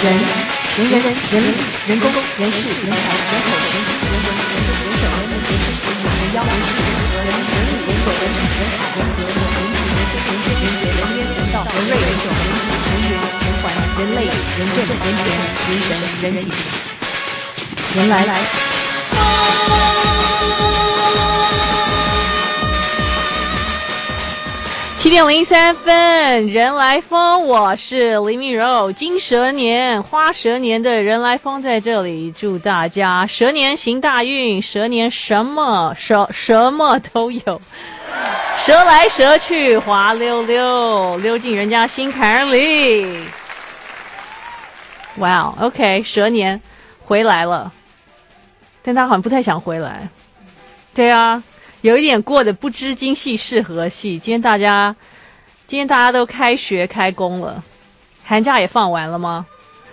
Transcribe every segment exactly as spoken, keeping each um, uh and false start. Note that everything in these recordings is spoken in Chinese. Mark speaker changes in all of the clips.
Speaker 1: 人人人人力人工人事人才人口人情人文人政人手人民人生人人妖人事人和人人力人口人品人海人和人人情人思人间人杰人冤人道人瑞人种人质人缘人环人类人政人权人神人体人来来七点零三分，人来疯，我是林密柔。金蛇年、花蛇年的人来疯在这里，祝大家蛇年行大运，蛇年什么什什么都有，蛇来蛇去，滑溜溜，溜进人家心坎里。哇哦 ，OK， 蛇年回来了，但他好像不太想回来。对啊。有一点过得不知今夕是何夕。今天大家，今天大家都开学开工了，寒假也放完了吗？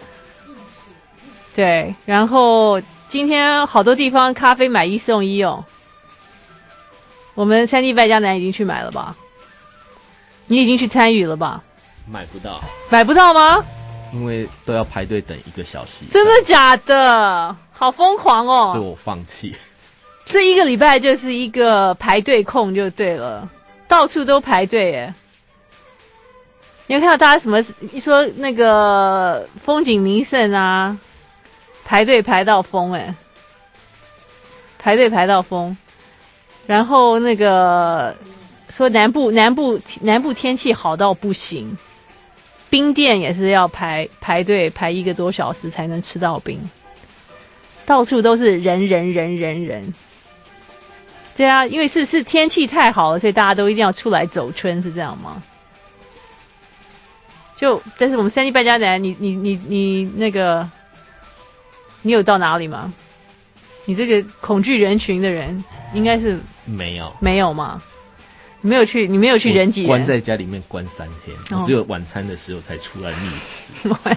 Speaker 1: 对，然后今天好多地方咖啡买一送一哦。我们三弟败家男已经去买了吧？你已经去参与了吧？
Speaker 2: 买不到，
Speaker 1: 买不到吗？
Speaker 2: 因为都要排队等一个小时。
Speaker 1: 真的假的？好疯狂哦！
Speaker 2: 所以我放弃。
Speaker 1: 这一个礼拜就是一个排队控就对了，到处都排队耶。你有看到大家什么一说那个风景名胜啊，排队排到疯哎，排队排到疯。然后那个说南部南部南部天气好到不行，冰店也是要排排队排一个多小时才能吃到冰，到处都是人人人人人。对啊，因为是是天气太好了，所以大家都一定要出来走春，是这样吗？就但是我们三弟败家男，你你你你那个，你有到哪里吗？你这个恐惧人群的人，应该是
Speaker 2: 没有
Speaker 1: 没有吗？你没有去，你没有去人挤人，
Speaker 2: 关在家里面关三天，哦、我只有晚餐的时候才出来觅食。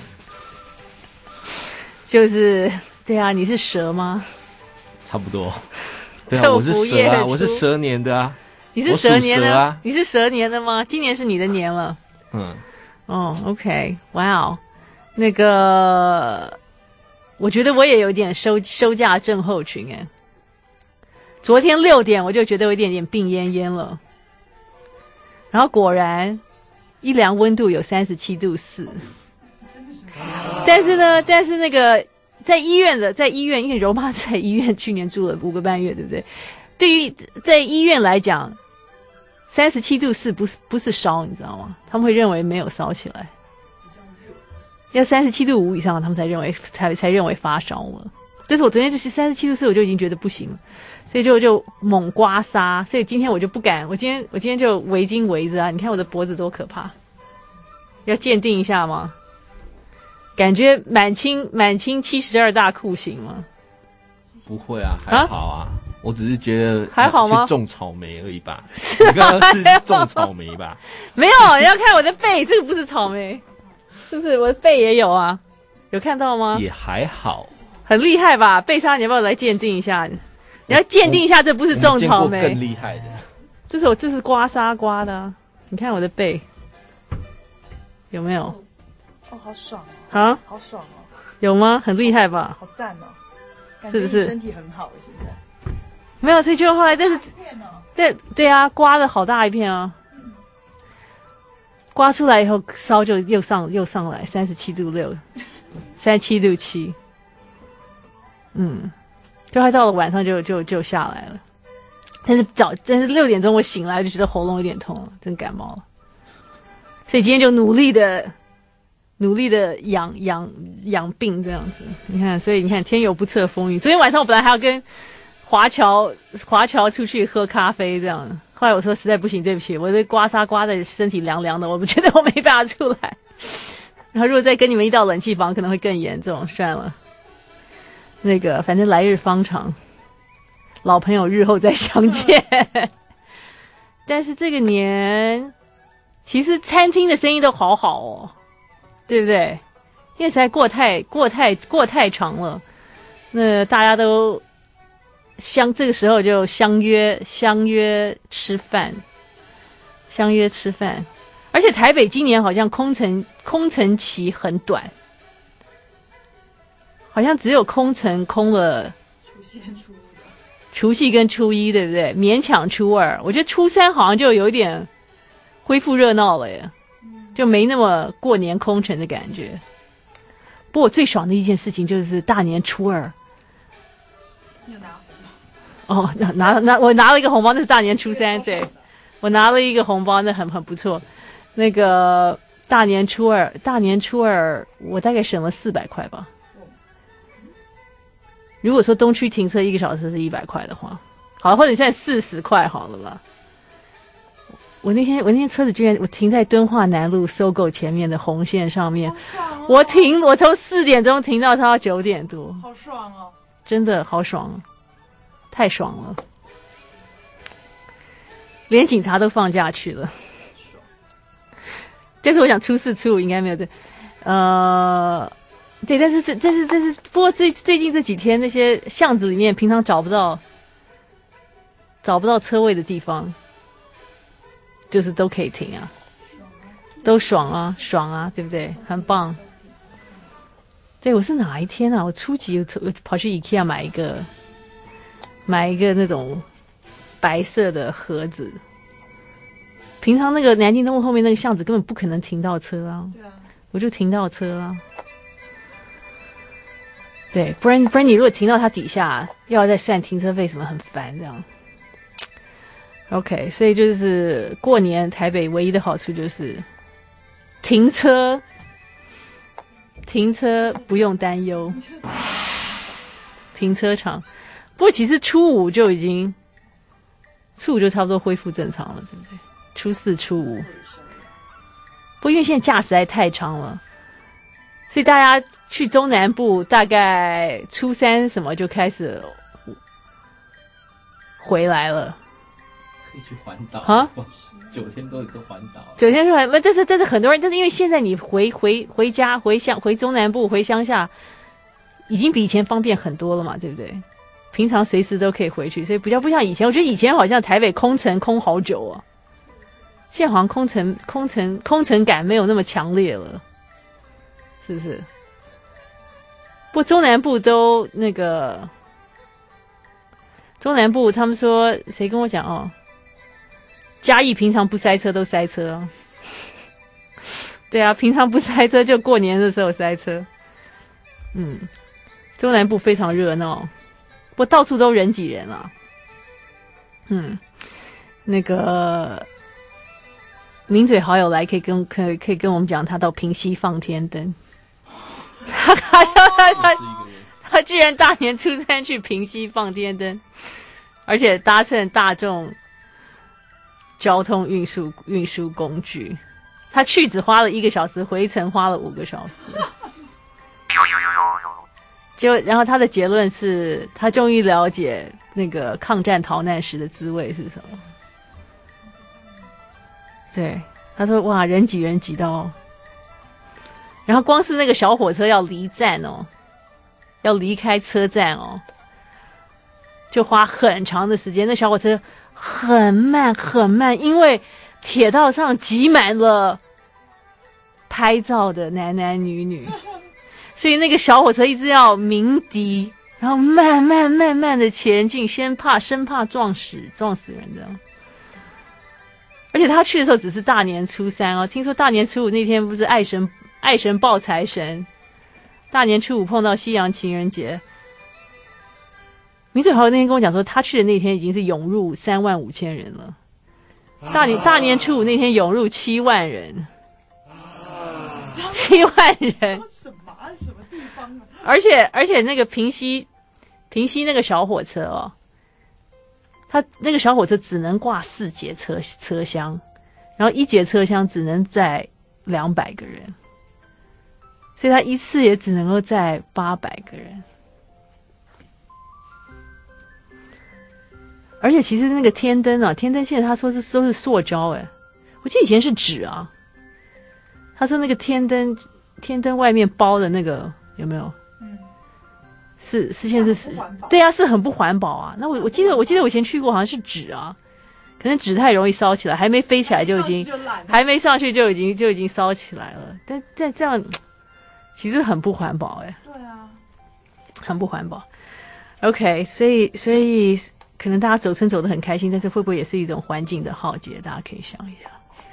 Speaker 2: 就是对啊，你是蛇吗？ 差不多。对啊，我是蛇啊，我是蛇年的啊。
Speaker 1: 你是蛇年的
Speaker 2: 啊？
Speaker 1: 你是蛇年的吗？今年是你的年了。
Speaker 2: 嗯。
Speaker 1: 哦 ，OK， 哇哦，那个，我觉得我也有点收收假症候群哎。昨天六点我就觉得有一点点病恹恹了，然后果然一量温度有三十七度四。但是呢，但是那个。在医院的，在医院，因为柔妈在医院去年住了五个半月，对不对？对于在医院来讲，三十七度四不是不是烧，你知道吗？他们会认为没有烧起来，要三十七度五以上，他们才认为才才认为发烧了。但是我昨天就是三十七度四，我就已经觉得不行了，所以就就猛刮痧。所以今天我就不敢，我今天我今天就围巾围着啊！你看我的脖子多可怕，要鉴定一下吗？感觉满清满清七十二大酷刑吗？
Speaker 2: 不会啊，还好啊。啊我只是觉得
Speaker 1: 还好吗？
Speaker 2: 去种草莓而已吧。是、啊、你刚刚是种草莓吧？
Speaker 1: 没有，你要看我的背，这个不是草莓，是不是？我的背也有啊，有看到吗？
Speaker 2: 也还好，
Speaker 1: 很厉害吧？背沙，你要不要来鉴定一下？你要鉴定一下，这不是种草莓，
Speaker 2: 更厉害的。
Speaker 1: 这是我这是刮痧刮的、啊，你看我的背有没有？
Speaker 3: 哦，好爽
Speaker 1: 哦！啊，
Speaker 3: 好爽哦！
Speaker 1: 有吗？很厉害吧？
Speaker 3: 好赞哦！
Speaker 1: 是不是？
Speaker 3: 身体很好，现在
Speaker 1: 没有，所以就后来，但是，对对啊，刮了好大一片啊！嗯、刮出来以后，烧就又上又上来，三十七度六，三十七度七，嗯，就快到了晚上就就就下来了。但是早，但是六点钟我醒来就觉得喉咙有点痛了，真感冒了，所以今天就努力的。努力的养养养病这样子，你看，所以你看天有不测风云。昨天晚上我本来还要跟华侨华侨出去喝咖啡这样，后来我说实在不行，对不起，我的刮痧刮的身体凉凉的，我觉得我没办法出来。然后如果再跟你们一到冷气房，可能会更严重，算了。那个反正来日方长，老朋友日后再相见。但是这个年，其实餐厅的生意都好好哦。对不对？因为实在过太过太过太长了，那大家都相这个时候就相约相约吃饭，相约吃饭。而且台北今年好像空城空城期很短， 好像只有空城空了
Speaker 3: 除夕跟初一的，
Speaker 1: 除夕跟初一，对不对？勉强初二，我觉得初三好像就有一点恢复热闹了耶，就没那么过年空城的感觉。不过我最爽的一件事情就是大年初二。
Speaker 3: 你有拿红包？
Speaker 1: 哦，拿拿拿，我拿了一个红包，那是大年初三，对，我拿了一个红包，那很很不错。那个大年初二，大年初二，我大概省了四百块吧。如果说东区停车一个小时是一百块的话，好，或者现在四十块好了吧。我那天我那天车子居然我停在敦化南路搜狗前面的红线上面，
Speaker 3: 哦、
Speaker 1: 我停我从四点钟停到他九点多，
Speaker 3: 好爽哦，
Speaker 1: 真的好爽，太爽了，连警察都放假去了。但是我想初四初五应该没有对，呃。对，但是这但是但是，不过最最近这几天那些巷子里面，平常找不到找不到车位的地方，就是都可以停啊，都爽啊，爽啊，对不对？很棒。对，我是哪一天啊？我初几我跑去 IKEA 买一个买一个那种白色的盒子。平常那个南京东路后面那个巷子根本不可能停到车啊，
Speaker 3: 对啊，我
Speaker 1: 就停到车啊。对，不然不然你如果停到它底下，又要再算停车费什么，很烦这样。OK， 所以就是过年台北唯一的好处就是停车，停车不用担忧，停车场。不过其实初五就已经，初五就差不多恢复正常了，对不对？初四、初五，不过因为现在假实在太长了，所以大家去中南部大概初三什么就开始回来了，
Speaker 2: 可以去环岛
Speaker 1: 啊，
Speaker 2: 九天都有个环岛，
Speaker 1: 九天是环，但是但是很多人，但是因为现在你回回回家回乡回中南部回乡下，已经比以前方便很多了嘛，对不对？平常随时都可以回去，所以比较不像以前。我觉得以前好像台北空城空好久啊，现在好像空城空城空城感没有那么强烈了，是不是？不过中南部都那个，中南部他们说谁跟我讲哦，嘉义平常不塞车都塞车啊，对啊，平常不塞车就过年的时候塞车。嗯，中南部非常热闹，不过到处都人挤人啊。嗯，那个名嘴好友来可以跟可以可以跟我们讲，他到平溪放天灯。他他他他他居然大年初三去平溪放天灯，而且搭乘大众交通运输运输工具，他去只花了一个小时，回程花了五个小时。就然后他的结论是他终于了解那个抗战逃难时的滋味是什么。对，他说哇，人挤人挤到。然后光是那个小火车要离站哦，要离开车站哦，就花很长的时间。那小火车很慢很慢，因为铁道上挤满了拍照的男男女女，所以那个小火车一直要鸣笛，然后慢慢慢慢的前进，先怕生怕撞死撞死人这样。而且他去的时候只是大年初三哦，听说大年初五那天不是爱神爱神报财神，大年初五碰到西洋情人节。名嘴好友那天跟我讲说，他去的那天已经是涌入三万五千人了。大年大年初五那天涌入七万人，七万人，
Speaker 3: 什么啊？什么地方啊？
Speaker 1: 而且而且那个平溪平溪那个小火车哦，他那个小火车只能挂四节车车厢，然后一节车厢只能载两百个人。所以他一次也只能够载八百个人，而且其实那个天灯啊，天灯现在他说是都是塑胶，哎，我记得以前是纸啊。他说那个天灯，天灯外面包的那个有没有？嗯，是是现在是，对啊，是很不环保啊。那我我记得我记得我以前去过，好像是纸啊，可能纸太容易烧起来，还没飞起来就已经，还没上去就已经就已经烧起来了。但但这样。其实很不环保哎、欸，
Speaker 3: 对啊，
Speaker 1: 很不环保。OK， 所以所以可能大家走村走得很开心，但是会不会也是一种环境的浩劫？大家可以想一下。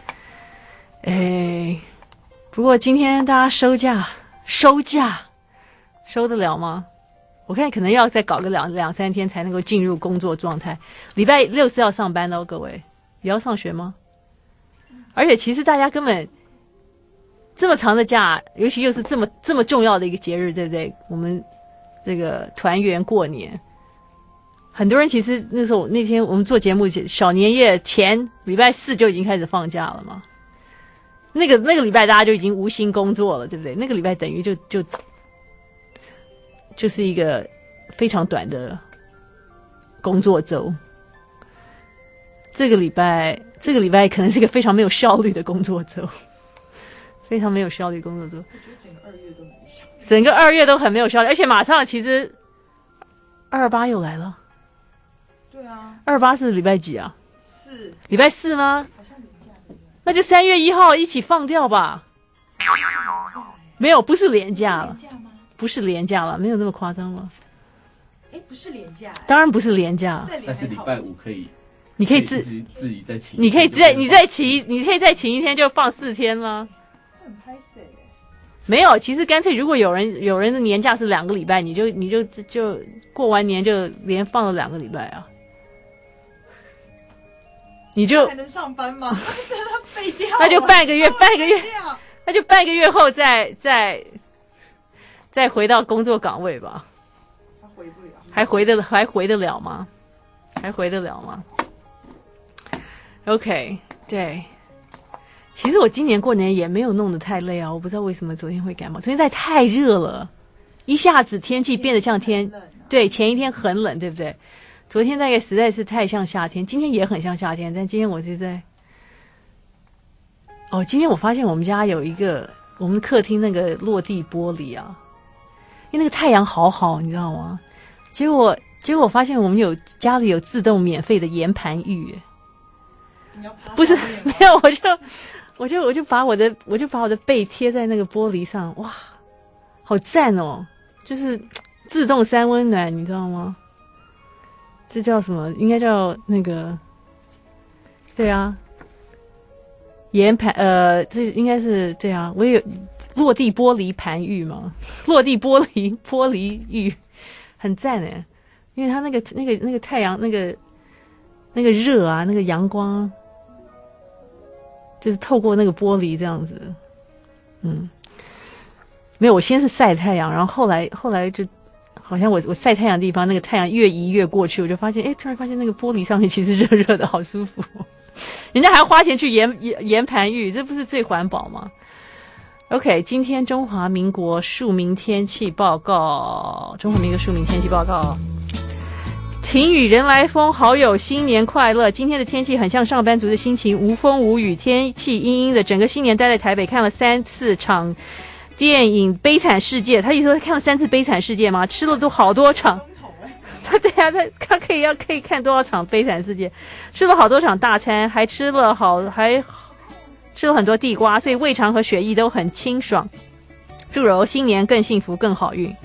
Speaker 1: 哎，不过今天大家收假收假收得了吗？我看可能要再搞个两两三天才能够进入工作状态。礼拜六是要上班的哦，各位也要上学吗？而且其实大家根本这么长的假，尤其又是这么这么重要的一个节日，对不对？我们这个团圆过年，很多人其实那时候那天我们做节目小年夜前礼拜四就已经开始放假了嘛。那个那个礼拜大家就已经无心工作了，对不对？那个礼拜等于就就就是一个非常短的工作周。这个礼拜这个礼拜可能是一个非常没有效率的工作周，非常没有效率工作周。
Speaker 3: 我觉得整个二月都没效率，
Speaker 1: 整个二月都很没有效率，而且马上其实二八又来了。
Speaker 3: 对啊，
Speaker 1: 二八是礼拜几啊？
Speaker 3: 是
Speaker 1: 礼拜四吗？
Speaker 3: 好像年假对不对？
Speaker 1: 那就三月一号一起放掉吧。没有，不是连假了，
Speaker 3: 是连假吗？
Speaker 1: 不是连假了，没有那么夸张了。
Speaker 3: 哎，不是连假，
Speaker 1: 当然不是连假，
Speaker 2: 但是礼拜五可以，
Speaker 1: 你可以自
Speaker 2: 自己自己再请，
Speaker 1: 你可以再你再请，你可以再请一天就放四天了。
Speaker 3: 这很拍谁？
Speaker 1: 没有，其实干脆如果有人有人的年假是两个礼拜，你就你就就过完年就连放了两个礼拜啊。你就
Speaker 3: 还能上班吗？真的废掉了，
Speaker 1: 那就半个月，半个月，
Speaker 3: 废掉
Speaker 1: 那就半个月后再再再回到工作岗位吧。
Speaker 3: 他回不了，
Speaker 1: 还回得还回得了吗？还回得了吗 ？OK， 对。其实我今年过年也没有弄得太累啊，我不知道为什么昨天会感冒。昨天在太热了，一下子天气变得像天，
Speaker 3: 天啊、
Speaker 1: 对，前一天很冷，对不对？昨天大概实在是太像夏天，今天也很像夏天，但今天我是在……哦，今天我发现我们家有一个我们客厅那个落地玻璃啊，因为那个太阳好好，你知道吗？结果结果我发现我们有家里有自动免费的岩盘浴，
Speaker 3: 你要爬
Speaker 1: 不是
Speaker 3: 上面吗
Speaker 1: 没有，我就我就我就把我的我就把我的背贴在那个玻璃上，哇，好赞哦！就是自动三温暖，你知道吗？这叫什么？应该叫那个，对啊，岩盘呃，这应该是对啊，我也有落地玻璃盘浴嘛，落地玻璃玻璃浴，很赞哎，因为它那个那个那个太阳那个那个热啊，那个阳光，就是透过那个玻璃这样子，嗯，没有，我先是晒太阳，然后后来后来就。好像我我晒太阳的地方，那个太阳越移越过去，我就发现，哎，突然发现那个玻璃上面其实热热的，好舒服。人家还花钱去岩岩岩盘浴，这不是最环保吗 ？OK， 今天中华民国庶民天气报告，中华民国庶民天气报告，晴雨人来疯，好友新年快乐。今天的天气很像上班族的心情，无风无雨，天气阴阴的。整个新年待在台北，看了三次场。电影《悲惨世界》，他意思说他看了三次《悲惨世界》吗？吃了都好多场。他对啊，他他可以要可以看多少场《悲惨世界》？吃了好多场大餐，还吃了好还吃了很多地瓜，所以胃肠和血液都很清爽。祝柔新年更幸福更好运。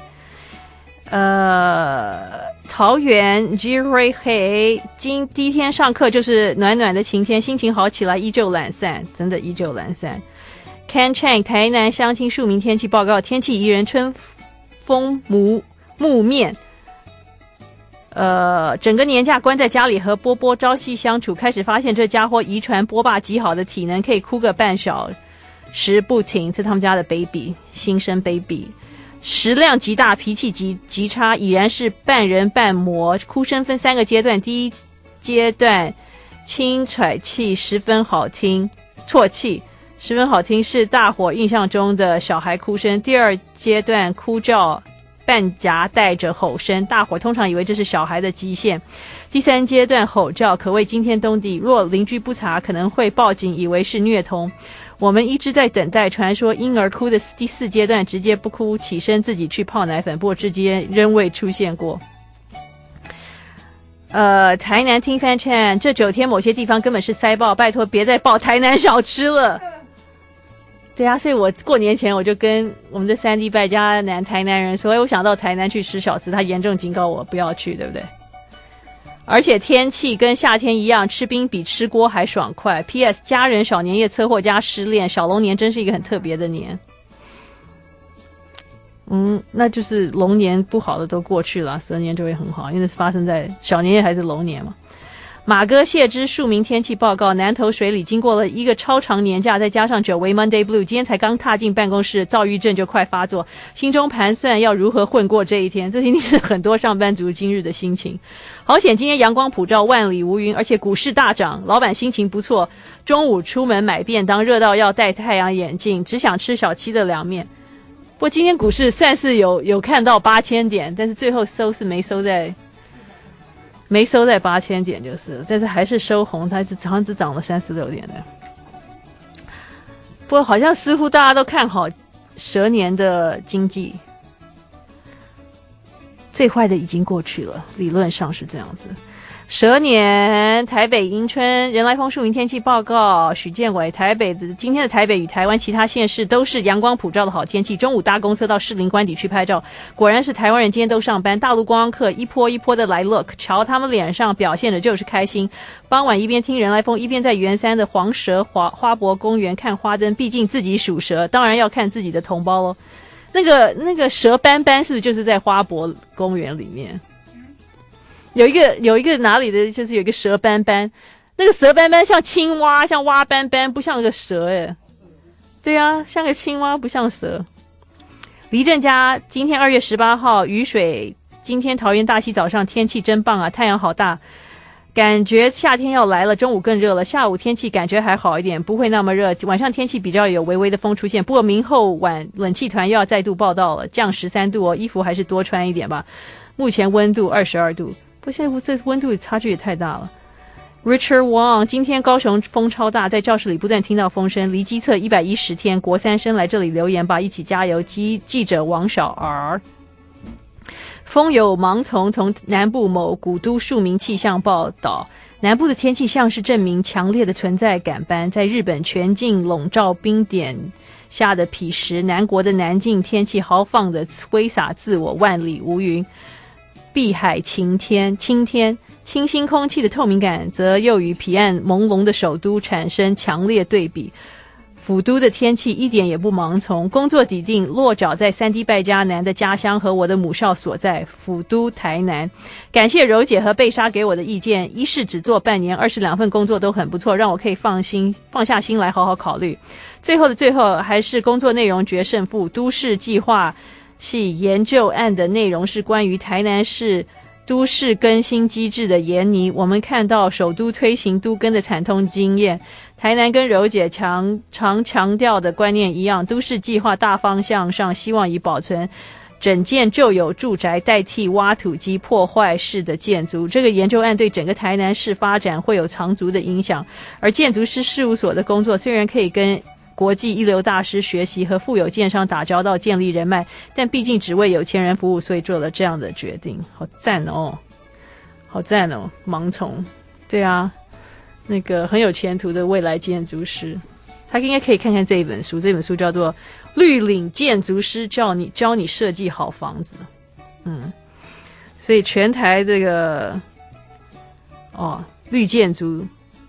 Speaker 1: 呃，桃园 G 瑞黑今第一天上课就是暖暖的晴天，心情好起来，依旧懒散，真的依旧懒散。Ken Chang 台南乡亲庶民天气报告，天气宜人，春风木木面。呃，整个年假关在家里和波波朝夕相处，开始发现这家伙遗传波霸极好的体能，可以哭个半小时不停。这是他们家的 baby， 新生 baby， 食量极大，脾气极极差，已然是半人半魔。哭声分三个阶段，第一阶段轻喘气十分好听，啜泣。十分好听，是大伙印象中的小孩哭声。第二阶段哭叫半夹带着吼声，大伙通常以为这是小孩的极限。第三阶段吼叫可谓惊天动地，若邻居不查可能会报警，以为是虐童。我们一直在等待传说婴儿哭的第四阶段，直接不哭起身自己去泡奶粉，不过至今仍未出现过。呃，台南听翻唱，这九天某些地方根本是塞爆，拜托别再爆台南小吃了。 对啊，所以我过年前我就跟我们的三 D 败家男台南人说，哎，我想到台南去吃小吃，他严重警告我不要去，对不对？而且天气跟夏天一样，吃冰比吃锅还爽快。P S 家人小年夜车祸加失恋，小龙年真是一个很特别的年。嗯，那就是龙年不好的都过去了，蛇年就会很好，因为是发生在小年夜还是龙年嘛。马哥谢之庶民天气报告，南投水里经过了一个超长年假，再加上久违 Monday Blue， 今天才刚踏进办公室，躁郁症就快发作，心中盘算要如何混过这一天，这一定是很多上班族今日的心情。好险今天阳光普照，万里无云，而且股市大涨，老板心情不错，中午出门买便当，热到要戴太阳眼镜，只想吃小七的凉面。不过今天股市算是有有看到八千点，但是最后收是没收在没收在八千点就是了，但是还是收红，它好像只涨了三十六点的。不过好像似乎大家都看好蛇年的经济，最坏的已经过去了，理论上是这样子。蛇年台北迎春人来疯庶民天气报告，许建伟，台北的今天的台北与台湾其他县市都是阳光普照的好天气，中午搭公车到士林官邸去拍照，果然是台湾人今天都上班，大陆观光客一波一波的来 look， 瞧他们脸上表现的就是开心。傍晚一边听人来疯，一边在圆山的黄蛇花花博公园看花灯，毕竟自己属蛇，当然要看自己的同胞咯。那个那个蛇斑斑是不是就是在花博公园里面？有一个有一个哪里的，就是有一个蛇斑斑，那个蛇斑斑像青蛙，像蛙斑斑，不像个蛇耶。对啊，像个青蛙，不像蛇。黎正佳，今天二月十八号雨水，今天桃园大溪早上天气真棒啊，太阳好大，感觉夏天要来了，中午更热了，下午天气感觉还好一点，不会那么热，晚上天气比较有微微的风出现，不过明后晚冷气团又要再度报道了，降十三度哦，衣服还是多穿一点吧。目前温度二十二度。不过现在这温度差距也太大了。Richard Wang， 今天高雄风超大，在教室里不断听到风声。离基测一百一十天，国三生来这里留言吧，一起加油。记记者王小儿。风有盲从从南部某古都庶民气象报道，南部的天气像是证明强烈的存在感般，在日本全境笼罩冰点下的彼时，南国的南境天气豪放的挥洒自我，万里无云。碧海晴天青天，清新空气的透明感则又与彼岸朦胧的首都产生强烈对比。府都的天气一点也不盲从，工作底定落脚在三 D 败家男的家乡和我的母校所在府都台南。感谢柔姐和贝莎给我的意见，一是只做半年，二是两份工作都很不错，让我可以放心放下心来好好考虑。最后的最后，还是工作内容决胜负，都市计划系研究案的内容是关于台南市都市更新机制的研拟，我们看到首都推行都更的惨痛经验，台南跟柔姐强常强调的观念一样，都市计划大方向上希望以保存整建旧有住宅代替挖土机破坏式的建筑，这个研究案对整个台南市发展会有长足的影响，而建筑师事务所的工作虽然可以跟国际一流大师学习和富有建商打交道建立人脉，但毕竟只为有钱人服务，所以做了这样的决定。好赞哦，好赞哦，盲从。对啊，那个很有前途的未来建筑师，他应该可以看看这一本书，这本书叫做《绿领建筑师教你教你设计好房子》。嗯，所以全台这个哦绿建筑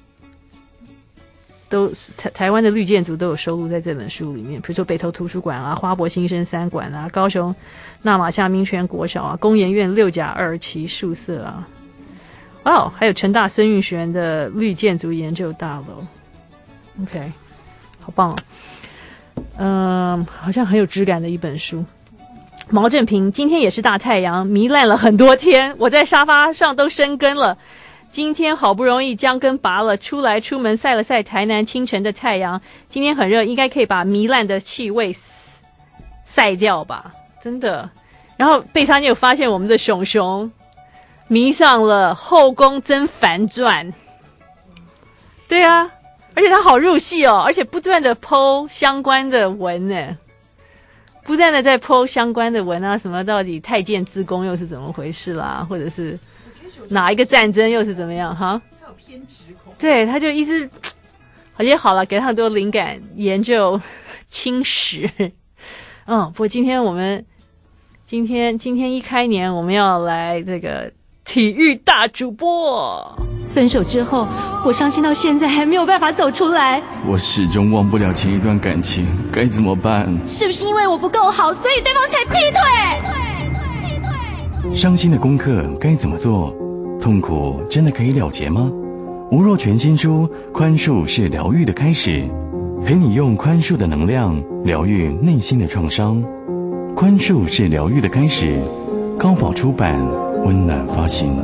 Speaker 1: 都台台湾的绿建筑都有收录在这本书里面，比如说北投图书馆啊、花博新生三馆啊、高雄那玛夏民权国小啊、工研院六甲二期宿舍啊，哦，还有成大孙运璇的绿建筑研究大楼。OK， 好棒哦，嗯，好像很有质感的一本书。毛正平，今天也是大太阳，糜烂了很多天，我在沙发上都生根了。今天好不容易将根拔了出来，出门晒了晒台南清晨的太阳。今天很热，应该可以把糜烂的气味晒掉吧，真的。然后贝莎，你有发现我们的熊熊迷上了后宫甄嬛传？对啊，而且他好入戏哦，而且不断的 po 相关的文呢，不断的在 po 相关的文啊，什么到底太监之宫又是怎么回事啦，或者是哪一个战争又是怎么样哈？
Speaker 3: 他有偏执恐，
Speaker 1: 对，他就一直，好也好了，给他很多灵感研究侵蚀。嗯，不过今天我们今天今天一开年，我们要来这个体育大主播。
Speaker 4: 分手之后，我伤心到现在还没有办法走出来。
Speaker 5: 我始终忘不了前一段感情，该怎么办？
Speaker 4: 是不是因为我不够好，所以对方才劈腿？劈腿，劈腿。
Speaker 5: 伤心的功课该怎么做？痛苦真的可以了结吗？吴若权新书《宽恕是疗愈的开始》，陪你用宽恕的能量疗愈内心的创伤。宽恕是疗愈的开始，高宝出版，温暖发行。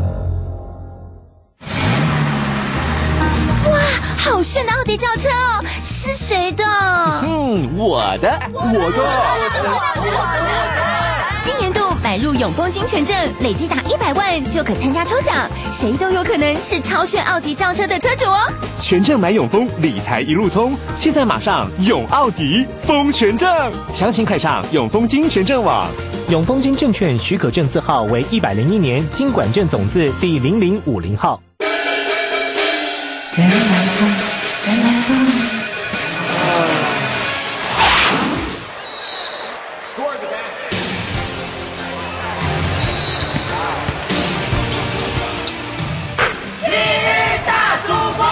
Speaker 4: 好炫的奥迪轿车哦，是谁的？
Speaker 6: 嗯，我的，我的，我
Speaker 4: 的。今年度买入永丰金权证，累计达一百万就可参加抽奖，谁都有可能是超炫奥迪轿车的车主哦。
Speaker 6: 权证买永丰，理财一路通，现在马上永奥迪丰权证，详情快上永丰金权证网。
Speaker 7: 永丰金证券许可证字号为一百零一年金管证总字第零零五零号。人来疯，人来疯。
Speaker 8: 体育大主播，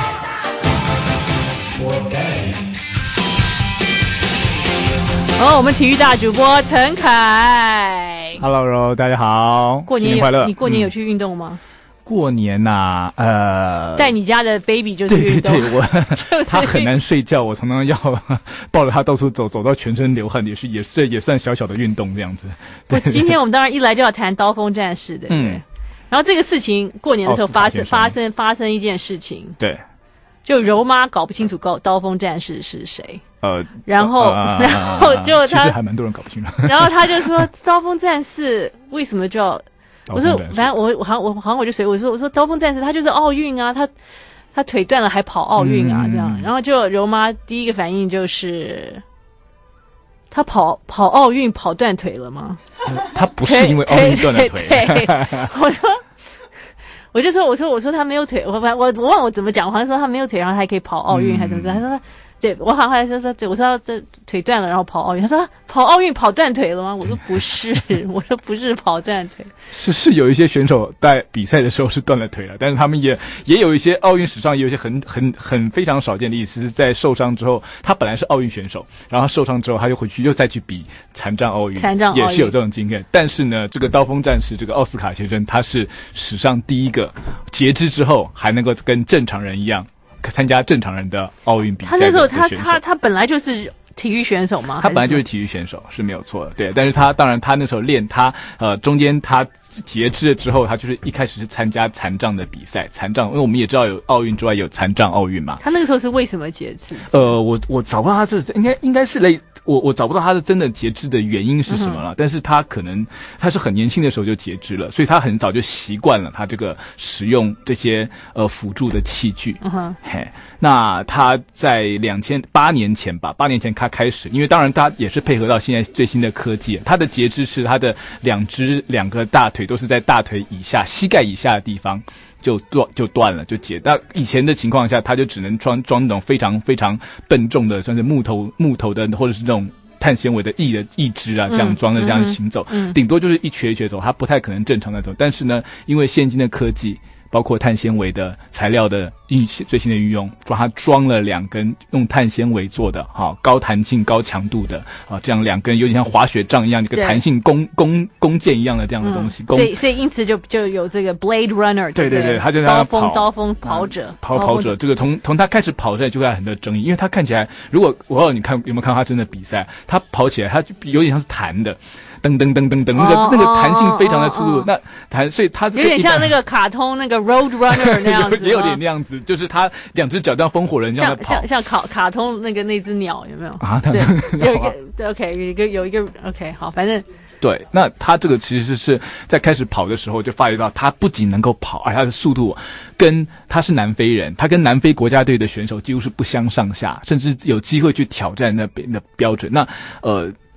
Speaker 1: 好，我们体育大主播陈凯。
Speaker 9: Hello， 大家好，
Speaker 1: 过年
Speaker 9: 新年快乐！
Speaker 1: 你过年有去运动吗？
Speaker 9: 嗯过年呐、啊，呃，
Speaker 1: 带你家的 baby 就去运动，
Speaker 9: 对对对，我他很难睡觉，我常常要抱着他到处走，走到全身流汗，也是也是也算小小的运动这样子。
Speaker 1: 不，今天我们当然一来就要谈刀锋战士，对不对？嗯、然后这个事情过年的时候发生发生发生一件事情，
Speaker 9: 对，
Speaker 1: 就柔妈搞不清楚刀刀锋战士是谁。
Speaker 9: 呃，
Speaker 1: 然后，
Speaker 9: 呃、
Speaker 1: 然后就他
Speaker 9: 其实还蛮多人搞不清楚。
Speaker 1: 然后他就说，刀锋战士为什么叫？我说，反正我我好像我好像我就随我说我说刀锋战士他就是奥运啊，他他腿断了还跑奥运啊、嗯、这样，然后就柔妈第一个反应就是他跑跑奥运跑断腿了吗？
Speaker 9: 呃、他不是因为奥运断了腿。
Speaker 1: 对对对我说我就说我说我说他没有腿，我我我忘了我怎么讲，我好像说他没有腿，然后他还可以跑奥运、嗯、还是怎么着？他说他。对，我好像还说说，对我说这腿断了，然后跑奥运。他说跑奥运跑断腿了吗？我说不是，我说不是跑断腿。
Speaker 9: 是是有一些选手在比赛的时候是断了腿了，但是他们也也有一些奥运史上也有一些很很很非常少见的例子，是在受伤之后，他本来是奥运选手，然后受伤之后他又回去又再去比残障奥运，
Speaker 1: 残障奥运
Speaker 9: 也是有这种经验。但是呢，这个刀锋战士这个奥斯卡先生，他是史上第一个截肢之后还能够跟正常人一样。参加正常人的奥运比赛的选手，
Speaker 1: 他那时候他他他本来就是体育选手吗？
Speaker 9: 他本来就是体育选手是没有错的，对。但是他当然他那时候练他呃中间他截肢了之后，他就是一开始是参加残障的比赛，残障，因为我们也知道有奥运之外有残障奥运嘛。
Speaker 1: 他那个时候是为什么截肢？
Speaker 9: 呃，我我找不到他这应该应该是类。我我找不到他的真的截肢的原因是什么了，嗯、但是他可能他是很年轻的时候就截肢了，所以他很早就习惯了他这个使用这些呃辅助的器具。嗯哼，嘿，那他在两千八年前吧，八年前他开始，因为当然他也是配合到现在最新的科技，他的截肢是他的两只两个大腿都是在大腿以下、膝盖以下的地方。就断就断了，就解。那以前的情况下，他就只能装装那种非常非常笨重的，算是木头木头的，或者是那种碳纤维的翼的翼肢啊，这样装的这样行走，嗯嗯、顶多就是一瘸一瘸走，他不太可能正常的走。但是呢，因为现今的科技，包括碳纤维的材料的运最新的运用，把它装了两根用碳纤维做的哈、哦、高弹性高强度的啊这样两根有点像滑雪杖一样一个弹性弓弓弓箭一样的这样的东西，
Speaker 1: 嗯、所以所以因此就就有这个 Blade Runner
Speaker 9: 对对对，他就在
Speaker 1: 刀锋刀锋跑者、
Speaker 9: 啊、跑跑者这个从从他开始跑出来就会有很多争议，因为他看起来如果我告诉你看有没有看到他真的比赛，他跑起来他有点像是弹的。噔噔噔噔噔，那个、哦、那个弹性非常的粗鲁，哦、那弹，所以它
Speaker 1: 有点像那个卡通那个 Road Runner 那样子，
Speaker 9: 也有点那样子，就是他两只脚像风火轮这样的跑，
Speaker 1: 像像卡卡通那个那只鸟有没有
Speaker 9: 啊？
Speaker 1: 对，有一个对 ，OK， 有一个有一个 OK， 好，反正
Speaker 9: 对，那他这个其实是在开始跑的时候就发觉到，他不仅能够跑，而他的速度跟他是南非人，他跟南非国家队的选手几乎是不相上下，甚至有机会去挑战那边的标准。那呃。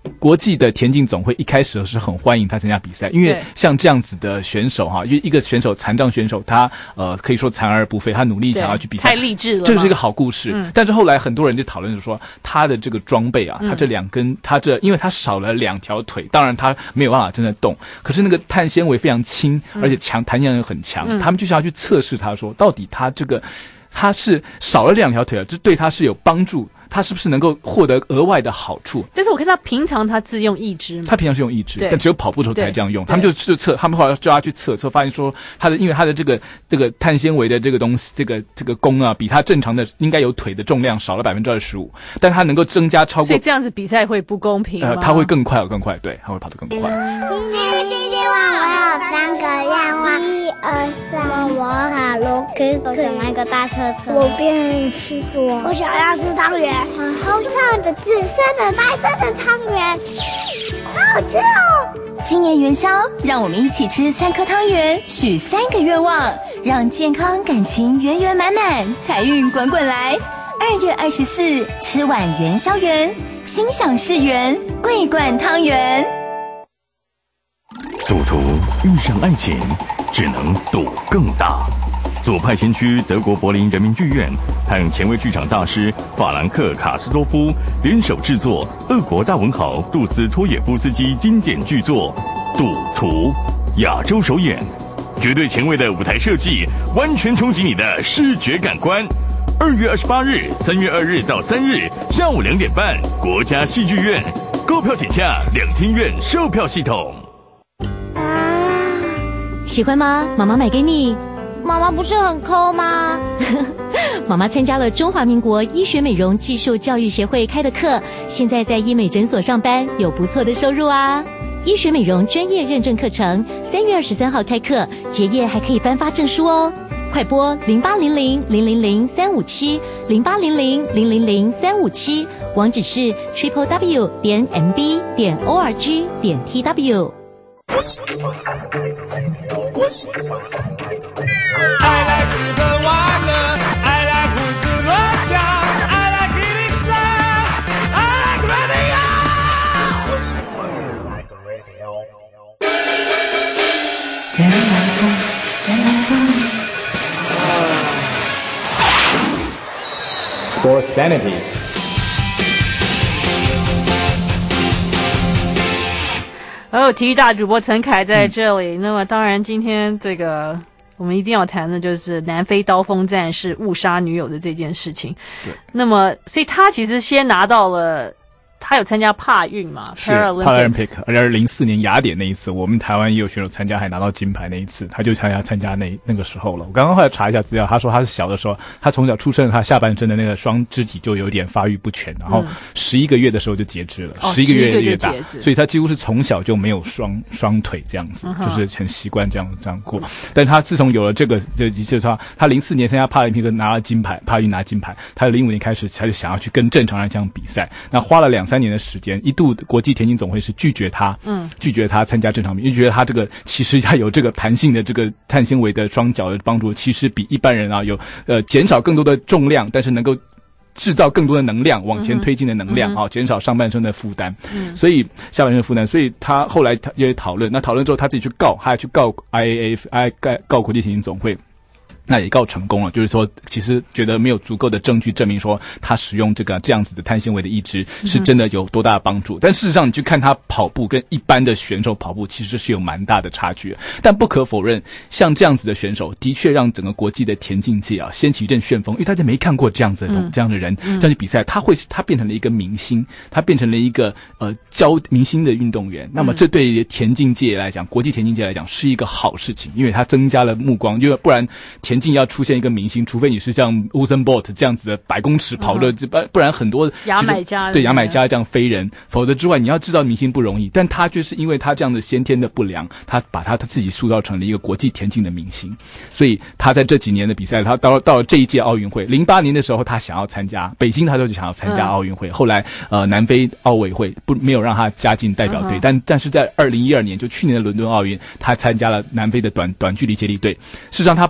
Speaker 9: 国际的田径总会一开始是很欢迎他参加比赛，因为像这样子的选手哈，因为一个选手残障选手，他呃可以说残而不废，他努力想要去比赛，
Speaker 1: 太励志了，
Speaker 9: 这是一个好故事。
Speaker 1: 嗯、
Speaker 9: 但是后来很多人就讨论说，他的这个装备啊，他这两根，他这因为他少了两条腿，当然他没有办法真的动，可是那个碳纤维非常轻，而且强弹性又很强，嗯、他们就想要去测试他说，到底他这个他是少了两条腿啊，这对他是有帮助。他是不是能够获得额外的好处？
Speaker 1: 但是我看他平常他是用义肢嘛，
Speaker 9: 他平常是用义肢，但只有跑步的时候才这样用。他们就去测，他们后来叫他去测，测发现说他的因为他的这个这个碳纤维的这个东西，这个这个弓啊，比他正常的应该有腿的重量少了百分之二十五，但他能够增加超过，
Speaker 1: 所以这样子比赛会不公平吗？
Speaker 9: 呃，他会更快，更快，对，他会跑得更快。
Speaker 10: 今天星期望我有三个愿望，一二三，我好罗哥，我想买个大车车，我变狮子王，我想要吃汤圆，我好想。的紫色的白色的汤圆，好好吃哦！
Speaker 4: 今年元宵，让我们一起吃三颗汤圆，许三个愿望，让健康感情圆圆满满，财运滚滚来。二月二十四，吃碗元宵圆，心想事圆，桂冠汤圆。
Speaker 5: 赌徒遇上爱情，只能赌更大。左派先驱德国柏林人民剧院和前卫剧场大师法兰克·卡斯多夫联手制作俄国大文豪杜斯托也夫斯基经典巨作《赌徒》，亚洲首演，绝对前卫的舞台设计，完全冲击你的视觉感官。二月二十八日、三月二日到三日下午两点半，国家戏剧院，购票请洽两厅院售票系统。
Speaker 11: 喜欢吗？妈妈买给你。
Speaker 10: 妈妈不是很抠吗？
Speaker 11: 妈妈参加了中华民国医学美容技术教育协会开的课，现在在医美诊所上班，有不错的收入啊。医学美容专业认证课程，三月二十三号开课，结业还可以颁发证书哦。快拨零八零零零零零三五七零八零零零零零三五七，网址是 triple w 点 m b 点 o r g 点 t w。
Speaker 8: I like 吃喝玩乐 I like 胡思乱想 I like eating sad I like radio 我喜欢 I like radio 原来风原来风
Speaker 9: Sports Sanity。
Speaker 1: 哦，体育大主播陈凯在这里。嗯、那么，当然今天这个我们一定要谈的就是南非刀锋战士误杀女友的这件事情。
Speaker 9: 对。
Speaker 1: 那么，所以他其实先拿到了。他有参加帕运嘛？
Speaker 9: 是 Paralympic， 而且零四年雅典那一次，我们台湾也有选手参加，还拿到金牌那一次，他就参加参加那那个时候了。我刚刚后来查一下资料，他说他是小的时候，他从小出生，他下半身的那个双肢体就有点发育不全，然后十一个月的时候就截肢了，十一、嗯、个月越大，所以他几乎是从小就没有双双腿这样子，嗯、就是很习惯这样这样过。但他自从有了这个，这就是他他零四年参加帕林匹克拿了金牌，帕运拿金牌，他零五年开始他就想要去跟正常人这样比赛，那花了两三年的时间，一度国际田径总会是拒绝他，嗯，拒绝他参加正常比，因为觉得他这个其实他有这个弹性的这个碳纤维的双脚的帮助，其实比一般人啊有呃减少更多的重量，但是能够制造更多的能量往前推进的能量啊，减、嗯、少上半身的负担，嗯，所以下半身的负担，所以他后来他也讨论，那讨论之后他自己去告，他还去告 I A F， I 告国际田径总会。那也告成功了，就是说其实觉得没有足够的证据证明说他使用这个这样子的碳纤维的义肢是真的有多大的帮助、嗯、但事实上你去看他跑步跟一般的选手跑步其实是有蛮大的差距，但不可否认像这样子的选手的确让整个国际的田径界啊掀起一阵旋风，因为大家没看过这样子的、嗯、这样的人这样去比赛，他会他变成了一个明星，他变成了一个呃教明星的运动员，那么这对田径界来讲国际田径界来讲是一个好事情，因为他增加了目光，因为不然田径要出现一个明星，除非你是像 Usain Bolt 这样子的百公尺跑热、嗯、不然很多
Speaker 1: 牙买加
Speaker 9: 对牙买加这样飞人，否则之外你要制造明星不容易，但他就是因为他这样的先天的不良，他把他他自己塑造成了一个国际田径的明星，所以他在这几年的比赛，他到到了这一届奥运会，零八年的时候他想要参加北京，他就想要参加奥运会、嗯、后来呃南非奥委会不没有让他加进代表队、嗯、但但是在二零一二年就去年的伦敦奥运，他参加了南非的短短距离接力队，事实上他保有他那个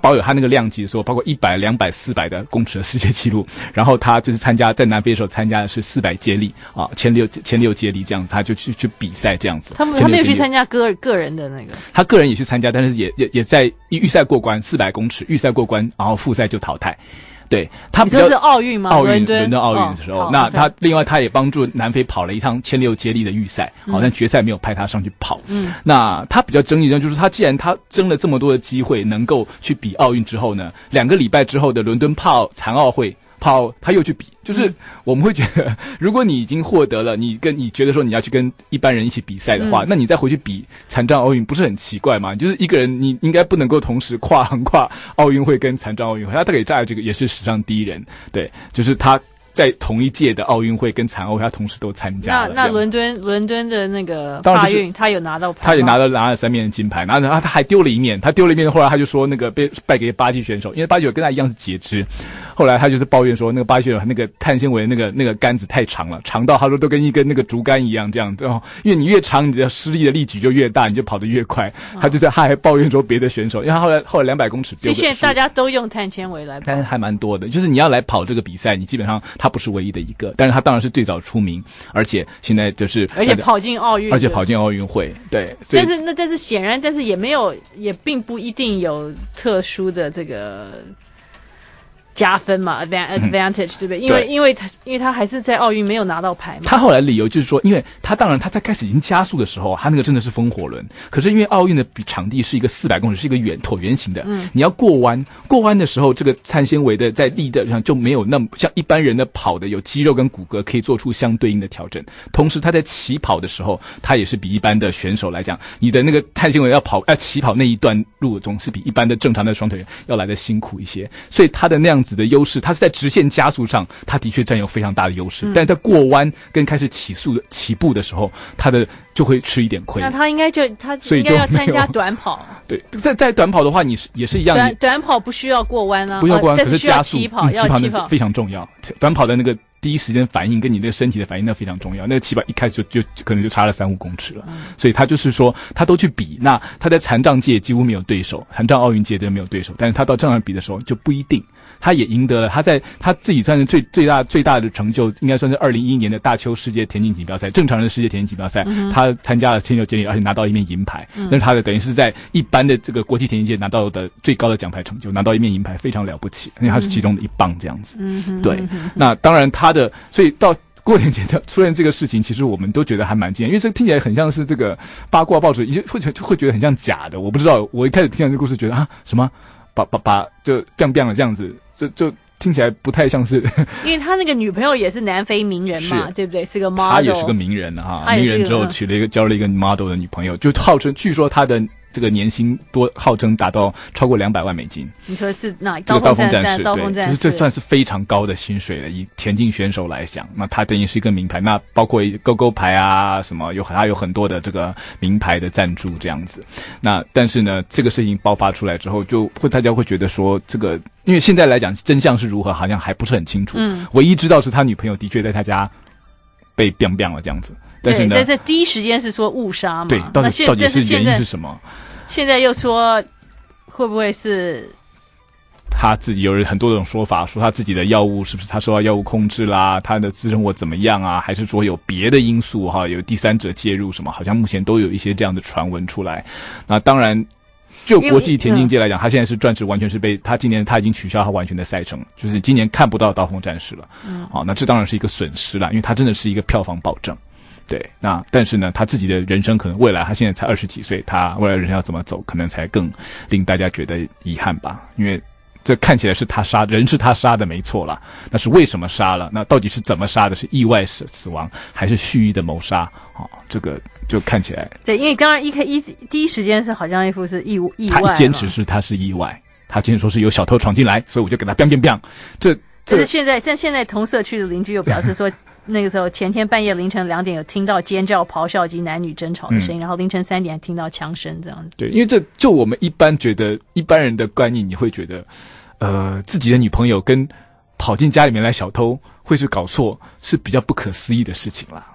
Speaker 9: 量级的时候，包括一百、两百、四百的公尺的世界纪录。然后他这次参加在南非的时候参加的是四百接力啊，前六前六接力这样子，他就去去比赛这样子。
Speaker 1: 他们他没有去参加个个人的那个，
Speaker 9: 他个人也去参加，但是也也也在预赛过关，四百公尺预赛过关，然后复赛就淘汰。对，他比较
Speaker 1: 你说是奥运吗？
Speaker 9: 奥运
Speaker 1: 伦敦
Speaker 9: 伦敦奥运的时候，
Speaker 1: 哦、
Speaker 9: 那他另外他也帮助南非跑了一趟千六接力的预赛，好、嗯，但决赛没有派他上去跑。嗯，那他比较争议的就是他既然他争了这么多的机会，能够去比奥运之后呢，两个礼拜之后的伦敦帕奥残奥会。跑他又去比，就是我们会觉得，如果你已经获得了，你跟你觉得说你要去跟一般人一起比赛的话，嗯、那你再回去比残障奥运，不是很奇怪吗？就是一个人，你应该不能够同时跨横跨奥运会跟残障奥运会。他大概在这个也是史上第一人，对，就是他在同一届的奥运会跟残奥会，他同时都参加了。
Speaker 1: 那那伦敦伦敦的那个帕运、就是，他有拿到牌吗？
Speaker 9: 他也拿了拿了三面的金牌，拿了他他还丢了一面，他丢了一面，后来他就说那个被败给巴西选手，因为巴西选手跟他一样是截肢。后来他就是抱怨说，那个巴西选手那个碳纤维那个那个杆子太长了，长到他说都跟一根那个竹竿一样这样子哦，因为你越长，你的施力的力矩就越大，你就跑得越快。哦、他就在他还抱怨说别的选手，因为他后来后来两百公尺丢，
Speaker 1: 所以现在大家都用碳纤维来跑，
Speaker 9: 但是还蛮多的。就是你要来跑这个比赛，你基本上他不是唯一的一个，但是他当然是最早出名，而且现在就是
Speaker 1: 而且跑进奥运，
Speaker 9: 而且跑进奥运会，对。
Speaker 1: 但是那但是显然，但是也没有，也并不一定有特殊的这个。加分嘛 ，advantage、嗯、对不对？因为因为他因为他还是在奥运没有拿到牌嘛。
Speaker 9: 他后来理由就是说，因为他当然他在开始已经加速的时候，他那个真的是风火轮。可是因为奥运的场地是一个四百公尺，是一个圆椭圆形的，嗯，你要过弯，过弯的时候，这个碳纤维的在力的上就没有那么像一般人的跑的有肌肉跟骨骼可以做出相对应的调整。同时，他在起跑的时候，他也是比一般的选手来讲，你的那个碳纤维要跑要起跑那一段路，总是比一般的正常的双腿人要来的辛苦一些。所以他的那样子的优势，他是在直线加速上，他的确占有非常大的优势，嗯、但是在过弯跟开始起速的起步的时候，他的就会吃一点亏。
Speaker 1: 那他应该就他应该要参加短跑。
Speaker 9: 对，在在短跑的话，你是也是一样。
Speaker 1: 短短跑不需要过弯啊，
Speaker 9: 不需要过弯，
Speaker 1: 啊、
Speaker 9: 可是加速
Speaker 1: 起跑、嗯、
Speaker 9: 要起跑非常重要。短跑的那个第一时间反应跟你那个身体的反应那非常重要。那个起跑一开始就就可能就差了三五公尺了，嗯、所以他就是说他都去比。那他在残障界几乎没有对手，残障奥运界都没有对手，但是他到正常比的时候就不一定。他也赢得了，他在他自己算是最最大最大的成就，应该算是二零一一年的大邱世界田径锦标赛，正常人的世界田径锦标赛，嗯、他参加了千六接力，而且拿到一面银牌。嗯、那是他的等于是在一般的这个国际田径界拿到的最高的奖牌成就，拿到一面银牌非常了不起，因为他是其中的一棒这样子。嗯、对，嗯、那当然他的所以到。过年前出现这个事情，其实我们都觉得还蛮惊讶，因为这听起来很像是这个八卦报纸，会会觉得很像假的。我不知道，我一开始听到这个故事，觉得啊什么把把把就 biang biang 了这样子，就就听起来不太像是。
Speaker 1: 因为他那个女朋友也是南非名人嘛，对不对？是个 model，
Speaker 9: 他也是个名人哈，名人之后娶了一个交了一个 model 的女朋友，就号称据说他的。这个年薪多号称达到超过两百万美金。
Speaker 1: 你说是那
Speaker 9: 这个刀锋战士，
Speaker 1: 对，
Speaker 9: 就是这算是非常高的薪水了。以田径选手来讲，那他等于是一个名牌。那包括勾勾牌啊，什么有他有很多的这个名牌的赞助这样子。那但是呢，这个事情爆发出来之后，就会大家会觉得说，这个因为现在来讲真相是如何，好像还不是很清楚。嗯，唯一知道是他女朋友的确在他家被 biang biang 了这样子。但是呢，
Speaker 1: 在在第一时间是说误杀嘛？
Speaker 9: 对，到底到底是原因是什么？
Speaker 1: 现在又说会不会是
Speaker 9: 他自己有很多种说法，说他自己的药物是不是他受到药物控制啦，他的私生活怎么样啊，还是说有别的因素哈，有第三者介入什么？好像目前都有一些这样的传闻出来。那当然。就国际田径界来讲，他现在是暂时完全是被他今年他已经取消他完全的赛程，就是今年看不到刀锋战士了。嗯，好，那这当然是一个损失啦，因为他真的是一个票房保证。对，那但是呢，他自己的人生可能未来，他现在才二十几岁，他未来人生要怎么走，可能才更令大家觉得遗憾吧。因为这看起来是他杀人，是他杀的没错啦，那是为什么杀了？那到底是怎么杀的？是意外死死亡，还是蓄意的谋杀？啊、哦，这个就看起来
Speaker 1: 对，因为刚刚一开一第一时间是好像一副是意意外，
Speaker 9: 他坚持是他是意外，他坚持说是有小偷闯进来，所以我就给他 biang biang biang。这
Speaker 1: 这是现在，但现在同社区的邻居又表示说。那个时候前天半夜凌晨两点有听到尖叫、咆哮及男女争吵的声音，嗯、然后凌晨三点听到枪声这样子。
Speaker 9: 对，因为这就我们一般觉得一般人的观念，你会觉得，呃，自己的女朋友跟跑进家里面来小偷会是搞错，是比较不可思议的事情啦。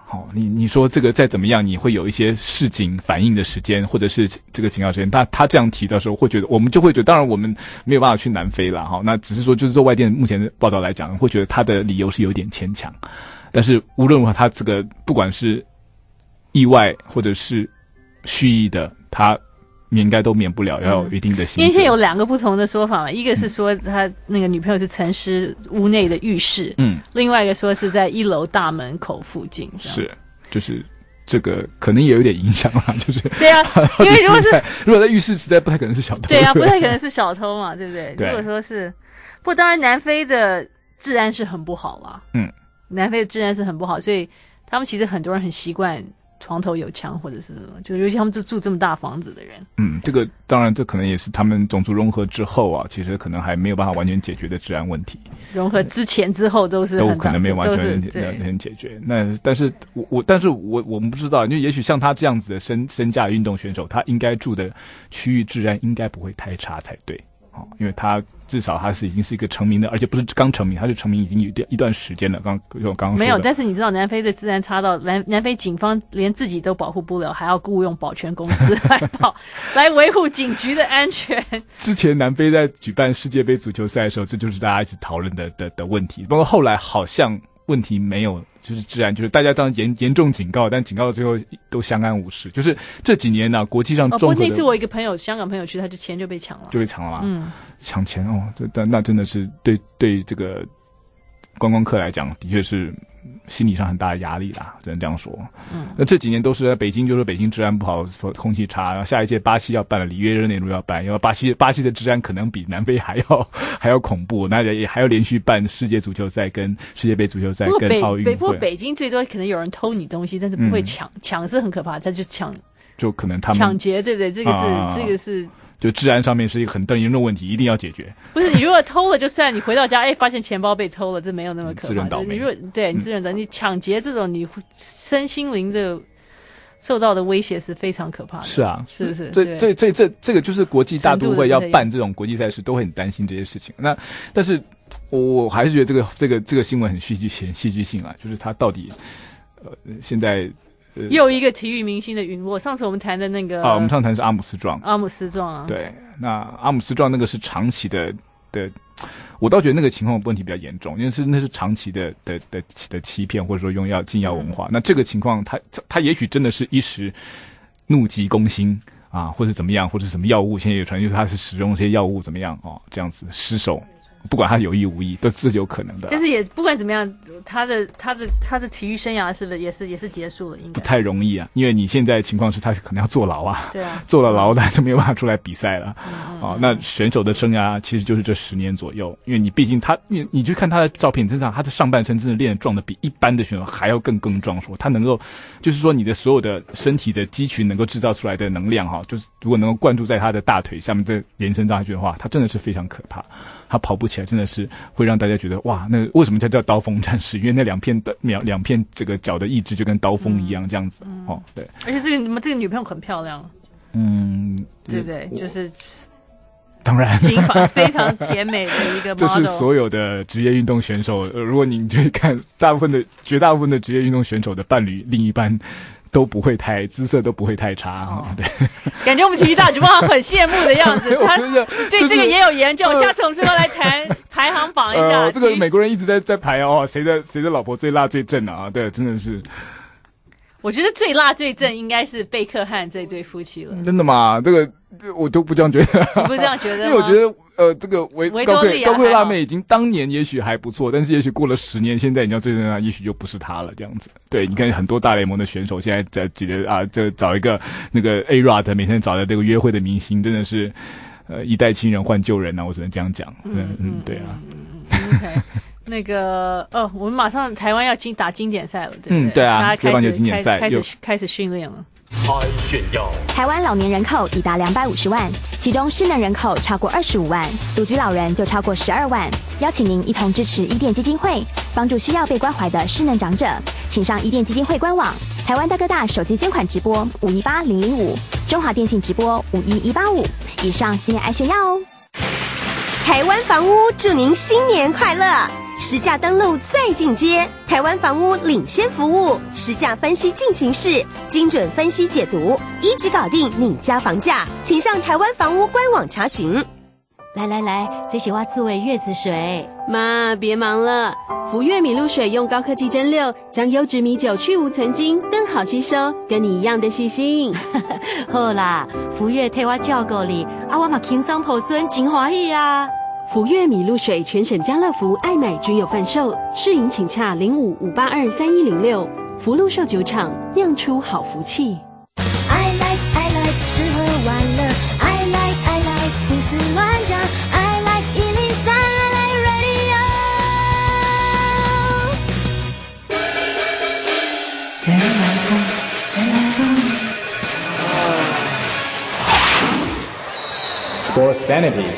Speaker 9: 好、哦，你你说这个再怎么样，你会有一些示警反应的时间，或者是这个警告时间。他他这样提的时候，会觉得我们就会觉得，当然我们没有办法去南非啦，哈、哦，那只是说就是做外电目前的报道来讲，会觉得他的理由是有点牵强。但是无论如何，他这个不管是意外或者是蓄意的，他应该都免不了要有一定的刑责。
Speaker 1: 因为现在有两个不同的说法嘛，一个是说他那个女朋友是沉尸屋内的浴室，嗯，另外一个说是在一楼大门口附近，
Speaker 9: 是，就是这个可能也有点影响啦，就是
Speaker 1: 对啊，因为如果是
Speaker 9: 如果在浴室，实在不太可能是小偷，
Speaker 1: 对啊，不太可能是小偷嘛，对不对？
Speaker 9: 对，
Speaker 1: 如果说是，不过当然南非的治安是很不好啦，嗯，南非的治安是很不好，所以他们其实很多人很习惯床头有枪或者是什么，就尤其他们住住这么大房子的人。
Speaker 9: 嗯，这个当然这可能也是他们种族融合之后啊，其实可能还没有办法完全解决的治安问题。
Speaker 1: 融合之前之后都是
Speaker 9: 都可能没有完全完全解决。那但是我我但是我我们不知道，因为也许像他这样子的身身价运动选手，他应该住的区域治安应该不会太差才对。哦，因为他至少他是已经是一个成名的，而且不是刚成名，他是成名已经有一段时间了。刚刚刚
Speaker 1: 没有，但是你知道南非的治安差到南南非警方连自己都保护不了，还要雇佣保全公司来保来维护警局的安全。
Speaker 9: 之前南非在举办世界杯足球赛的时候，这就是大家一直讨论的的的问题。不过后来好像问题没有，就是治安，就是大家当然严严重警告，但警告到最后都相安无事。就是这几年呢、啊，国际上综合的。哦，
Speaker 1: 不过那次我一个朋友，香港朋友去，他就钱就被抢了，
Speaker 9: 就被抢了嘛。嗯，抢钱哦，这但那真的是对对这个观光客来讲，的确是心理上很大的压力啦，只能这样说。嗯，那这几年都是在北京，就是北京治安不好，空气差。然后下一届巴西要办了，里约热内卢要办，因为巴西巴西的治安可能比南非还要还要恐怖，那也还要连续办世界足球赛、跟世界杯足球赛、跟奥运会。
Speaker 1: 不过北京最多可能有人偷你东西，但是不会抢，抢、嗯、是很可怕，他就抢，
Speaker 9: 就可能他们
Speaker 1: 抢劫，对不对？这个是、啊、这个是。
Speaker 9: 就治安上面是一个很严重的问题，一定要解决。
Speaker 1: 不是你如果偷了就算，你回到家哎发现钱包被偷了，这没有那么可怕。
Speaker 9: 自认倒霉。
Speaker 1: 你如果对你自认倒霉，你抢劫这种，你身心灵的受到的威胁是非常可怕的。
Speaker 9: 是啊，
Speaker 1: 是不是？
Speaker 9: 这这这这这个就是国际大都会要办这种国际赛事，都会很担心这些事情。那但是我还是觉得这个这个这个新闻很戏剧性，戏剧性啊，就是它到底呃现在。
Speaker 1: 又一个体育明星的陨落。上次我们谈的那个
Speaker 9: 啊，我们上次谈的是阿姆斯壮。
Speaker 1: 阿姆斯壮啊，
Speaker 9: 对，那阿姆斯壮那个是长期的的，我倒觉得那个情况问题比较严重，因为是那是长期的的的的欺骗，或者说用药禁药文化。嗯、那这个情况，他他也许真的是一时怒急攻心啊，或者怎么样，或者什么药物，现在有传就是他是使用这些药物怎么样哦，这样子失手。不管他有意无意，都是有可能的。
Speaker 1: 但是也不管怎么样，他的他的他的体育生涯是不是也是也是结束了？应该
Speaker 9: 不太容易啊，因为你现在的情况是他可能要坐牢啊，
Speaker 1: 对啊，
Speaker 9: 坐了牢他就没有办法出来比赛了。嗯、哦，那选手的生涯其实就是这十年左右，因为你毕竟他，你你去看他的照片，真的他的上半身真的练得壮的比一般的选手还要更更壮，说他能够，就是说你的所有的身体的肌群能够制造出来的能量哈，就是如果能够灌注在他的大腿下面再延伸上去的话，他真的是非常可怕，他跑步起来真的是。会让大家觉得哇，那为什么叫叫刀锋战士？因为那两片的两两片这个脚的意志就跟刀锋一样、嗯、这样子、嗯、哦，对。
Speaker 1: 而且这个你们这个女朋友很漂亮，
Speaker 9: 嗯，
Speaker 1: 对不对？就是
Speaker 9: 当然，
Speaker 1: 金发非常甜美的一个 model。
Speaker 9: 这是所有的职业运动选手，呃、如果你去看大部分的绝大部分的职业运动选手的伴侣另一半。都不会太姿色都不会太差、哦、对，
Speaker 1: 感觉我们体育大主播很羡慕的样子。他对这个也有研究，下次我们是不是要来谈排行榜一下？
Speaker 9: 呃、这个美国人一直在在排哦，谁的谁的老婆最辣最正啊？对，真的是。
Speaker 1: 我觉得最辣最正应该是贝克汉这对夫妻了。
Speaker 9: 真的吗？这个我都不这样觉得。
Speaker 1: 你不是这样觉得吗？
Speaker 9: 因为我觉得呃，这个维高贵高贵辣妹已经当年也许还不错，但是也许过了十年，现在你要最正啊，也许就不是她了这样子。对，你看很多大联盟的选手现在在记得啊，这找一个那个 A-Rod 每天找的这个约会的明星，真的是呃一代亲人换旧人啊，我只能这样讲。嗯嗯，对啊。
Speaker 1: 嗯 OK。那个哦，我们马上台湾要经打经典赛了，对不对？
Speaker 9: 嗯，对啊，
Speaker 1: 大家开始
Speaker 9: 经典赛
Speaker 1: 开始开始训练了。
Speaker 12: 拍炫耀！
Speaker 4: 台湾老年人口已达两百五十万，其中失能人口超过二十五万，独居老人就超过十二万。邀请您一同支持伊甸基金会，帮助需要被关怀的失能长者。请上伊甸基金会官网，台湾大哥大手机捐款直播五一八零零五，中华电信直播五一一八五。以上今天爱炫耀哦！台湾房屋祝您新年快乐！
Speaker 12: 实价登录再进阶，台湾房屋领先服务，实价分析进行式，精准分析解读，一直搞定你家房价，请上台湾房屋官网查询。
Speaker 11: 来来来，这是我做的月子水。
Speaker 13: 妈，别忙了，福悦米露水用高科技蒸馏，将优质米酒去无存精，更好吸收，跟你一样的细心。
Speaker 11: 好啦，福悦替我照顾你，啊，我嘛轻松抱孙，真欢喜啊！
Speaker 13: 福悦米露水全省家乐福、爱买均有贩售，试饮请洽零五五八二三一零六。福禄寿酒厂酿出好福气。
Speaker 10: I like I like 吃喝玩乐 I like I like 胡思乱想 I like 一零三 I like radio 原来风原来风
Speaker 9: Sports Sanity。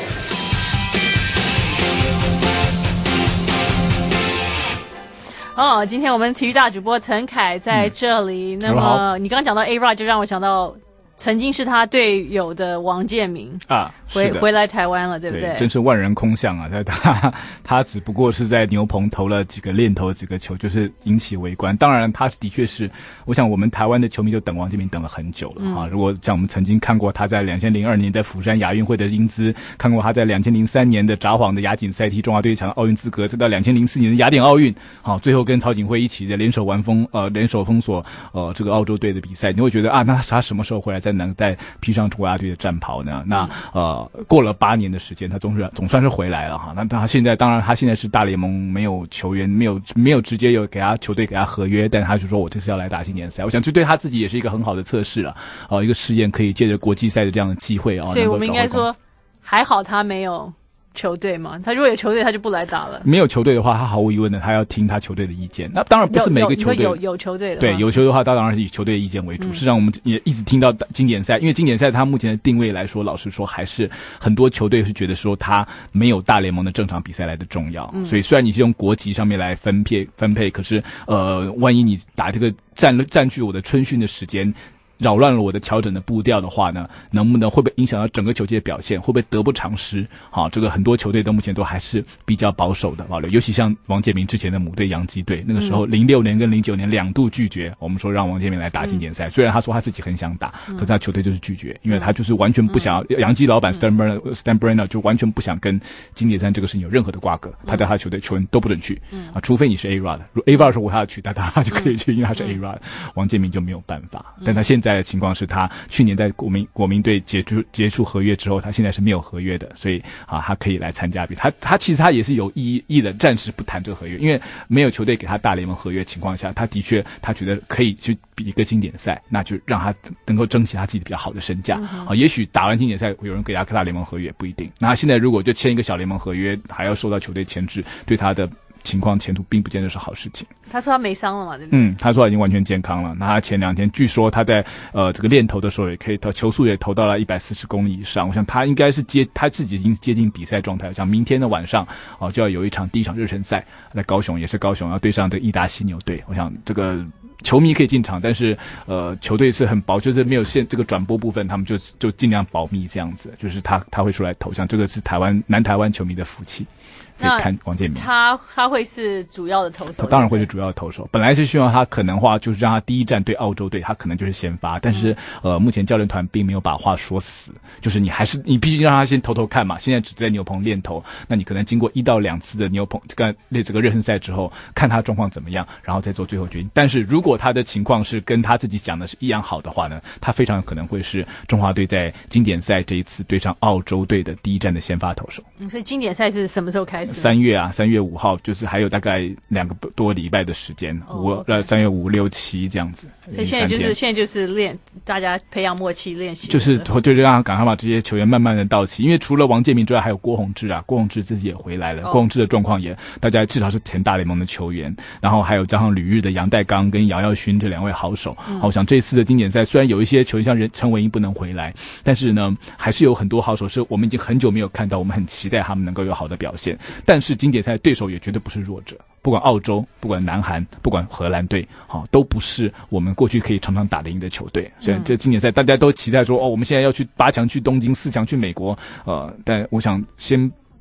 Speaker 1: 哦，今天我们体育大主播陈凯在这里。嗯、那么你刚刚讲到 A-Rod， 就让我想到曾经是他队友的王建民
Speaker 9: 啊，
Speaker 1: 回回来台湾了，对不对？
Speaker 9: 对，真是万人空巷啊！他他只不过是在牛棚投了几个练投几个球，就是引起围观。当然，他的确是，我想我们台湾的球迷就等王建民等了很久了、嗯、啊。如果像我们曾经看过他在两千零二年在釜山亚运会的英姿，看过他在两千零三年的札幌的亚锦赛踢中华队抢奥运资格，再到两千零四年的雅典奥运，好、啊，最后跟曹景惠一起在联手完封呃联手封锁呃这个澳洲队的比赛，你会觉得啊，那他什么时候回来再能再披上国家队的战袍呢？那呃过了八年的时间，他总是总算是回来了哈。那他现在当然他现在是大联盟没有球员，没有没有直接有给他球队给他合约，但他就说我这次要来打经典赛。我想这对他自己也是一个很好的测试了，呃，一个试验，可以借着国际赛的这样的机会啊。
Speaker 1: 所以我们应该说，还好他没有球队嘛，他如果有球队他就不来打了。
Speaker 9: 没有球队的话，他毫无疑问的他要听他球队的意见。那当然不是每个球队
Speaker 1: 有 有, 有, 有球队的，
Speaker 9: 对，有球队的话，他当然是以球队的意见为主。嗯、事实上，我们也一直听到经典赛，因为经典赛他目前的定位来说，老实说还是很多球队是觉得说他没有大联盟的正常比赛来的重要。嗯、所以虽然你是用国籍上面来分配分配，可是呃，万一你打这个占占据我的春训的时间，扰乱了我的调整的步调的话呢，能不能会不会影响到整个球季的表现？会不会得不偿失？好，这个很多球队到目前都还是比较保守的保留，尤其像王建民之前的母队洋基队，那个时候零六年跟零九年两度拒绝，我们说让王建民来打经典赛。嗯、虽然他说他自己很想打，嗯、可是他球队就是拒绝，因为他就是完全不想，嗯、洋基老板 Stan Brenner、嗯、Stan Brenner 就完全不想跟经典赛这个事情有任何的挂钩，他在他的球队球员都不准去，嗯、啊，除非你是 A-Rod， 如果 A-Rod 说我要去，他当然他就可以去，嗯、因为他是 A-Rod，嗯、王建民就没有办法。但他现在的情况是他去年在国民国民队结束结束合约之后，他现在是没有合约的，所以啊，他可以来参加比他他其实他也是有意义的，暂时不谈这个合约，因为没有球队给他大联盟合约情况下，他的确他觉得可以去比一个经典赛，那就让他能够争取他自己的比较好的身价。嗯、啊，也许打完经典赛有人给他大联盟合约不一定。那他现在如果就签一个小联盟合约，还要受到球队牵制，对他的情况前途并不见得是好事情。
Speaker 1: 他说他没伤了嘛，对不对？
Speaker 9: 嗯，他说他已经完全健康了。那他前两天据说他在呃这个练投的时候也可以投球速也投到了一百四十公里以上。我想他应该是接他自己已经接近比赛状态，像明天的晚上哦、呃、就要有一场第一场热身赛，在高雄也是高雄要对上这个义达犀牛队。我想这个球迷可以进场，但是呃球队是很保，就是没有限这个转播部分，他们就就尽量保密这样子。就是他他会出来投，像这个是台湾南台湾球迷的福气。可以看王建民，
Speaker 1: 他他会是主要的投手，
Speaker 9: 他当然会是主要的投手。本来是希望他可能话就是让他第一站对澳洲队，他可能就是先发，但是、嗯、呃，目前教练团并没有把话说死，就是你还是你必须让他先投投看嘛。现在只在牛棚练投，那你可能经过一到两次的牛棚这个练这个热身赛之后，看他状况怎么样，然后再做最后决定。但是如果他的情况是跟他自己讲的是一样好的话呢，他非常有可能会是中华队在经典赛这一次对上澳洲队的第一站的先发投手。
Speaker 1: 嗯，所以经典赛是什么时候开始？
Speaker 9: 三月啊，三月五号，就是还有大概两个多礼拜的时间，五呃三月五六七这样子。
Speaker 1: 所以现在就是现在就是练，大家培养默契练习，
Speaker 9: 就是就是让他赶快把这些球员慢慢的到齐。因为除了王建民之外，还有郭泓志啊，郭泓志自己也回来了。哦、郭泓志的状况也，大家至少是前大联盟的球员，然后还有加上旅日的杨代刚跟姚耀勋这两位好手。嗯、我想这次的经典赛虽然有一些球员像陈伟英不能回来，但是呢，还是有很多好手是我们已经很久没有看到，我们很期待他们能够有好的表现。但是经典赛对手也绝对不是弱者，不管澳洲，不管南韩，不管荷兰队，好、哦，都不是我们过去可以常常打得赢的球队。所以这经典赛大家都期待说，哦，我们现在要去八强去东京，四强去美国，呃，但我想先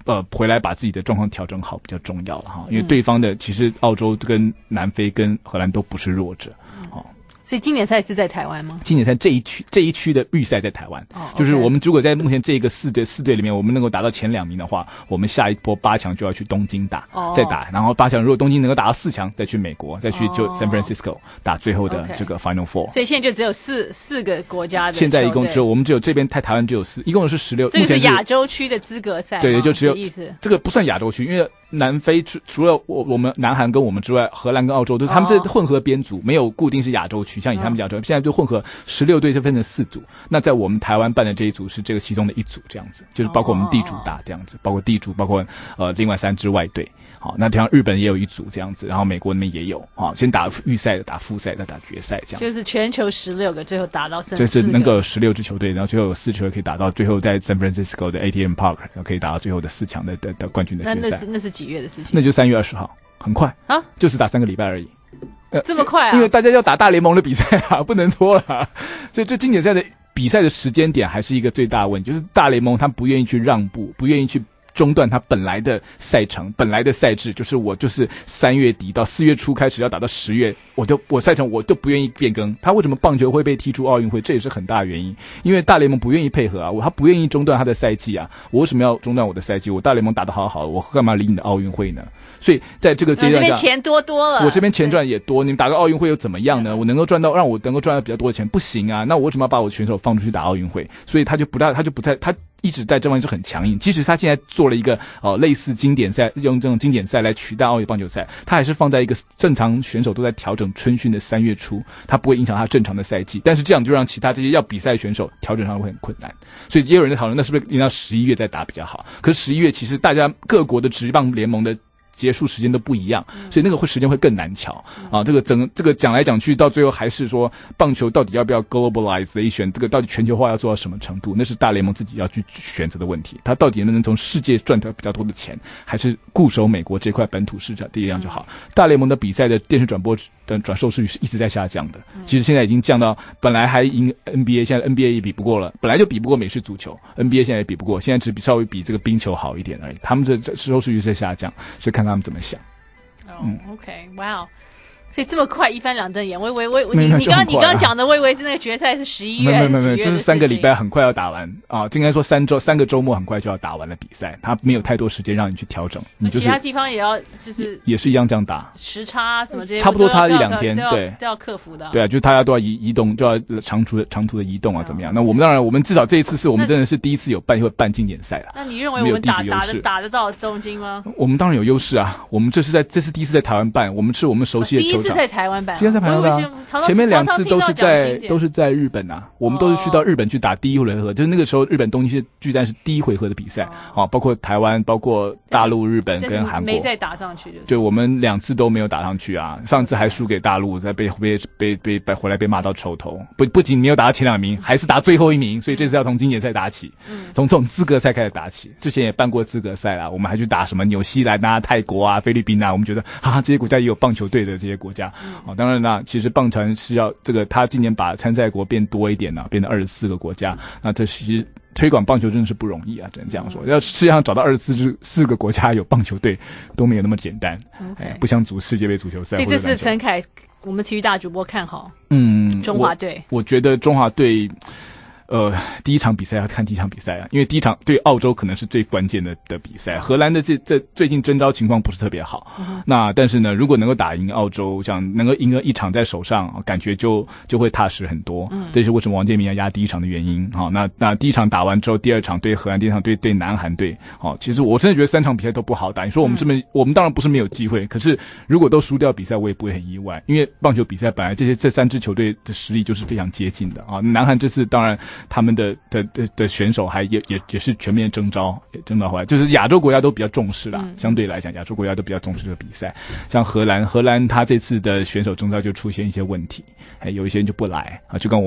Speaker 9: 呃回来把自己的状况调整好比较重要了哈，因为对方的其实澳洲跟南非跟荷兰都不是弱者，哦。
Speaker 1: 所以经典赛是在台湾吗？
Speaker 9: 经典赛这一区这一区的预赛在台湾，哦、就是我们如果在目前这个四队四队里面，我们能够打到前两名的话，我们下一波八强就要去东京打，哦、再打，然后八强如果东京能够打到四强，再去美国，再去就 San Francisco 打最后的这个 Final Four。
Speaker 1: 所以现在就只有四四个国家的，
Speaker 9: 现在一共只有我们只有这边台台湾只有四，一共是十六。
Speaker 1: 这个是亚洲区的资格赛，
Speaker 9: 对对，就只有
Speaker 1: 意思。
Speaker 9: 这个不算亚洲区，因为南非除除了我我们南韩跟我们之外，荷兰跟澳洲都是他们是混合编组，没有固定是亚洲区，像以他们亚洲，现在就混合十六队就分成四组。那在我们台湾办的这一组是这个其中的一组，这样子就是包括我们地主打这样子，包括地主，包括呃另外三支外队。好，那像日本也有一组这样子，然后美国那边也有，好，先打预赛的，打复赛的，打决赛这样子。
Speaker 1: 就是全球十六个，最后打到剩
Speaker 9: 四个。就是那个十六支球队，然后最后有四球队可以打到最后在 San Francisco 的 A T M Park， 然后可以打到最后的四强的的的冠军的决赛。
Speaker 1: 那那是那是几月的事情？
Speaker 9: 那就三月二十号，很快
Speaker 1: 啊，
Speaker 9: 就是打三个礼拜而已。
Speaker 1: 呃，这么快啊？
Speaker 9: 因为大家要打大联盟的比赛啊，不能拖了，所以这经典赛的比赛的时间点还是一个最大的问题，就是大联盟他不愿意去让步，不愿意去中断他本来的赛程，本来的赛制，就是我就是三月底到四月初开始要打到十月，我就我赛程我就不愿意变更。他为什么棒球会被踢出奥运会？这也是很大的原因，因为大联盟不愿意配合啊，我他不愿意中断他的赛季啊，我为什么要中断我的赛季？我大联盟打得好好，我干嘛理你的奥运会呢？所以在这个阶段下，
Speaker 1: 这边钱多多了，
Speaker 9: 我这边钱赚也多，你们打个奥运会又怎么样呢？我能够赚到让我能够赚到比较多的钱，不行啊？那我为什么要把我的选手放出去打奥运会？所以他就不大，他就不在他。一直在这方面是很强硬，即使他现在做了一个呃类似经典赛，用这种经典赛来取代奥运棒球赛，他还是放在一个正常选手都在调整春训的三月初，他不会影响他正常的赛季。但是这样就让其他这些要比赛的选手调整上会很困难，所以也有人在讨论，那是不是应该到十一月再打比较好？可是十一月其实大家各国的职棒联盟的结束时间都不一样，所以那个会时间会更难瞧啊！这个整这个讲来讲去，到最后还是说棒球到底要不要 globalization， 这个到底全球化要做到什么程度，那是大联盟自己要去选择的问题。他到底能不能从世界赚到比较多的钱，还是固守美国这块本土市场第一样就好？大联盟的比赛的电视转播的转收视率是一直在下降的，其实现在已经降到本来还赢 N B A， 现在 N B A 也比不过了，本来就比不过美式足球 ，N B A 现在也比不过，现在只比稍微比这个冰球好一点而已。他们的收视率在下降，所以看他们怎么想。
Speaker 1: 哦、嗯 ，OK， 哇、wow 所以这么快一翻两瞪眼，我以为我你你刚刚你刚刚讲的，我以为那个决赛是十一月还是几月的事情？没有没有没有，这是三
Speaker 9: 个礼拜很快要打完啊，应该说三周三个周末很快就要打完了比赛，他没有太多时间让你去调整。你就是
Speaker 1: 其他地方也要就是
Speaker 9: 也是一样这样打，
Speaker 1: 时差什么这些
Speaker 9: 差不多差一两天，对，
Speaker 1: 都要克服的。
Speaker 9: 对啊，就是大家都要移移动，就要长途的长途的移动啊，怎么样？那我们当然，我们至少这一次是我们真的是第一次有办会办经典赛了。
Speaker 1: 那你认为我们打打得打得到东京吗？
Speaker 9: 我们当然有优势啊，我们这是在这是第一次在台湾办，我们是我们熟悉的球场，
Speaker 1: 第一次在台湾办。
Speaker 9: 今天在台湾啊，前面两次都是在都是在日本啊，我们都是去到日本去打第一回合，就是那个时候日本东京巨蛋是第一回合的比赛啊，包括台湾、包括大陆、日本跟韩国
Speaker 1: 没再打上去，
Speaker 9: 对，我们两次都没有打上去啊，上次还输给大陆，再被被被被被回来被骂到臭头，不不仅没有打到前两名，还是打最后一名，所以这次要从经典赛打起，从这种资格赛开始打起。之前也办过资格赛啦，我们还去打什么纽西兰啊、泰国啊、菲律宾啊，我们觉得啊这些国家也有棒球队的这些国家，啊，当然啦，其实棒球是要这个，他今年把参赛国变多一点呢、啊，变成二十四个国家。那这其实推广棒球真的是不容易啊，只能这样说。要世界上找到二十四四个国家有棒球队都没有那么简单。
Speaker 1: Okay.
Speaker 9: 哎，不像组世界杯足球赛。
Speaker 1: 所以这次陈凯，我们体育大主播看好，
Speaker 9: 嗯，
Speaker 1: 中华队。
Speaker 9: 我觉得中华队。呃，第一场比赛要看第一场比赛啊，因为第一场对澳洲可能是最关键的的比赛。荷兰的这这最近征召情况不是特别好，嗯、那但是呢，如果能够打赢澳洲，这样能够赢个一场在手上，感觉就就会踏实很多。嗯，这是为什么王建民要压第一场的原因。好，那那第一场打完之后，第二场对荷兰，第二场对对南韩队。好，其实我真的觉得三场比赛都不好打。你说我们这么，嗯、我们当然不是没有机会，可是如果都输掉比赛，我也不会很意外，因为棒球比赛本来这些这三支球队的实力就是非常接近的啊。南韩这次当然他们的的的的选手还也也也是全面征召，征召回来，就是亚洲国家都比较重视啦。嗯、相对来讲，亚洲国家都比较重视这个比赛。像荷兰，荷兰他这次的选手征召就出现一些问题，还有一些人就不来啊，就跟我们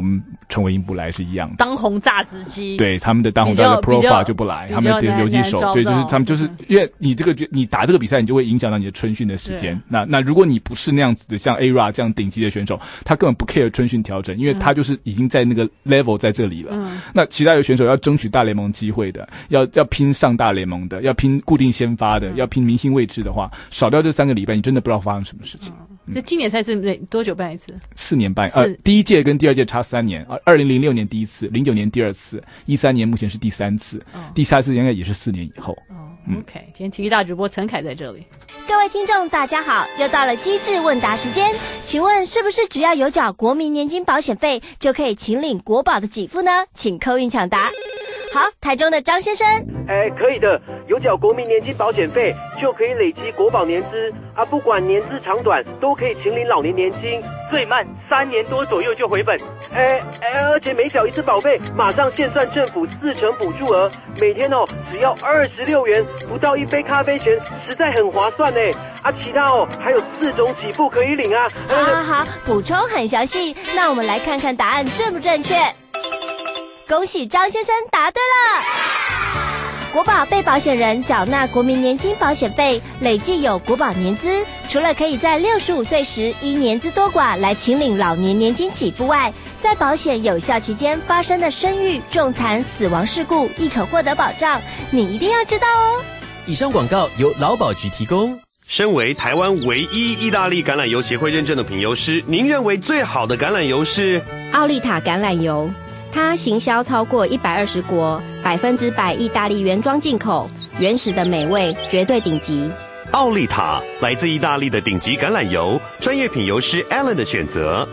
Speaker 9: 陈伟英不来是一样的。
Speaker 1: 当红炸子鸡，
Speaker 9: 对他们的当红炸的 profile 就不来，他们的游击手，对，就是他们就是因为你这个你打这个比赛，你就会影响到你的春训的时间。那那如果你不是那样子的，像 A R A 这样顶级的选手，他根本不 care 春训调整，因为他就是已经在那个 level 在这里了。嗯、那其他有选手要争取大联盟机会的，要要拼上大联盟的，要拼固定先发的，嗯、要拼明星位置的话，少掉这三个礼拜，你真的不知道发生什么事情。
Speaker 1: 那、嗯、今年赛是多久办一次？
Speaker 9: 四年办，呃，第一届跟第二届差三年，二零零六年第一次，零九年第二次，一三年目前是第三次，哦、第三次应该也是四年以后。
Speaker 1: 哦嗯、OK， 今天体育大主播陈凯在这里。
Speaker 12: 各位听众大家好，又到了机智问答时间，请问是不是只要有缴国民年金保险费就可以请领国保的给付呢？请扣运抢答。好，台中的张先生，
Speaker 14: 哎，可以的，有缴国民年金保险费就可以累积国保年资啊，不管年资长短都可以请领老年年金，最慢三年多左右就回本。哎哎，而且每缴一次保费，马上现算政府四成补助额，每天哦只要二十六元，不到一杯咖啡钱，实在很划算呢。啊，其他哦还有四种给付可以领啊。
Speaker 12: 好好好，补充很详细，那我们来看看答案正不正确。恭喜张先生答对了！国保被保险人缴纳国民年金保险费，累计有国保年资，除了可以在六十五岁时依年资多寡来请领老年年金给付外，在保险有效期间发生的生育、重残、死亡事故亦可获得保障，你一定要知道哦。
Speaker 15: 以上广告由劳保局提供。
Speaker 6: 身为台湾唯一意大利橄榄油协会认证的品油师，您认为最好的橄榄油是
Speaker 16: 奥利塔橄榄油。它行销超过一百二十国，百分之百意大利原装进口，原始的美味，绝对顶级。
Speaker 6: 奥利塔来自意大利的顶级橄榄油，专业品油师 Alan 的选择。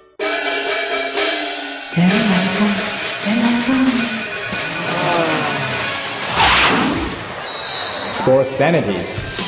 Speaker 9: Sports Sanity。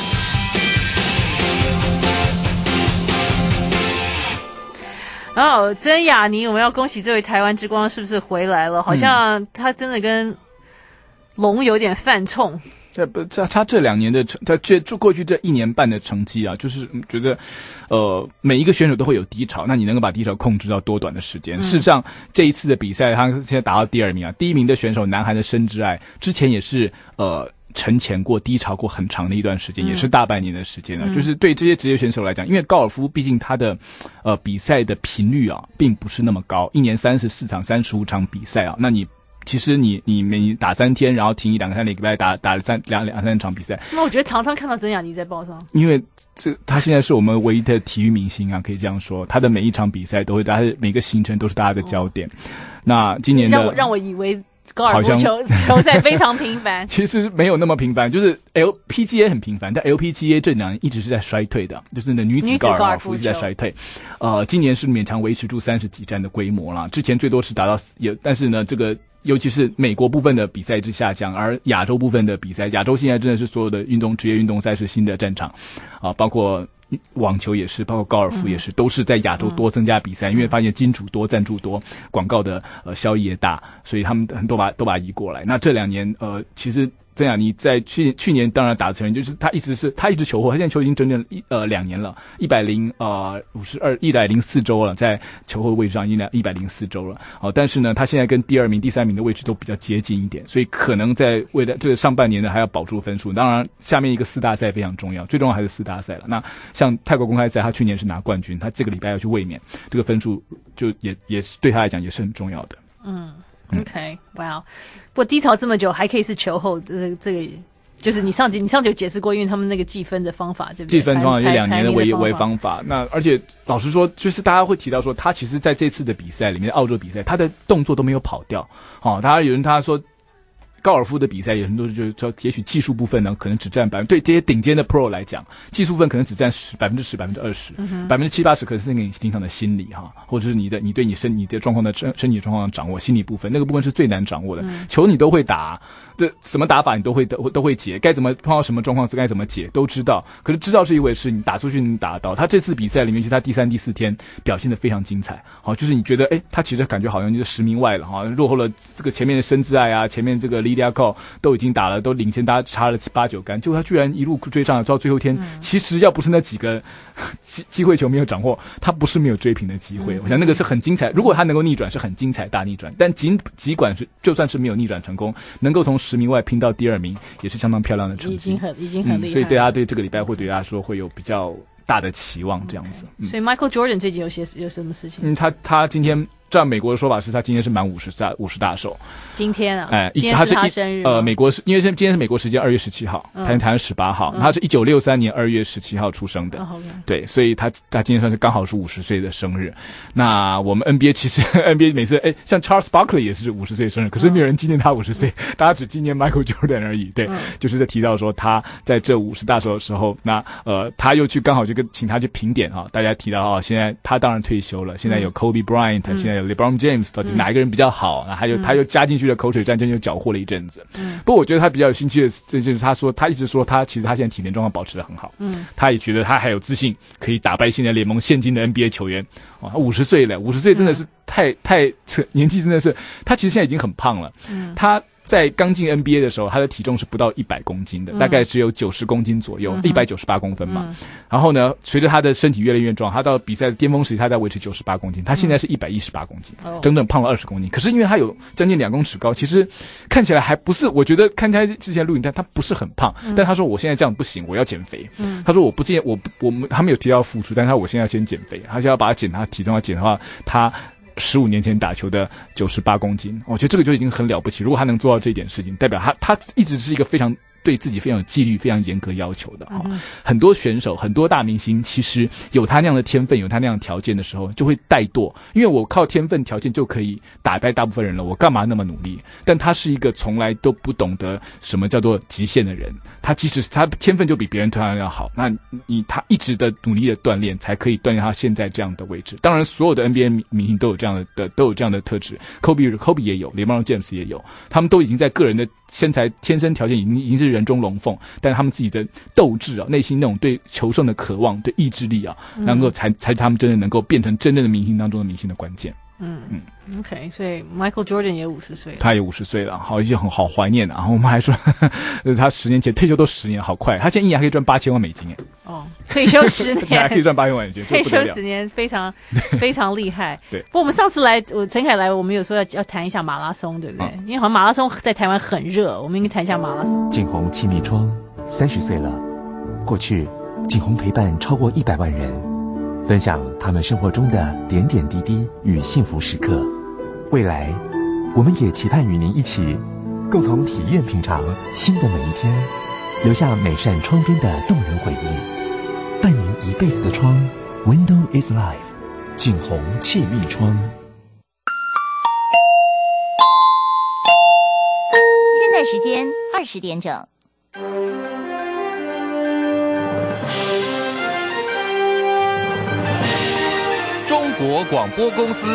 Speaker 1: 然后曾雅妮，我们要恭喜这位台湾之光是不是回来了？好像他真的跟龙有点犯冲。
Speaker 9: 这不，他他这两年的成，他这过去这一年半的成绩啊，就是觉得，呃，每一个选手都会有低潮，那你能够把低潮控制到多短的时间？嗯、事实上，这一次的比赛，他现在打到第二名啊，第一名的选手南韩的申智爱，之前也是呃。沉潜过低潮过很长的一段时间，嗯、也是大半年的时间了。嗯、就是对这些职业选手来讲，因为高尔夫毕竟他的呃比赛的频率啊，并不是那么高，一年三十四场、三十五场比赛啊，那你其实你你每打三天，然后停一两个三礼拜打打了三两两三场比赛。
Speaker 1: 那我觉得常常看到曾雅妮在报上，
Speaker 9: 因为这他现在是我们唯一的体育明星啊，可以这样说，他的每一场比赛都会，他的每个行程都是大家的焦点。哦、那今年的
Speaker 1: 让我让我以为。高尔夫球球赛非常频繁，
Speaker 9: 其实没有那么频繁，就是 L P G A 很频繁，但 L P G A 这两年一直是在衰退的，就是那女子高尔夫一直在衰退。呃，今年是勉强维持住三十几站的规模啦，之前最多是达到也，但是呢，这个尤其是美国部分的比赛一直下降，而亚洲部分的比赛，亚洲现在真的是所有的运动职业运动赛事新的战场啊，包括。网球也是，包括高尔夫也是，嗯、都是在亚洲多增加比赛，嗯、因为发现金主多、赞助多，广告的呃效益也大，所以他们很多把都把它移过来。那这两年呃，其实曾雅妮在去去年当然打得成人，就是他一直是他一直求获，他现在球已经整整一呃两年了，一百零呃五十二一百零四周了，在球后位置上一两一百零四周了。好、呃，但是呢，他现在跟第二名、第三名的位置都比较接近一点，所以可能在未来这个上半年呢还要保住分数。当然，下面一个四大赛非常重要，最重要还是四大赛了。那像泰国公开赛，他去年是拿冠军，他这个礼拜要去卫冕，这个分数就也也是对他来讲也是很重要的。
Speaker 1: 嗯。OK， 哇、wow ！不过低潮这么久，还可以是球后，这个这个就是你上集你上集有解释过，因为他们那个计分的方法，对不对？
Speaker 9: 计分方法有两年的为为方法。那而且老实说，就是大家会提到说，他其实在这次的比赛里面，澳洲比赛，他的动作都没有跑掉。哦，他有人他说。高尔夫的比赛有很多就是说，也许技术部分呢，可能只占百分，对这些顶尖的 pro 来讲，技术部分可能只占十百分之十、百分之二十、百分之七八十，可能是你平常的心理哈，或者是你的你对你身你的状况的身身体状况的掌握，心理部分那个部分是最难掌握的。嗯、球你都会打，这什么打法你都会都都会解，该怎么碰到什么状况该怎么解都知道。可是知道是一回事，你打出去你打得到。他这次比赛里面，其实他第三、第四天表现得非常精彩。好，就是你觉得哎，他其实感觉好像就是十名外了哈，落后了这个前面的申智爱啊，前面这个 Lydia Ko 都已经打了，都领先大家差了七八九杆，结果他居然一路追上了，到最后一天、嗯、其实要不是那几个机机会球没有掌握，他不是没有追平的机会、嗯、我想那个是很精彩，如果他能够逆转是很精彩大逆转，但尽尽管是就算是没有逆转成功，能够从十名外拼到第二名也是相当漂亮的成绩，
Speaker 1: 已经很已经很厉害、嗯、
Speaker 9: 所以对他对这个礼拜会对他说会有比较大的期望这样子、
Speaker 1: 嗯、所以 Michael Jordan 最近有些有什么事情？
Speaker 9: 嗯，他他今天照美国的说法是他今天是满五十大五十大寿。
Speaker 1: 今天啊，
Speaker 9: 哎，
Speaker 1: 今天是他生日。
Speaker 9: 呃，美国是因为是今天是美国时间二月十七号，台湾台湾十八号，嗯、他是一九六三年二月十七号出生的。哦、对，所以他他今天算是刚好是五十岁的生日。那我们 N B A 其实 N B A 每次哎，像 Charles Barkley 也是五十岁生日，可是没有人纪念他五十岁，大家只纪念 Michael Jordan 而已。对，嗯、就是在提到说他在这五十大寿的时候，那呃他又去刚好就跟请他去评点啊，大家提到啊，现在他当然退休了，现在有 Kobe Bryant，、嗯、现在有 LeBron James。到底哪一个人比较好？那、嗯、他就他又加进去了口水战争，就搅和了一阵子。嗯，不过我觉得他比较有兴趣的，这就是他说他一直说他其实他现在体能状况保持得很好。嗯，他也觉得他还有自信可以打败现在联盟现今的 N B A 球员。哦，他五十岁了，五十岁真的是太、嗯、太年纪真的是，他其实现在已经很胖了。嗯，他。在刚进 N B A 的时候，他的体重是不到一百公斤的、嗯，大概只有九十公斤左右，一百九十八公分嘛、嗯。然后呢，随着他的身体越来越壮，他到比赛的巅峰时期，他在维持九十八公斤，他现在是一百一十八公斤、嗯，整整胖了二十公斤。可是因为他有将近两公尺高，其实看起来还不是，我觉得看他之前录影带，他不是很胖。嗯、但他说我现在这样不行，我要减肥。嗯、他说我不建议我我们他没有提到付出，但是他我现在要先减肥，他就要把他减他体重要减的话，他。十五年前打球的九十八公斤，我觉得这个就已经很了不起。如果他能做到这一点事情，代表他他一直是一个非常对自己非常有纪律、非常严格要求的哈、嗯。很多选手、很多大明星，其实有他那样的天分、有他那样的条件的时候，就会怠惰。因为我靠天分条件就可以打败大部分人了，我干嘛那么努力？但他是一个从来都不懂得什么叫做极限的人。他即使他天分就比别人同样要好，那你他一直的努力的锻炼，才可以锻炼他现在这样的位置。当然，所有的 N B A 明星都有这样的都有这样的特质。Kobe Kobe 也有 ，LeBron James 也有，他们都已经在个人的身材天生条件已经已经是人中龙凤，但是他们自己的斗志啊，内心那种对求胜的渴望、对意志力啊，能够才才他们真的能够变成真正的明星当中的明星的关键。
Speaker 1: 嗯嗯 ，OK， 所以 Michael Jordan 也五十岁了，
Speaker 9: 他也五十岁了，好，已经很好怀念了。然后我们还说，呵呵他十年前退休都十年，好快，他现在一年还可以赚八千万美金哎。
Speaker 1: 哦，退休十年
Speaker 9: 还可以赚八千万美金，
Speaker 1: 退休十年非常非常厉害。
Speaker 9: 对，
Speaker 1: 不过我们上次来，我陈凯来，我们有说要要谈一下马拉松，对不对？嗯、因为好像马拉松在台湾很热，我们应该谈一下马拉松。
Speaker 17: 景宏气密窗三十岁了，过去景宏陪伴超过一百万人。分享他们生活中的点点滴滴与幸福时刻。未来，我们也期盼与您一起，共同体验品尝新的每一天，留下每扇窗边的动人回忆。伴您一辈子的窗 ，Window is Life， 景宏气密窗。
Speaker 4: 现在时间二十点整。
Speaker 6: 中国广播公司。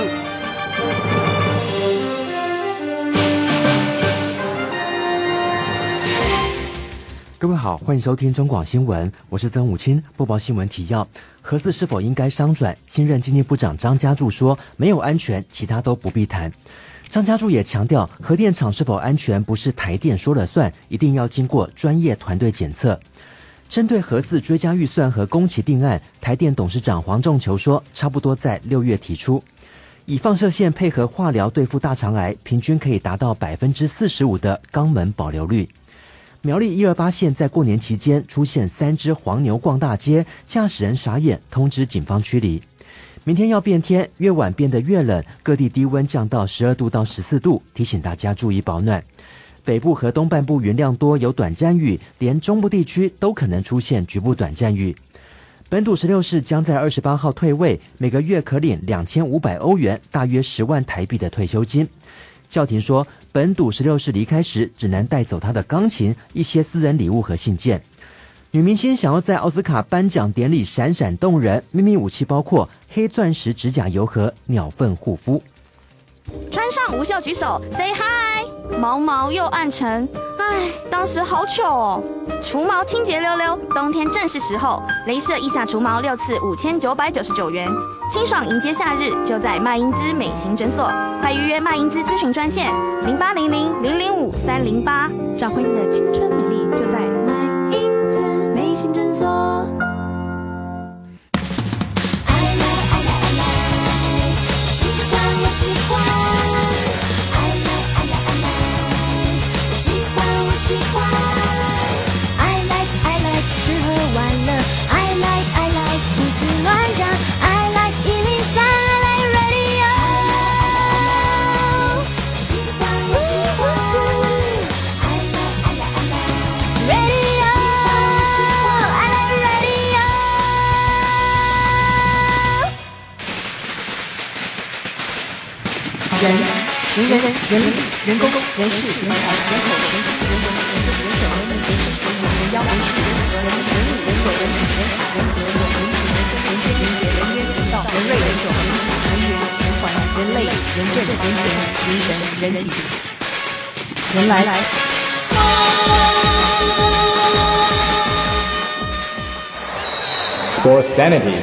Speaker 18: 各位好，欢迎收听中广新闻，我是曾武清，播报新闻提要。核四是否应该商转？新任经济部长张家柱说，没有安全，其他都不必谈。张家柱也强调，核电厂是否安全不是台电说了算，一定要经过专业团队检测。针对核四追加预算和工期定案，台电董事长黄仲球说，差不多在六月提出。以放射线配合化疗对付大肠癌，平均可以达到百分之四十五的肛门保留率。苗栗一二八线在过年期间出现三只黄牛逛大街，驾驶人傻眼，通知警方驱离。明天要变天，越晚变得越冷，各地低温降到十二度到十四度，提醒大家注意保暖。北部和东半部云量多，有短暂雨，连中部地区都可能出现局部短暂雨。本土十六市将在二十八号退位，每个月可领两千五百欧元，大约十万台币的退休金。教廷说，本土十六市离开时只能带走他的钢琴、一些私人礼物和信件。女明星想要在奥斯卡颁奖典礼闪闪动人，秘密武器包括黑钻石指甲油和鸟粪护肤。
Speaker 19: 穿上无袖举手 ，say hi。毛毛又暗沉，唉， 唉，当时好糗哦。除毛清洁溜溜，冬天正是时候，雷射腋下除毛六次五千九百九十九元，清爽迎接夏日，就在麦因兹美型诊所，快预约麦因兹咨询专线零八零零零零五三零八，找回你的青春美丽，就在麦因兹美型诊所。
Speaker 10: 喜欢，爱来爱来爱来，喜欢我喜欢，爱来爱来吃喝玩乐，爱来爱来胡思乱想，爱来一零三，爱来 radio， 喜欢我喜欢，爱来爱来爱来 radio， 喜欢我喜欢，爱来 radio。
Speaker 1: 人人人人人力人工人事人才人口人情人人文人人人手人民人事人员人妖人事人和人人物人有人品人才人德人人情人生人间人杰人约人道人瑞人种人质人缘人环人类人政人权人神人体人来来。
Speaker 9: Sports Sanity。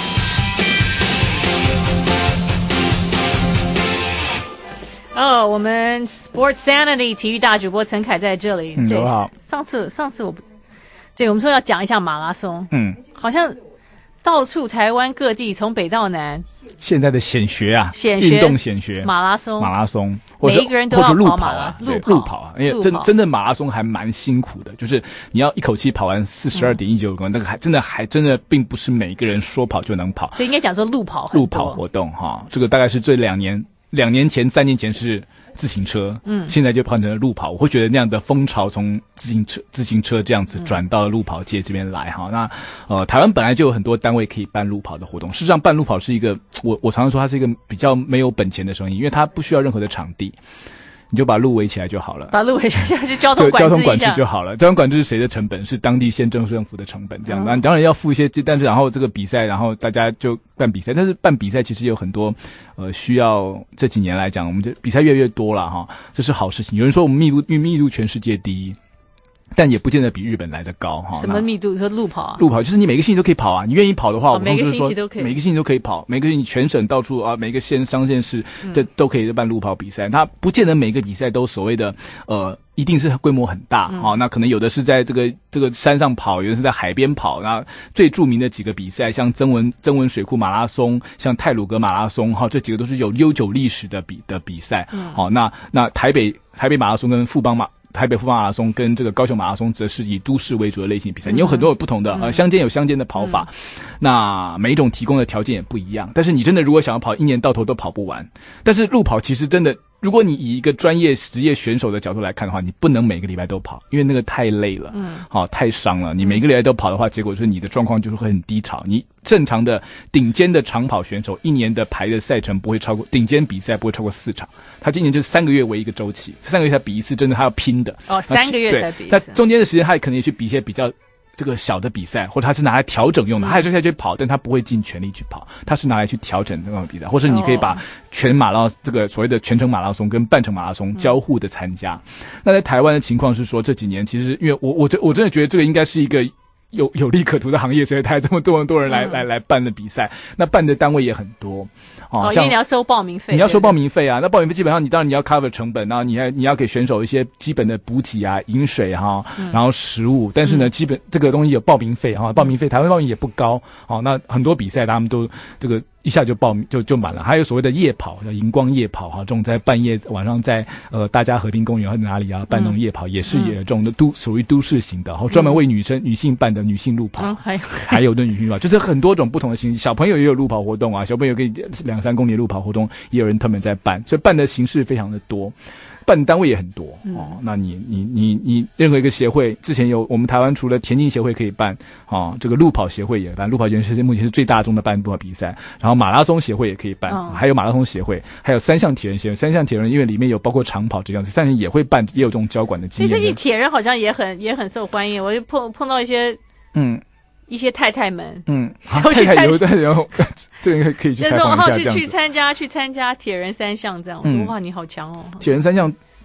Speaker 1: 哦，我们 Sports Sanity 体育大主播陈凯在这里。
Speaker 9: 嗯，对，好。
Speaker 1: 上次上次我不，对我们说要讲一下马拉松。
Speaker 9: 嗯，
Speaker 1: 好像到处台湾各地从北到南，
Speaker 9: 现在的显学啊，
Speaker 1: 显学
Speaker 9: 运动显学，
Speaker 1: 马拉松，
Speaker 9: 马拉松，或者
Speaker 1: 每一个人都要跑马拉
Speaker 9: 松，
Speaker 1: 路
Speaker 9: 路跑啊，因为真真的马拉松还蛮辛苦的，就是你要一口气跑完四十二点一九公里，那个还真的还真的并不是每一个人说跑就能跑，
Speaker 1: 所以应该讲说路跑，
Speaker 9: 路跑活动哈，这个大概是这两年。两年前、三年前是自行车，嗯，现在就换成了路跑。我会觉得那样的风潮从自行车、自行车这样子转到了路跑界这边来哈。那呃，台湾本来就有很多单位可以办路跑的活动。事实上，办路跑是一个我我常常说它是一个比较没有本钱的生意，因为它不需要任何的场地。你就把路围起来就好了，
Speaker 1: 把路围起来就交通管制
Speaker 9: 交通管制就好了。交通管制是谁的成本？是当地县政府的成本，这样。那、嗯、当然要付一些，但是然后这个比赛，然后大家就办比赛。但是办比赛其实有很多，呃，需要这几年来讲，我们这比赛越来越多了哈，这是好事情。有人说我们密度密度全世界第一。但也不见得比日本来的高哈。
Speaker 1: 什么密度？说路跑啊？
Speaker 9: 路跑就是你每个星期都可以跑啊，你愿意跑的话，
Speaker 1: 哦、
Speaker 9: 我
Speaker 1: 每个星期都可以，
Speaker 9: 每个星期都可以跑，每个星期全省到处啊，每个县乡县市这、嗯、都可以办路跑比赛。它不见得每个比赛都所谓的呃。一定是规模很大，嗯哦、那可能有的是在这个这个山上跑，有的是在海边跑。那最著名的几个比赛，像曾文曾文水库马拉松，像太鲁阁马拉松，哈、哦，这几个都是有悠久历史的比的比赛。好、嗯哦，那那台北台北马拉松跟富邦马。台北富邦马拉松跟这个高雄马拉松则是以都市为主的类型比赛，你有很多有不同的、嗯、呃，乡间有乡间的跑法、嗯，那每一种提供的条件也不一样。但是你真的如果想要跑，一年到头都跑不完。但是路跑其实真的，如果你以一个专业职业选手的角度来看的话，你不能每个礼拜都跑，因为那个太累了，嗯，好、哦、太伤了。你每个礼拜都跑的话，结果就是你的状况就是会很低潮。你正常的顶尖的长跑选手，一年的排的赛程不会超过顶尖比赛不会超过四场，他今年就是三个月为一个周期，三个月才比一次，真的他要拼的
Speaker 1: 哦，三个月才比一次。
Speaker 9: 那中间的时间他也可能也去比一些比较这个小的比赛，或者他是拿来调整用的，嗯、他还是下去跑，但他不会尽全力去跑，他是拿来去调整这种比赛，或是你可以把全马拉这个所谓的全程马拉松跟半程马拉松交互的参加。嗯、那在台湾的情况是说，这几年其实因为我我我真的觉得这个应该是一个。有有利可图的行业，所以才这么多多人来、嗯、来来办的比赛。那办的单位也很多，
Speaker 1: 哦，哦因为你要收报名费，
Speaker 9: 你要收报名费啊。那报名费基本上你当然你要 cover 成本，然后你还你要给选手一些基本的补给啊、饮水哈、嗯，然后食物。但是呢，嗯、基本这个东西有报名费哈，报名费台湾报名也不高，哦，那很多比赛他们都这个。一下就报名就就满了，还有所谓的夜跑，叫荧光夜跑哈，这种在半夜晚上在呃大家和平公园或者哪里啊办那种夜跑，嗯、也是也有这种的都属于都市型的，然后专门为女生、嗯、女性办的女性路跑，嗯、还还有的女性路跑，就是很多种不同的形式。小朋友也有路跑活动啊，小朋友可以两三公里路跑活动，也有人特别在办，所以办的形式非常的多。办单位也很多、嗯、哦，那你你你你任何一个协会，之前有我们台湾除了田径协会可以办，哦，这个路跑协会也办，路跑全世界目前是最大宗的办路跑比赛，然后马拉松协会也可以办，哦、还有马拉松协会，还有三项铁人协会，三项铁人因为里面有包括长跑这样子，三项也会办，也有这种交管的经验。
Speaker 1: 所以最近铁人好像也很也很受欢迎，我就碰碰到一些嗯。一些太太们，
Speaker 9: 嗯，都去参加，然后这个可以去采访一下，
Speaker 1: 这样子。去去参加去参加铁人三项这样，我说、嗯、哇，你好强哦！
Speaker 9: 铁人三项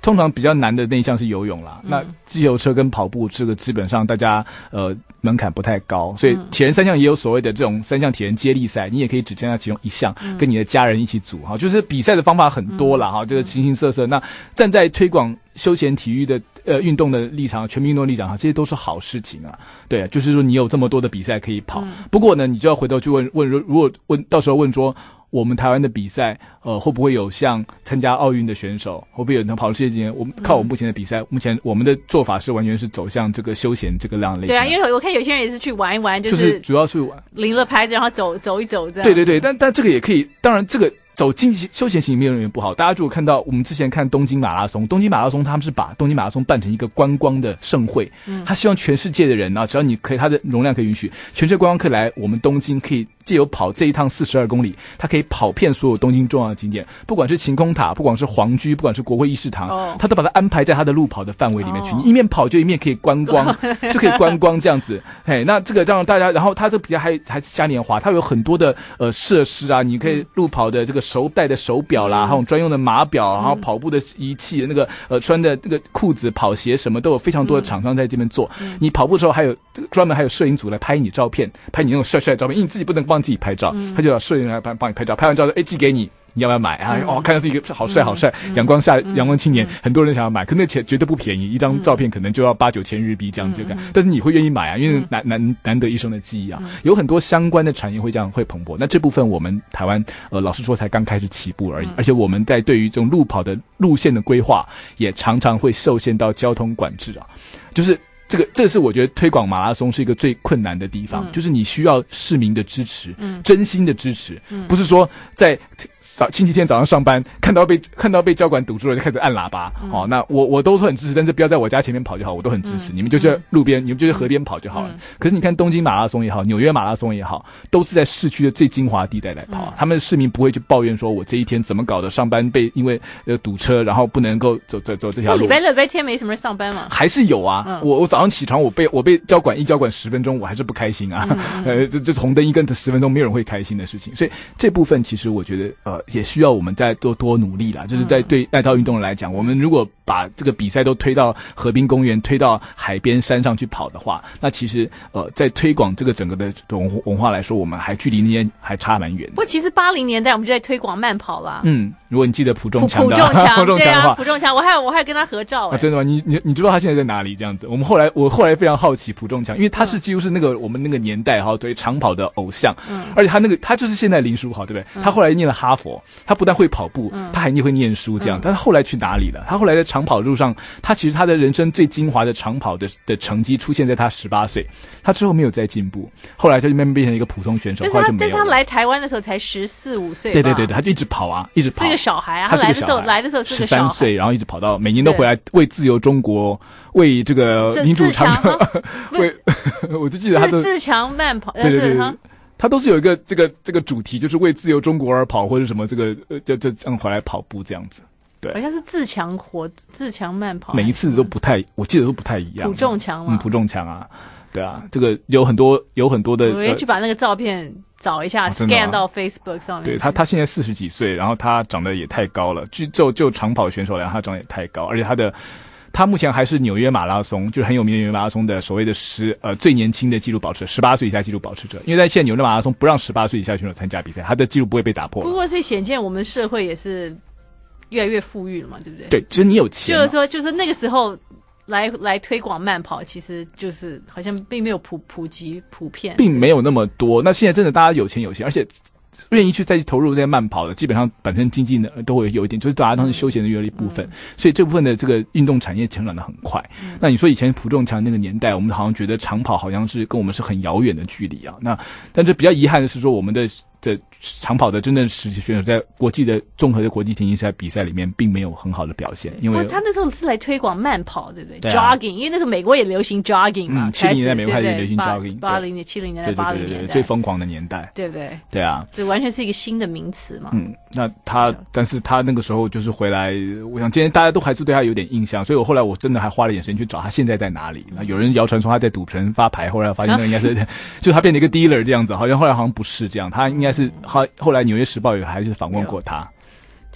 Speaker 9: 通常比较难的那一项是游泳啦。嗯、那自由车跟跑步这个基本上大家呃门槛不太高，所以铁人三项也有所谓的这种三项铁人接力赛，你也可以只参加其中一项，嗯、跟你的家人一起组哈，就是比赛的方法很多啦哈，嗯、这个形形色色。那站在推广休闲体育的呃运动的立场，全民运动的立场哈，这些都是好事情啊。对啊，就是说你有这么多的比赛可以跑，嗯、不过呢，你就要回头去问问，如果问到时候问说。我们台湾的比赛，呃，会不会有像参加奥运的选手，会不会有人跑世界纪录？我们靠我们目前的比赛，嗯、目前我们的做法是完全是走向这个休闲这个量类型。
Speaker 1: 对啊，因为我看有些人也是去玩一玩，
Speaker 9: 就是、就是主要是玩，
Speaker 1: 领了牌子然后走走一走这样。
Speaker 9: 对对对，但但这个也可以，当然这个。走竞技休闲型没有人员不好，大家如果看到我们之前看东京马拉松，东京马拉松他们是把东京马拉松办成一个观光的盛会，嗯，他希望全世界的人啊，只要你可以，他的容量可以允许，全世界观光客来我们东京，可以借由跑这一趟四十二公里，他可以跑遍所有东京重要的景点，不管是晴空塔，不管是皇居，不管是国会议事堂，哦，他都把它安排在他的路跑的范围里面去，哦，你一面跑就一面可以观光，就可以观光这样子，嘿，那这个让大家，然后他这比较还还是嘉年华，他有很多的呃设施啊，你可以路跑的这个手带的手表啦，还有专用的码表，然后跑步的仪器，那个呃穿的这个裤子、跑鞋什么都有非常多的厂商在这边做。嗯、你跑步的时候还有专门还有摄影组来拍你照片，拍你那种帅帅的照片，因为你自己不能帮自己拍照，嗯、他就找摄影来帮帮你拍照，拍完照说哎寄给你。你要不要买啊？哦，看到自己好帅好帅，阳光下阳光青年，嗯、很多人想要买，可那钱绝对不便宜，一张照片可能就要八九千日币这样子干，嗯、但是你会愿意买啊，因为难难难得一生的记忆啊，嗯、有很多相关的产业会这样会蓬勃。那这部分我们台湾呃，老实说才刚开始起步而已，嗯、而且我们在对于这种路跑的路线的规划，也常常会受限到交通管制啊，就是。这个，这是我觉得推广马拉松是一个最困难的地方，嗯、就是你需要市民的支持，嗯、真心的支持，嗯、不是说在早星期天早上上班看到被看到被交管堵住了就开始按喇叭，嗯、哦，那我我都很支持，但是不要在我家前面跑就好，我都很支持，嗯、你们就在路边，嗯、你们就在河边跑就好了。嗯、可是你看东京马拉松也好，纽约马拉松也好，都是在市区的最精华地带来跑，嗯、他们的市民不会去抱怨说我这一天怎么搞的，上班被因为呃堵车，然后不能够走走走这条路。
Speaker 1: 礼拜六、礼拜天没什么人上班嘛？
Speaker 9: 还是有啊，嗯、我我早上起床我被我被交管一交管十分钟，我还是不开心啊。嗯、呃，这这红灯一跟十分钟，没有人会开心的事情。所以这部分其实我觉得呃也需要我们再多多努力啦。就是在对爱套运动来讲，我们如果把这个比赛都推到河滨公园、推到海边山上去跑的话，那其实呃在推广这个整个的文文化来说，我们还距离那些还差蛮远的。
Speaker 1: 不过其实八零年代我们就在推广慢跑啦。
Speaker 9: 嗯，如果你记得蒲仲强的
Speaker 1: 蒲仲强，
Speaker 9: 蒲仲强的话，
Speaker 1: 蒲仲强，我还有我还有跟他合照、欸
Speaker 9: 啊。真的吗？你你你知道他现在在哪里？这样子，我们后来我后来非常好奇蒲仲强，因为他是几乎是那个、嗯、我们那个年代哈对长跑的偶像，嗯，而且他那个他就是现在林书豪，对不对？嗯、他后来念了哈佛，他不但会跑步，嗯、他还会念书，这样。嗯、但是后来去哪里了？他后来在长跑路上，他其实他的人生最精华的长跑的的成绩出现在他十八岁，他之后没有再进步，后来他就慢慢变成一个普通选手，后来就没有了。
Speaker 1: 但是他来台湾的时候才十四五岁，
Speaker 9: 对对对对，他就一直跑啊，一直跑，
Speaker 1: 是个小孩啊。他来的时候来的时候是个
Speaker 9: 十三岁，然后一直跑到每年都回来为自由中国。为这个民主长跑，为我就记得他的
Speaker 1: 自强慢跑，
Speaker 9: 对对对，他他都是有一个这个这个主题，就是为自由中国而跑，或者什么这个呃，就就这样回来跑步这样子。对，
Speaker 1: 好像是自强活自强慢跑，
Speaker 9: 每一次都不太，我记得都不太一样。
Speaker 1: 蒲仲强嘛，
Speaker 9: 嗯，蒲仲强啊，对啊，这个有很多有很多的，
Speaker 1: 我也去把那个照片找一下、哦、，scan 到 Facebook 上面。
Speaker 9: 对他，他现在四十几岁，然后他长得也太高了，就就就长跑选手来，他长得也太高，而且他的。他目前还是纽约马拉松，就是很有名的纽约马拉松的所谓的十呃最年轻的纪录保持者，十八岁以下纪录保持者。因为在现在纽约马拉松不让十八岁以下选手参加比赛，他的纪录不会被打破。
Speaker 1: 不过，所以显见我们社会也是越来越富裕了嘛，对不对？
Speaker 9: 对，就是你有钱。
Speaker 1: 就是说，就是那个时候来来推广慢跑，其实就是好像并没有普普及普遍，
Speaker 9: 并没有那么多。那现在真的大家有钱有闲，而且。愿意去再去投入这些慢跑的，基本上本身经济呢都会有一点，就是大家当成休闲的娱乐一部分，嗯、所以这部分的这个运动产业成长的很快。嗯、那你说以前蒲仲强那个年代，我们好像觉得长跑好像是跟我们是很遥远的距离啊。那但是比较遗憾的是说，我们的的长跑的真正实习选手在国际的综合的国际田径赛比赛里面，并没有很好的表现，因为
Speaker 1: 他那时候是来推广慢跑，对不对？对啊、jogging， 因为那时候美国也流行 jogging 嘛，
Speaker 9: 七零年代美国开始流行 jogging，
Speaker 1: 八零年、七零年代、八零年代
Speaker 9: 最疯狂的年代，
Speaker 1: 对不对？
Speaker 9: 对啊，
Speaker 1: 这完全是一个新的名词嘛。
Speaker 9: 嗯，那他，但是他那个时候就是回来，我想今天大家都还是对他有点印象，所以我后来我真的还花了点时间去找他现在在哪里。那有人谣传说他在赌城发牌，后来发现那应该是，啊、就他变成一个 dealer 这样子，好像后来好像不是这样，他应该是后后来纽约时报有还是访问过他。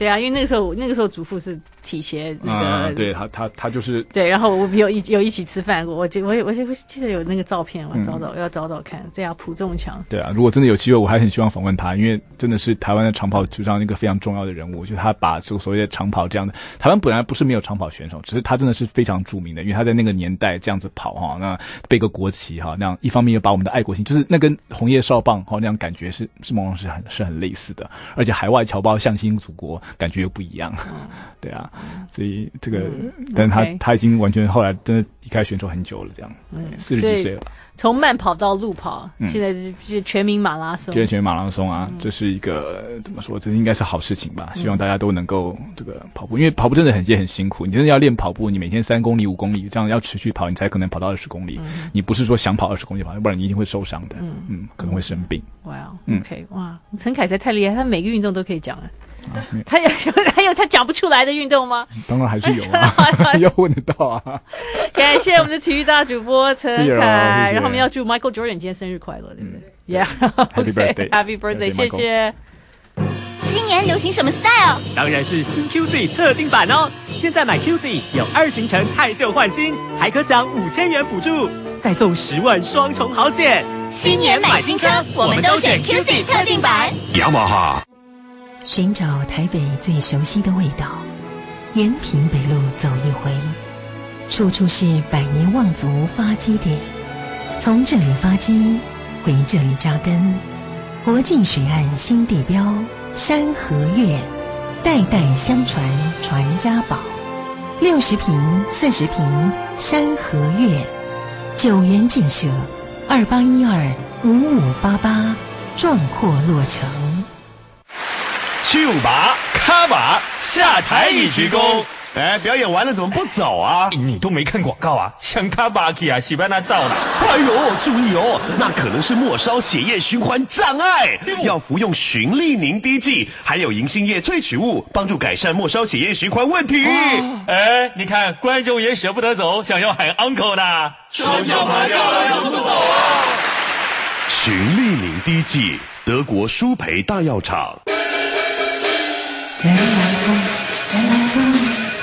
Speaker 1: 对啊，因为那个时候那个时候祖父是体协那个，
Speaker 9: 嗯、对他他他就是
Speaker 1: 对，然后我有一有一起吃饭过，我记我我我记得有那个照片，我找找、嗯、要找找看。对啊，蒲仲强。
Speaker 9: 对啊，如果真的有机会，我还很希望访问他，因为真的是台湾的长跑史上一个非常重要的人物，就是他把这个所谓的长跑这样的，台湾本来不是没有长跑选手，只是他真的是非常著名的，因为他在那个年代这样子跑哈，那背个国旗哈，那样一方面又把我们的爱国心，就是那跟红叶少棒哈那样感觉是是某种是很是很类似的，而且海外侨胞向心祖国感觉又不一样，嗯、对啊，所以这个，嗯、但是他、okay. 他已经完全后来真的离开选手很久了，这样，四十几岁了。
Speaker 1: 从慢跑到路跑，嗯、现在是全民马拉松。
Speaker 9: 现在全民马拉松啊，嗯、这是一个怎么说？这应该是好事情吧？希望大家都能够这个跑步，因为跑步真的很也很辛苦。你真的要练跑步，你每天三公里、五公里这样要持续跑，你才可能跑到二十公里。嗯、你不是说想跑二十公里跑，要不然你一定会受伤的。嗯嗯，可能会生病。
Speaker 1: 哇、wow, ，OK，、嗯、哇，陈凯才太厉害，他每个运动都可以讲了。啊、他有还有他讲不出来的运动吗？
Speaker 9: 当然还是有啊，要问得到啊。
Speaker 1: 感谢我们的体育大主播陈凯，然后我们要祝 Michael Jordan 今天生日快乐，对不对、嗯、？Yeah，Happy birthday，Happy birthday， 谢谢。
Speaker 4: 今年流行什么 style？
Speaker 20: 当然是新 Q Z 特定版哦！现在买 Q Z 有二行程汰旧换新，还可享五千元补助，再送十万双重好险。
Speaker 4: 新年买新车，我们都选 Q Z 特定版。
Speaker 6: 雅马哈。
Speaker 21: 寻找台北最熟悉的味道，延平北路走一回，处处是百年望族发基点，从这里发基，回这里扎根。国境水岸新地标山河苑，代代相传传家宝，六十坪、四十坪山河苑，九元建设二八一二五五八八，壮阔落成。
Speaker 6: 去舞拔卡拔下台一鞠躬。哎，表演完了怎么不走啊？
Speaker 22: 你都没看广告啊？想卡巴基啊，喜欢那造的。
Speaker 6: 哎呦，注意哦，那可能是末梢血液循环障碍，要服用循利宁滴剂，还有银杏叶萃取物，帮助改善末梢血液循环问题。
Speaker 22: 哦、哎，你看观众也舍不得走，想要喊 uncle 呢。
Speaker 6: 双脚麻掉了，走不走啊？循利宁滴剂，德国舒培大药厂。
Speaker 21: 人来疯，人来疯。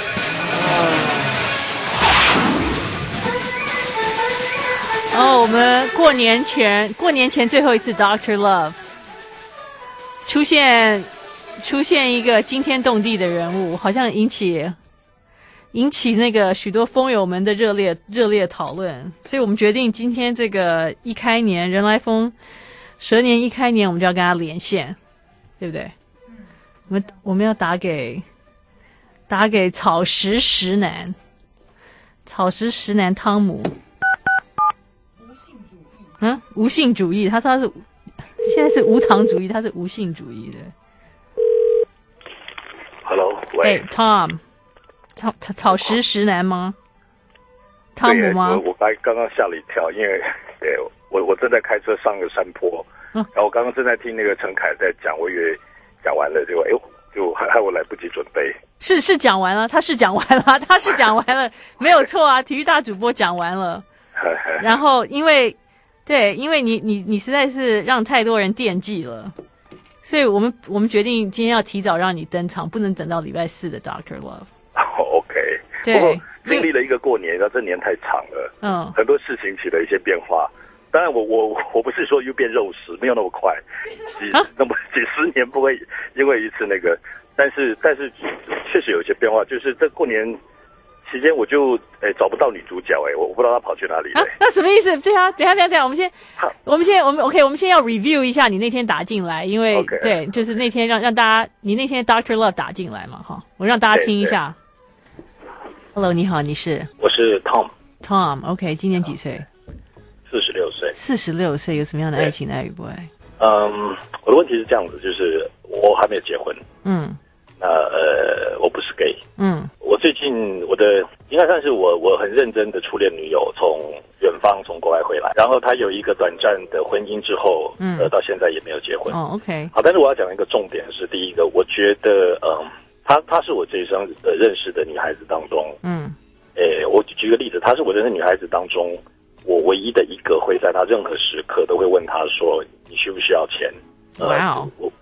Speaker 1: 哦，我们过年前，过年前最后一次 Doctor Love 出现，出现一个惊天动地的人物，好像引起引起那个许多风友们的热烈热烈讨论，所以我们决定今天这个一开年，人来疯蛇年一开年，我们就要跟他连线，对不对？我们我们要打给打给草食石男，草食石男汤姆。无性主义。嗯，无性主义，他说他是现在是无糖主义，他是无性主义的。
Speaker 23: Hello， 喂。
Speaker 1: 哎 ，Tom， 草草草食石男吗？汤姆吗？
Speaker 23: 我我刚刚刚吓了一跳，因为对我我正在开车上个山坡，嗯、然后我刚刚正在听那个陈凯在讲，我以为讲完了，结果哎呦，就还害我来不及准备。
Speaker 1: 是是讲完了，他是讲完了，他是讲完了，没有错啊，体育大主播讲完了。然后因为对，因为你你你实在是让太多人惦记了，所以我们我们决定今天要提早让你登场，不能等到礼拜四的 Doctor Love。
Speaker 23: Oh, OK， 对，不过经历了一个过年，那这年太长了，嗯，很多事情起了一些变化。当然我，我我我不是说又变肉食，没有那么快，几、啊、那么几十年不会因为一次那个，但是但是确实有一些变化，就是这过年期间我就诶、欸、找不到女主角诶、欸，我不知道她跑去哪里了、欸啊。
Speaker 1: 那什么意思？对啊，等一下等一下等一下，我们先我们先我们 OK， 我们先要 review 一下你那天打进来，因为、okay. 对，就是那天让让大家你那天 Doctor Love 打进来嘛哈，我让大家听一下。Hello， 你好，你是？
Speaker 23: 我是
Speaker 1: Tom。Tom，OK，、okay, 今年几岁？
Speaker 23: 四十六岁。
Speaker 1: 四十六岁有什么样的爱情爱与不爱？
Speaker 23: 嗯，我的问题是这样子，就是我还没有结婚。
Speaker 1: 嗯。
Speaker 23: 那呃，我不是 gay。
Speaker 1: 嗯。
Speaker 23: 我最近我的应该算是我我很认真的初恋女友从远方从国外回来，然后她有一个短暂的婚姻之后，嗯，呃，到现在也没有结婚。
Speaker 1: 哦 ，OK。
Speaker 23: 好，但是我要讲一个重点是，第一个，我觉得，嗯，她她是我这一生呃认识的女孩子当中，嗯，诶，我举个例子，她是我认识女孩子当中，我唯一的一个会在她任何时刻都会问她说，你需不需要钱？
Speaker 1: 哇、wow.
Speaker 23: 呃，我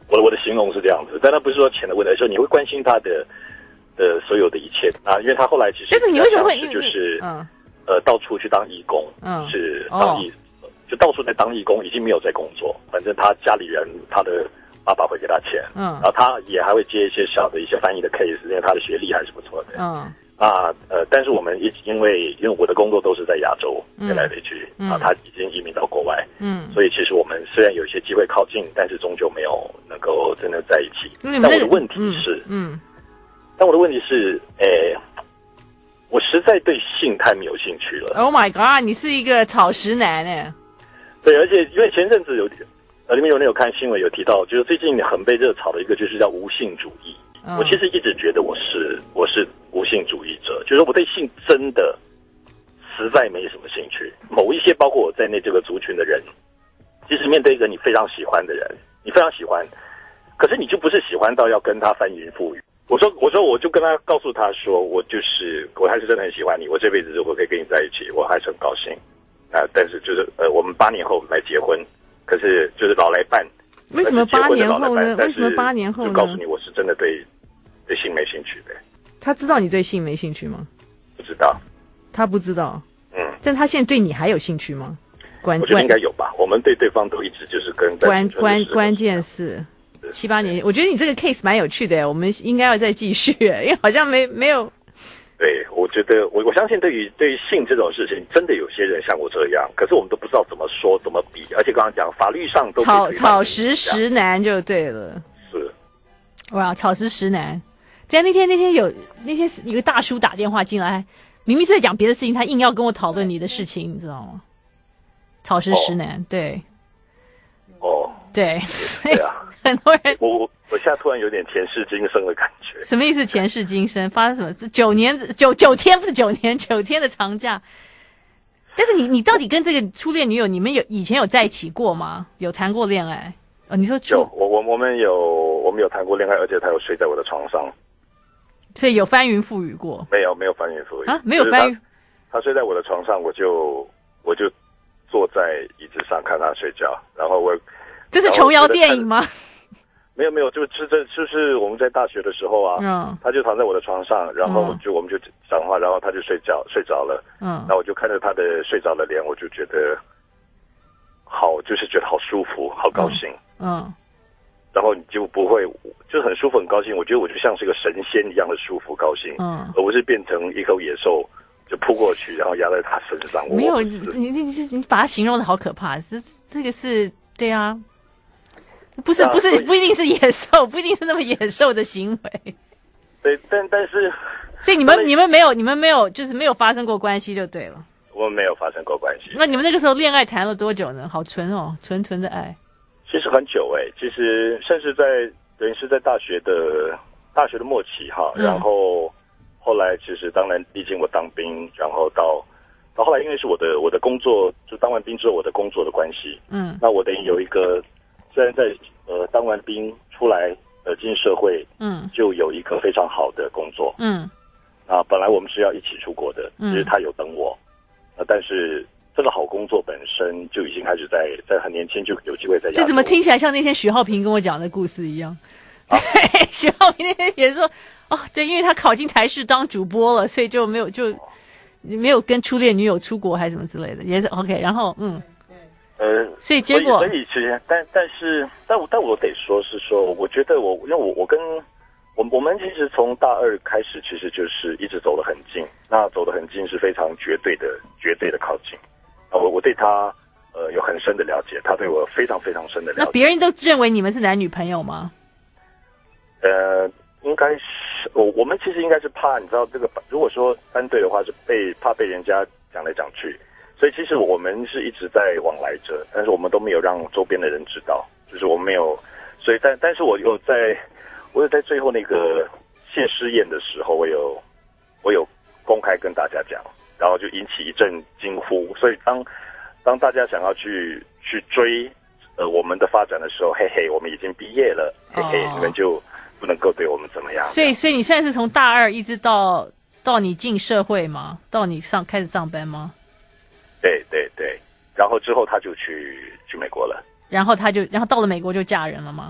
Speaker 23: 我我的形容是这样子，但他不是说钱的问题，而是说你会关心他的的所有的一切啊，因为他后来其实
Speaker 1: 但是你为什么会
Speaker 23: 就是
Speaker 1: 嗯
Speaker 23: 呃到处去当义工，
Speaker 1: 嗯
Speaker 23: 是当义、哦、就到处在当义工，已经没有在工作，反正他家里人他的爸爸会给他钱，嗯，然后他也还会接一些小的一些翻译的 case， 因为他的学历还是不错的，嗯。啊，呃，但是我们一因为因为我的工作都是在亚洲飞来飞去，嗯、啊，他已经移民到国外，嗯，所以其实我们虽然有一些机会靠近，但是终究没有能够真的在一起。嗯、但我的问题是，嗯，嗯但我的问题是，诶，我实在对性太没有兴趣了。
Speaker 1: Oh my god， 你是一个草食男哎。
Speaker 23: 对，而且因为前阵子有呃，里面有人有看新闻有提到，就是最近很被热炒的一个就是叫无性主义。我其实一直觉得我是我是无性主义者，就是我对性真的实在没什么兴趣。某一些包括我在内这个族群的人，即使面对一个你非常喜欢的人，你非常喜欢，可是你就不是喜欢到要跟他翻云覆雨。我说我说我就跟他告诉他说，我就是我还是真的很喜欢你，我这辈子如果可以跟你在一起，我还是很高兴啊、呃。但是就是呃，我们八年后来结婚，可是就是老来伴。
Speaker 1: 为什么八年后呢？为什么八年后呢？
Speaker 23: 就告诉你，我是真的对。对性没兴趣的，
Speaker 1: 他知道你对性没兴趣吗？
Speaker 23: 不知道，
Speaker 1: 他不知道。
Speaker 23: 嗯，
Speaker 1: 但他现在对你还有兴趣吗？关，
Speaker 23: 我觉得应该有吧。我们对对方都一直就是跟
Speaker 1: 关关关键是七八年。我觉得你这个 case 蛮有趣的，我们应该要再继续，因为好像没没有。
Speaker 23: 对，我觉得我我相信对于对于性这种事情，真的有些人像我这样，可是我们都不知道怎么说怎么比，而且刚刚讲法律上都
Speaker 1: 草草食食男就对了。
Speaker 23: 是，
Speaker 1: 哇，草食食男。在那天那天有那天有个大叔打电话进来，明明是在讲别的事情，他硬要跟我讨论你的事情，你知道吗？草食食男，哦、对，
Speaker 23: 哦，
Speaker 1: 对，
Speaker 23: 对啊，
Speaker 1: 很多人，
Speaker 23: 我我我现在突然有点前世今生的感觉。
Speaker 1: 什么意思？前世今生发生什么？九年九九天不是九年九天的长假。但是你你到底跟这个初恋女友，你们有以前有在一起过吗？有谈过恋爱？哦，你说
Speaker 23: 有，我我我们有我们有谈过恋爱，而且他有睡在我的床上，
Speaker 1: 所以有翻云覆雨过？
Speaker 23: 没有没有翻云覆雨
Speaker 1: 啊，没有翻云。
Speaker 23: 他, 他睡在我的床上，我就我就坐在椅子上看他睡觉，然后我
Speaker 1: 这是琼瑶电影吗？
Speaker 23: 没有没有，就是这就是我们在大学的时候啊，嗯，他就躺在我的床上，然后就、嗯、我们就讲话，然后他就睡觉睡着了，嗯，然后我就看着他的睡着的脸，我就觉得好，就是觉得好舒服，好高兴。嗯嗯，然后你就不会，就很舒服很高兴。我觉得我就像是个神仙一样的舒服高兴，嗯，而不是变成一口野兽就扑过去，然后压在他身上。
Speaker 1: 没有，你你你你把它形容的好可怕，这这个是对啊，不是不是不一定是野兽，不一定是那么野兽的行为。
Speaker 23: 对，但但是，
Speaker 1: 所以你们你们没有你们没有就是没有发生过关系就对了。
Speaker 23: 我们没有发生过关系。
Speaker 1: 那你们那个时候恋爱谈了多久呢？好纯哦，纯纯的爱。
Speaker 23: 其实很久哎、欸，其实甚至在等于是在大学的大学的末期哈，嗯、然后后来其实当然历经我当兵，然后到到后来因为是我的我的工作，就当完兵之后我的工作的关系，嗯，那我等于有一个虽然在呃当完兵出来呃进社会，嗯，就有一个非常好的工作，嗯，啊本来我们是要一起出国的，嗯，就是他有等我，呃但是。这个好工作本身就已经开始在在很年轻就有机会在。
Speaker 1: 这怎么听起来像那天许浩平跟我讲的故事一样？啊、对，许浩平那天也说，哦，对，因为他考进台视当主播了，所以就没有就没有跟初恋女友出国还是什么之类的，也是 OK。然后嗯，
Speaker 23: 呃，
Speaker 1: 所以结果，
Speaker 23: 所以其实但但是但我但我得说是说，我觉得我因为我我跟我我们其实从大二开始，其实就是一直走得很近，那走得很近是非常绝对的绝对的靠近。我我对他呃有很深的了解，他对我非常非常深的了解。
Speaker 1: 那别人都认为你们是男女朋友吗？
Speaker 23: 呃，应该是我我们其实应该是怕，你知道这个，如果说班对的话，是被怕被人家讲来讲去，所以其实我们是一直在往来着，但是我们都没有让周边的人知道，就是我们没有，所以但但是我有在，我有在最后那个谢师宴的时候，我有我有公开跟大家讲。然后就引起一阵惊呼，所以当当大家想要去去追呃我们的发展的时候，嘿嘿，我们已经毕业了，嘿嘿，哦、你们就不能够对我们怎么样。
Speaker 1: 所以，所以你现在是从大二一直到到你进社会吗？到你上开始上班吗？
Speaker 23: 对对对，然后之后他就去去美国了。
Speaker 1: 然后他就，然后到了美国就嫁人了吗？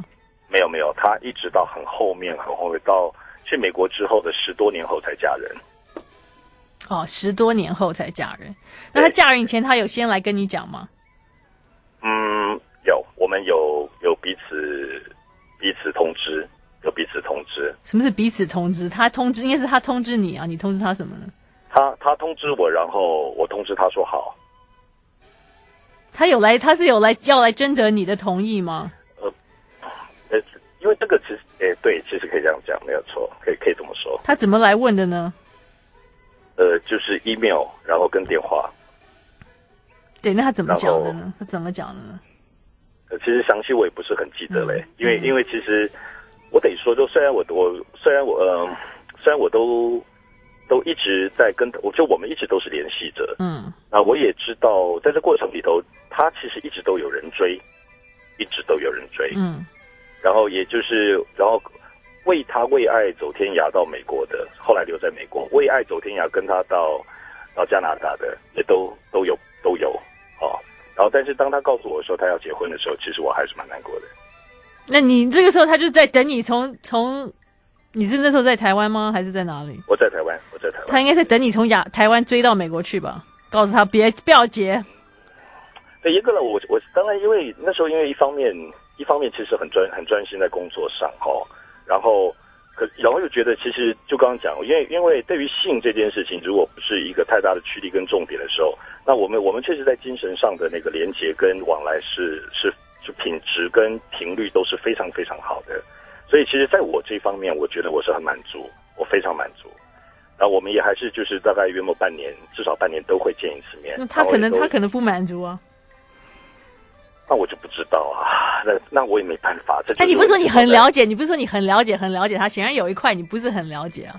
Speaker 23: 没有没有，她一直到很后面很后面到去美国之后的十多年后才嫁人。
Speaker 1: 哦，十多年后才嫁人。那她嫁人以前，她有先来跟你讲吗？
Speaker 23: 嗯，有，我们有有彼此彼此通知，有彼此通知。
Speaker 1: 什么是彼此通知？他通知应该是他通知你啊，你通知他什么呢？
Speaker 23: 他他通知我，然后我通知他说好。
Speaker 1: 他有来，他是有来要来征得你的同意吗？
Speaker 23: 呃，呃，因为这个其实，诶，对，其实可以这样讲，没有错，可以可以这么说。
Speaker 1: 他怎么来问的呢？
Speaker 23: 呃，就是 email， 然后跟电话。
Speaker 1: 对，那他怎么讲的呢？他怎么讲的呢？
Speaker 23: 呃，其实详细我也不是很记得嘞，嗯、因为因为其实我得说，就虽然我我虽然我呃虽然我都都一直在跟，我就我们一直都是联系着，
Speaker 1: 嗯，
Speaker 23: 啊，我也知道在这过程里头，他其实一直都有人追，一直都有人追，
Speaker 1: 嗯，
Speaker 23: 然后也就是然后为他为爱走天涯到美国的，后来留在美国，为爱走天涯跟他到到加拿大的也都都有都有哦。然后，但是当他告诉我说他要结婚的时候，其实我还是蛮难过的。
Speaker 1: 那你这个时候，他就在等你从从，你是那时候在台湾吗？还是在哪里？
Speaker 23: 我在台湾，我在台湾。
Speaker 1: 他应该在等你从亚台湾追到美国去吧？告诉他别不要结。
Speaker 23: 对，一个呢，我我当然因为那时候因为一方面一方面其实很专很专心在工作上哈、哦，然后可然后又觉得其实就刚刚讲，因为因为对于性这件事情，如果不是一个太大的驱力跟重点的时候。那我们我们确实在精神上的那个连结跟往来是是是品质跟频率都是非常非常好的，所以其实在我这方面，我觉得我是很满足，我非常满足。然后我们也还是就是大概约莫半年，至少半年都会见一次面。
Speaker 1: 那他可能他可能不满足啊，
Speaker 23: 那我就不知道啊，那那我也没办法。
Speaker 1: 哎，你不是说你很了解，你不是说你很了解很了解他，显然有一块你不是很了解啊。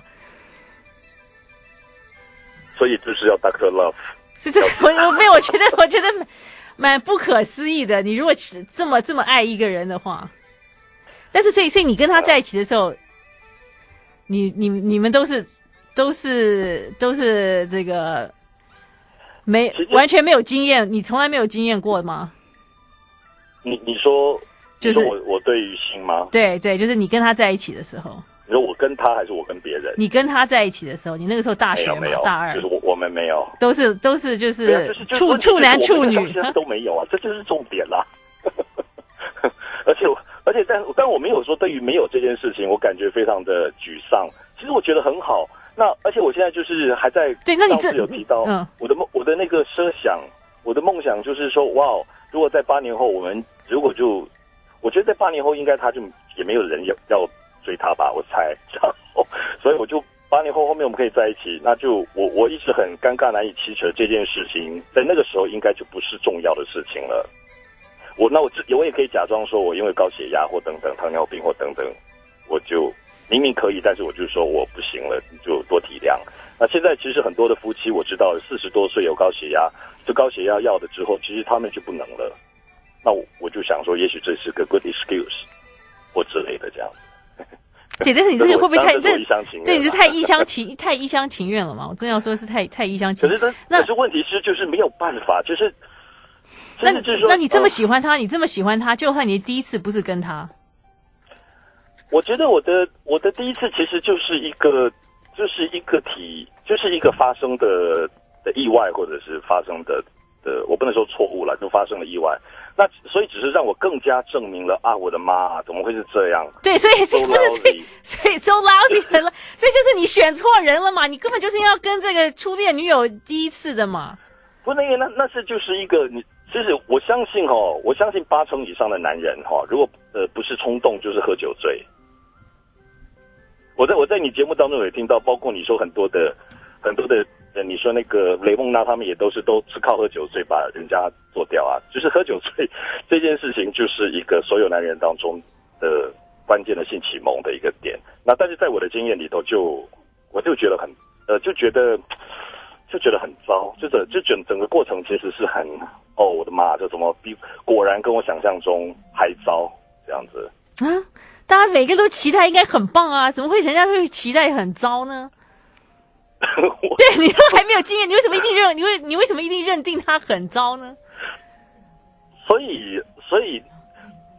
Speaker 23: 所以就是要 Doctor Love。
Speaker 1: 是这我我没有，我觉得我觉得蛮不可思议的。你如果这么这么爱一个人的话，但是所以所以你跟他在一起的时候，你你你们都是都是都是这个没完全没有经验，你从来没有经验过吗？
Speaker 23: 你你说
Speaker 1: 就是
Speaker 23: 你说我我对于性吗？
Speaker 1: 对对，就是你跟他在一起的时候。
Speaker 23: 你说我跟他还是我跟别人？
Speaker 1: 你跟他在一起的时候，你那个时候大学嘛，大二，
Speaker 23: 就是我我们没有，
Speaker 1: 都是都是就
Speaker 23: 是
Speaker 1: 处处男处女
Speaker 23: 都没有啊，这就是重点啦。而且而且但但我没有说对于没有这件事情，我感觉非常的沮丧。其实我觉得很好。那而且我现在就是还在
Speaker 1: 对，那你这
Speaker 23: 有提到
Speaker 1: 嗯，
Speaker 23: 我的梦我的那个奢想，我的梦想就是说，哇，如果在八年后我们如果就，我觉得在八年后应该他就也没有人要要。追他吧，我猜，然后所以我就八年后后面我们可以在一起，那就我我一直很尴尬难以启齿这件事情，在那个时候应该就不是重要的事情了。我那我我也可以假装说我因为高血压或等等糖尿病或等等，我就明明可以，但是我就说我不行了，你就多体谅。那现在其实很多的夫妻我知道四十多岁有高血压，这高血压药的之后，其实他们就不能了。那我我就想说，也许这是个 good excuse 或之类的这样子。
Speaker 1: 对，但是你这个会不会太这对你
Speaker 23: 是
Speaker 1: 太一厢情太一厢情愿了嘛？我真要说是太太一厢情愿。
Speaker 23: 可是那可是问题是就是没有办法，就是
Speaker 1: 那
Speaker 23: 就是说，
Speaker 1: 那你这么喜欢他，呃、你这么喜欢他，就算你第一次不是跟他，
Speaker 23: 我觉得我的我的第一次其实就是一个就是一个体就是一个发生的的意外，或者是发生的的，我不能说错误了，就发生了意外。那所以只是让我更加证明了啊，我的妈，怎么会是这样？
Speaker 1: 对，所以所以不是所以所以 so lousy 了，所以就是你选错人了嘛，你根本就是要跟这个初恋女友第一次的嘛。
Speaker 23: 不，那个那那是就是一个你，其实我相信哦，我相信八成以上的男人哈、哦，如果呃不是冲动就是喝酒醉。我在我在你节目当中也听到，包括你说很多的很多的。你说那个雷梦娜他们也都是都是靠喝酒醉把人家做掉啊，就是喝酒醉这件事情就是一个所有男人当中的关键的性启蒙的一个点。那但是在我的经验里头就我就觉得很呃就觉得就觉得很糟，就整就整整个过程其实是很哦我的妈，这怎么比果然跟我想象中还糟这样子
Speaker 1: 啊？大家每个都期待应该很棒啊，怎么会人家会期待很糟呢？对，你都还没有经验，你为什么一定认？你为你为什么一定认定他很糟呢？
Speaker 23: 所以，所以，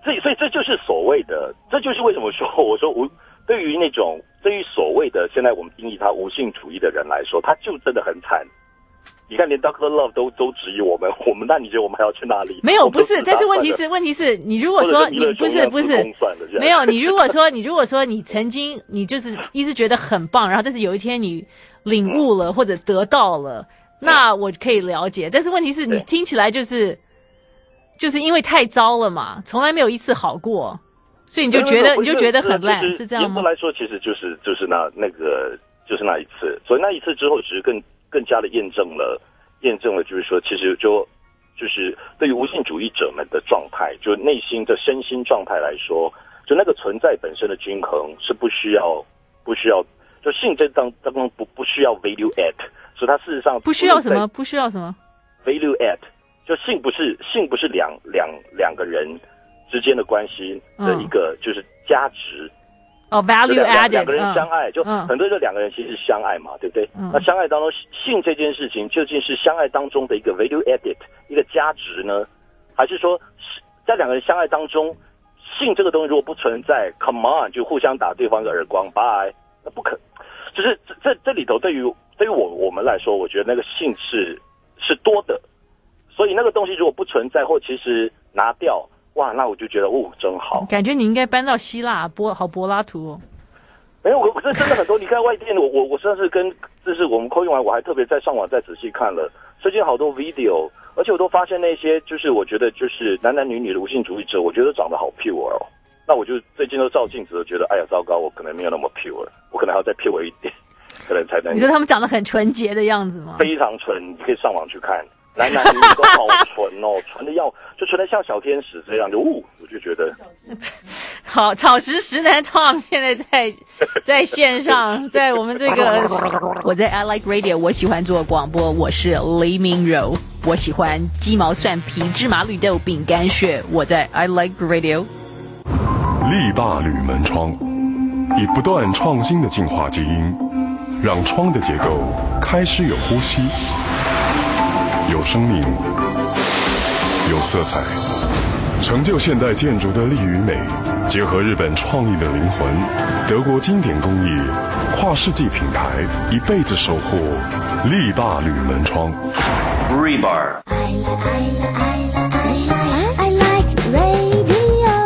Speaker 23: 所以所以这就是所谓的，这就是为什么说我说无对于那种对于所谓的现在我们定义他无性主义的人来说，他就真的很惨。你看，连 Doctor Love 都都质疑我们，我们那你觉得我们还要去哪里？
Speaker 1: 没有，不是，但是问题是，问题是你如果说你不是不是没有，你如果说你如果说你曾经你就是一直觉得很棒，然后但是有一天你领悟了或者得到了，那我可以了解。但是问题是你听起来就是就是因为太糟了嘛，从来没有一次好过，所以你就觉得你就觉得很烂，是这样吗？
Speaker 23: 严格来说，其实就是就是那那个就是那一次，所以那一次之后，只是更更加的验证了验证了，就是说，其实就就是对于无性主义者们的状态，就内心的身心状态来说，就那个存在本身的均衡是不需要不需要，就性这当当中不不需要 value add， 所以它事实上
Speaker 1: 不需要什么不需要什么
Speaker 23: value add。就性不是性不是两两两个人之间的关系的一个就是价值
Speaker 1: 哦、oh, ，value added，
Speaker 23: 两个人相爱，
Speaker 1: 嗯、
Speaker 23: 就很多就两个人其实是相爱嘛，对不对？嗯、那相爱当中性这件事情究竟是相爱当中的一个 value added 一个价值呢，还是说在两个人相爱当中，性这个东西如果不存在 ，come on 就互相打对方的耳光 ，bye， 那不可，就是这这这里头对于对于我我们来说，我觉得那个性是是多的。所以那个东西如果不存在或其实拿掉，哇，那我就觉得哦，真好。
Speaker 1: 感觉你应该搬到希腊，柏好柏拉图哦。
Speaker 23: 没有，我这真的很多。你看外电，我我我上次跟就是我们扣印完，我还特别在上网再仔细看了最近好多 video， 而且我都发现那些就是我觉得就是男男女女的无性主义者，我觉得长得好 pure 哦。那我就最近都照镜子，觉得哎呀糟糕，我可能没有那么 pure， 我可能还要再 pure 一点，可能才能。
Speaker 1: 你说他们长得很纯洁的样子吗？
Speaker 23: 非常纯，你可以上网去看。男男女女都好纯哦，纯的要就纯的像小天使这样，就呜，我就觉得。
Speaker 1: 好，草食食男 Tom 现在在在线上，在我们这个我在 I Like Radio， 我喜欢做广播，我是黎明柔，我喜欢鸡毛蒜皮芝麻绿豆饼干屑，我在 I Like Radio。
Speaker 2: 力霸铝门窗，以不断创新的进化基因，让窗的结构开始有呼吸。有生命，有色彩，成就现代建筑的力与美，结合日本创意的灵魂，德国经典工艺，跨世纪品牌，一辈子守护力霸铝门窗。Rebar。I like radio。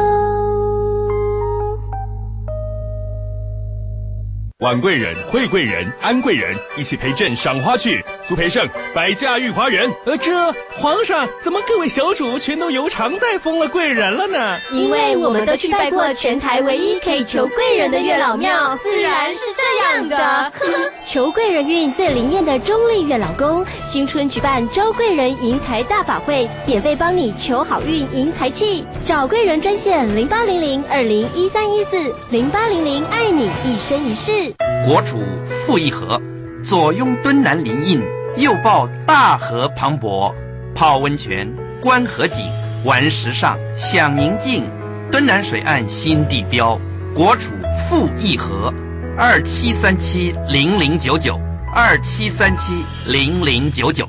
Speaker 22: 婉贵人、惠贵人、安贵人一起陪朕赏花去。苏培盛，百家御花园。
Speaker 3: 呃，这皇上怎么各位小主全都由常在封了贵人了呢？
Speaker 12: 因为我们都去拜过全台唯一可以求贵人的月老庙，自然是这样的。求贵人运最灵验的中立月老宫，新春举办招贵人迎财大法会，免费帮你求好运迎财气。找贵人专线零八零零二零一三一四零八零零爱你一生一世。
Speaker 7: 国主傅一河，左拥敦南林荫，右抱大河磅礴，泡温泉，观河景，玩时尚，享宁静。敦南水岸新地标，国主傅一河，二七三七零零九九，二七三七零零九九。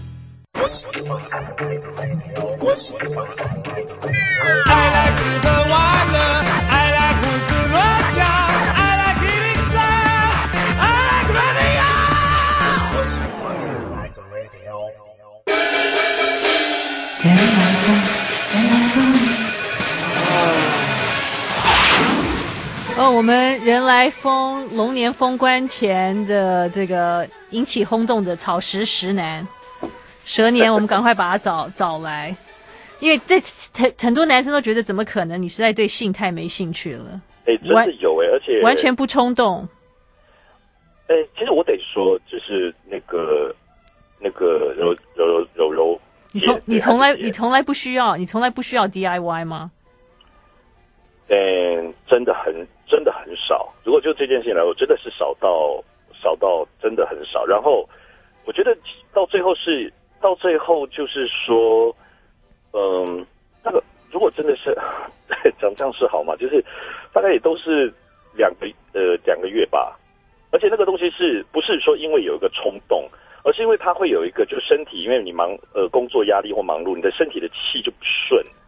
Speaker 8: I like 吃喝玩乐 I like 胡思乱想 I like eating sound I like radio
Speaker 21: 人来疯人来疯
Speaker 1: 哦，我们人来疯龙年封关前的这个引起轰动的草食食男蛇年，我们赶快把他找找来。因为这很很多男生都觉得怎么可能？你实在对性太没兴趣了。
Speaker 23: 哎、欸，真的有哎、欸，而且
Speaker 1: 完全不冲动。
Speaker 23: 哎、欸，其实我得说，就是那个那个柔柔柔柔，
Speaker 1: 你从你从来你从来不需要，你从来不需要 D I Y 吗？
Speaker 23: 嗯，真的很真的很少。如果就这件事情来说，真的是少到少到真的很少。然后我觉得到最后是到最后就是说。嗯，那个如果真的是讲这样是好吗？就是大概也都是两个呃两个月吧，而且那个东西是不是说因为有一个冲动，而是因为它会有一个就身体，因为你忙呃工作压力或忙碌，你的身体的气就不顺，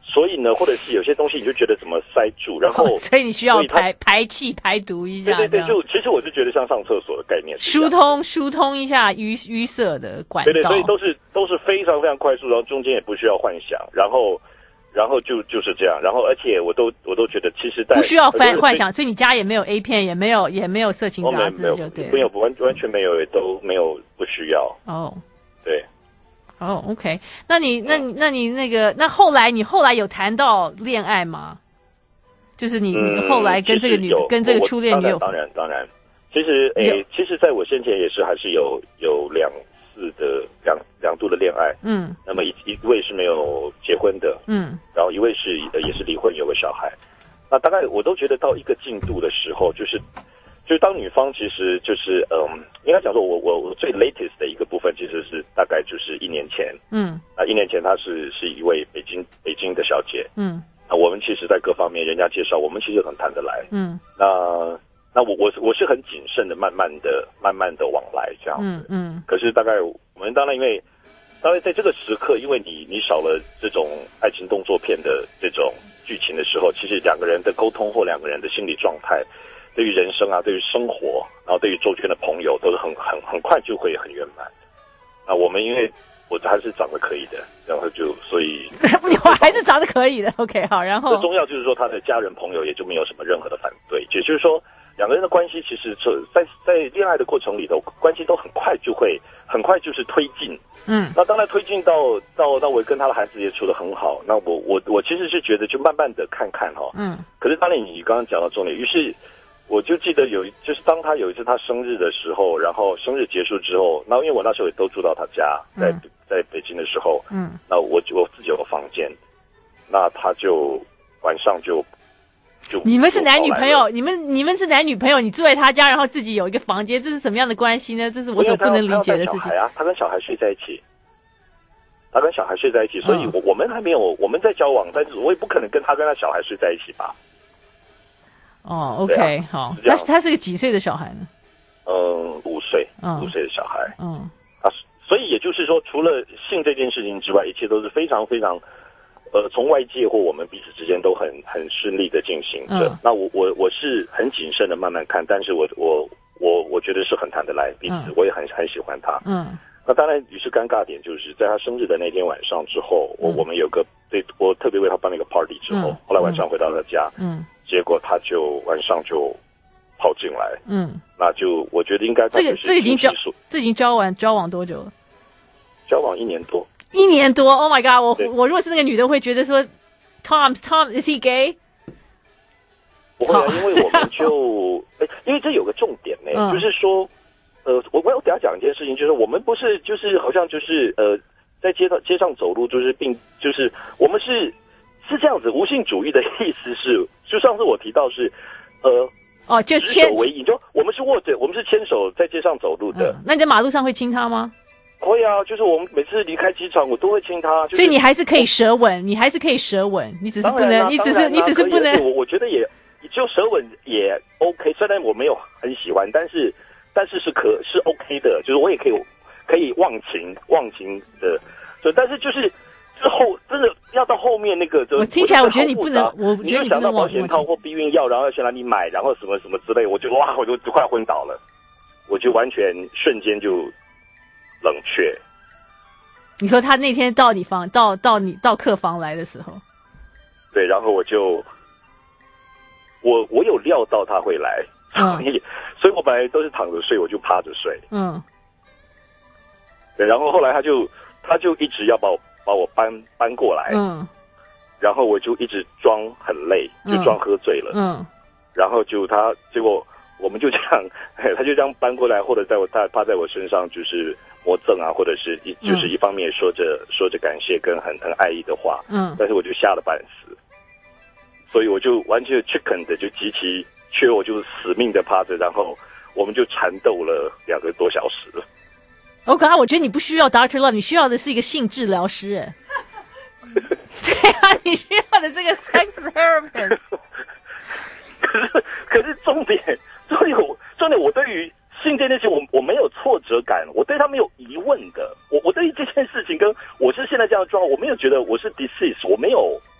Speaker 23: 所以呢，或者是有些东西你就觉得怎么塞住，然后、
Speaker 1: 哦、所以你需要排排气排毒一下。
Speaker 23: 对对对，就其实我是觉得像上厕所的概念，
Speaker 1: 疏通疏通一下淤淤塞的管道。
Speaker 23: 对对，所以都是都是非常非常快速，然后中间也不需要幻想，然后然后就就是这样，然后而且我都我都觉得其实在
Speaker 1: 不需要幻幻想，所以你家也没有 A 片，也没有也没有色情杂志，就对，
Speaker 23: 没有完完全没有，也都没有不需要。
Speaker 1: 哦，
Speaker 23: 对。
Speaker 1: 哦、oh, ，OK， 那你、那你、那你那个，那后来你后来有谈到恋爱吗？就是你、嗯、你后来跟这个女、跟这个初恋女友，
Speaker 23: 当然当然，其实诶，其实在我先前也是还是有有两次的两两度的恋爱，
Speaker 1: 嗯，
Speaker 23: 那么一一位是没有结婚的，
Speaker 1: 嗯，
Speaker 23: 然后一位是也是离婚有个小孩，那大概我都觉得到一个进度的时候，就是。就是当女方其实就是嗯，应该讲说我我我最 latest 的一个部分其实是大概就是一年前，
Speaker 1: 嗯，
Speaker 23: 那一年前她是是一位北京北京的小姐，
Speaker 1: 嗯，
Speaker 23: 那我们其实在各方面人家介绍我们其实很谈得来，
Speaker 1: 嗯，
Speaker 23: 那那我我我是很谨慎的慢慢的慢慢的往来这样子，
Speaker 1: 嗯嗯，
Speaker 23: 可是大概我们当然因为当然在这个时刻，因为你你少了这种爱情动作片的这种剧情的时候，其实两个人的沟通或两个人的心理状态。对于人生啊，对于生活，然后对于周圈的朋友，都是很很很快就会很圆满。啊，我们因为我还是长得可以的，然后就所以
Speaker 1: 你还是长得可以的 ，OK 好，然后
Speaker 23: 最重要就是说他的家人朋友也就没有什么任何的反对，也就是说两个人的关系其实在在恋爱的过程里头，关系都很快就会很快就是推进。
Speaker 1: 嗯，
Speaker 23: 那当然推进到到到我跟他的孩子也处得很好，那我我我其实是觉得就慢慢的看看哈、哦，
Speaker 1: 嗯，
Speaker 23: 可是当然你刚刚讲到重点，于是。我就记得有，就是当他有一次他生日的时候，然后生日结束之后，那因为我那时候也都住到他家，在、嗯、在北京的时候，
Speaker 1: 嗯，
Speaker 23: 那我我自己有个房间，那他就晚上就就
Speaker 1: 你们是男女朋友，你们你们是男女朋友，你住在他家，然后自己有一个房间，这是什么样的关系呢？这是我所不能理解的事情
Speaker 23: 啊！他跟小孩睡在一起，他跟小孩睡在一起，所以我我们还没有我们在交往，但是我也不可能跟他跟他小孩睡在一起吧。
Speaker 1: 哦 ，OK，
Speaker 23: 啊、
Speaker 1: 好，他他是个几岁的小孩呢？
Speaker 23: 嗯，五岁，
Speaker 1: 嗯，
Speaker 23: 五岁的小孩，
Speaker 1: 嗯，
Speaker 23: 啊，所以也就是说，除了性这件事情之外，一切都是非常非常，呃，从外界或我们彼此之间都很很顺利的进行着。嗯、那我我我是很谨慎的慢慢看，但是我我我我觉得是很谈得来，彼此、嗯、我也很很喜欢他。
Speaker 1: 嗯，
Speaker 23: 那当然，于是尴尬点就是在他生日的那天晚上之后，我、嗯、我们有个对我特别为他办了一个 party 之后，嗯、后来晚上回到他家，
Speaker 1: 嗯。
Speaker 23: 结果他就晚上就跑进来，
Speaker 1: 嗯，
Speaker 23: 那就我觉得应该
Speaker 1: 这个这已经交这已经交往交往多久了？
Speaker 23: 交往一年多，
Speaker 1: 一年多 ！Oh my god！ 我我如果是那个女的，会觉得说 ，Tom Tom is he gay？
Speaker 23: 不会啊，因为我们就哎，因为这有个重点呢、欸嗯，就是说，呃，我我要给他讲一件事情，就是我们不是就是好像就是呃，在街道街上走路，就是并就是我们是。是这样子，无性主义的意思是，就上次我提到是，呃，
Speaker 1: 哦，就牵
Speaker 23: 手为引，就我们是握着，我们是牵手在街上走路的。
Speaker 1: 嗯、那你在马路上会亲他吗？
Speaker 23: 会啊，就是我们每次离开机场，我都会亲他。就是、
Speaker 1: 所以你还是可以舌吻，你还是可以舌吻，你只是不能，你只是你只是不能。
Speaker 23: 我我觉得也就舌吻也 OK， 虽然我没有很喜欢，但是但是是可是 OK 的，就是我也可以可以忘情忘情的，就但是就是。之后真的要到后面那个，
Speaker 1: 我听起来我觉得你不能，我觉得你
Speaker 23: 想到保险套或避孕药，然后要先让你买，然后什么什么之类，我就哇，我就快昏倒了，我就完全瞬间就冷却。
Speaker 1: 你说他那天到你房，到到你到客房来的时候，
Speaker 23: 对，然后我就我我有料到他会来，所以、嗯、所以我本来都是躺着睡，我就趴着睡，
Speaker 1: 嗯，
Speaker 23: 对，然后后来他就他就一直要把我。把我搬搬过来，
Speaker 1: 嗯，
Speaker 23: 然后我就一直装很累，就装喝醉了，
Speaker 1: 嗯，
Speaker 23: 然后就他结果我们就这样，他就这样搬过来，或者在我他趴在我身上就是磨蹭啊，或者是一就是一方面说着、嗯、说着感谢跟很很爱意的话，
Speaker 1: 嗯，
Speaker 23: 但是我就吓得半死，所以我就完全 chicken 的就极其缺，我就死命的趴着，然后我们就缠斗了两个多小时。
Speaker 1: 我刚刚我觉得你不需要 Doctor Love， 你需要的是一个性治疗师。哎，对啊，你需要的这个 sex therapist。
Speaker 23: 可是，可是重点，重点我，重点我对于性这件事，我我没有挫折感，我对他没有疑问的。我我对于这件事情，跟我是现在这样的状况，我没有觉得我是 disease， 我没有，我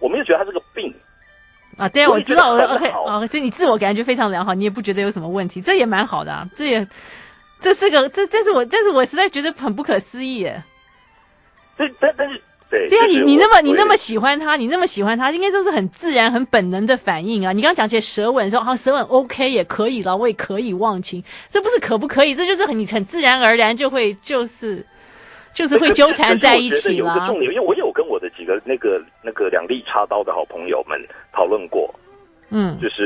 Speaker 5: 我没有觉得他是个病
Speaker 1: 啊。对啊，我知道我 OK 哦，所以你自我感觉非常良好，你也不觉得有什么问题，这也蛮好的啊。这也这是个这，但是我但是我实在觉得很不可思议耶。
Speaker 5: 对，但但是对
Speaker 1: 对啊，
Speaker 5: 就是
Speaker 1: 你你那么
Speaker 5: 我
Speaker 1: 你那么喜欢他，你那么喜欢他，应该都是很自然、很本能的反应啊。你刚刚讲起舌吻的时候，啊，舌吻 OK 也可以了，我也可以忘情，这不是可不可以，这就是很你很自然而然就会就是就是会纠缠在一起
Speaker 5: 了。有一个重点，因为我有跟我的几个那个那个两肋插刀的好朋友们讨论过，
Speaker 1: 嗯，
Speaker 5: 就是。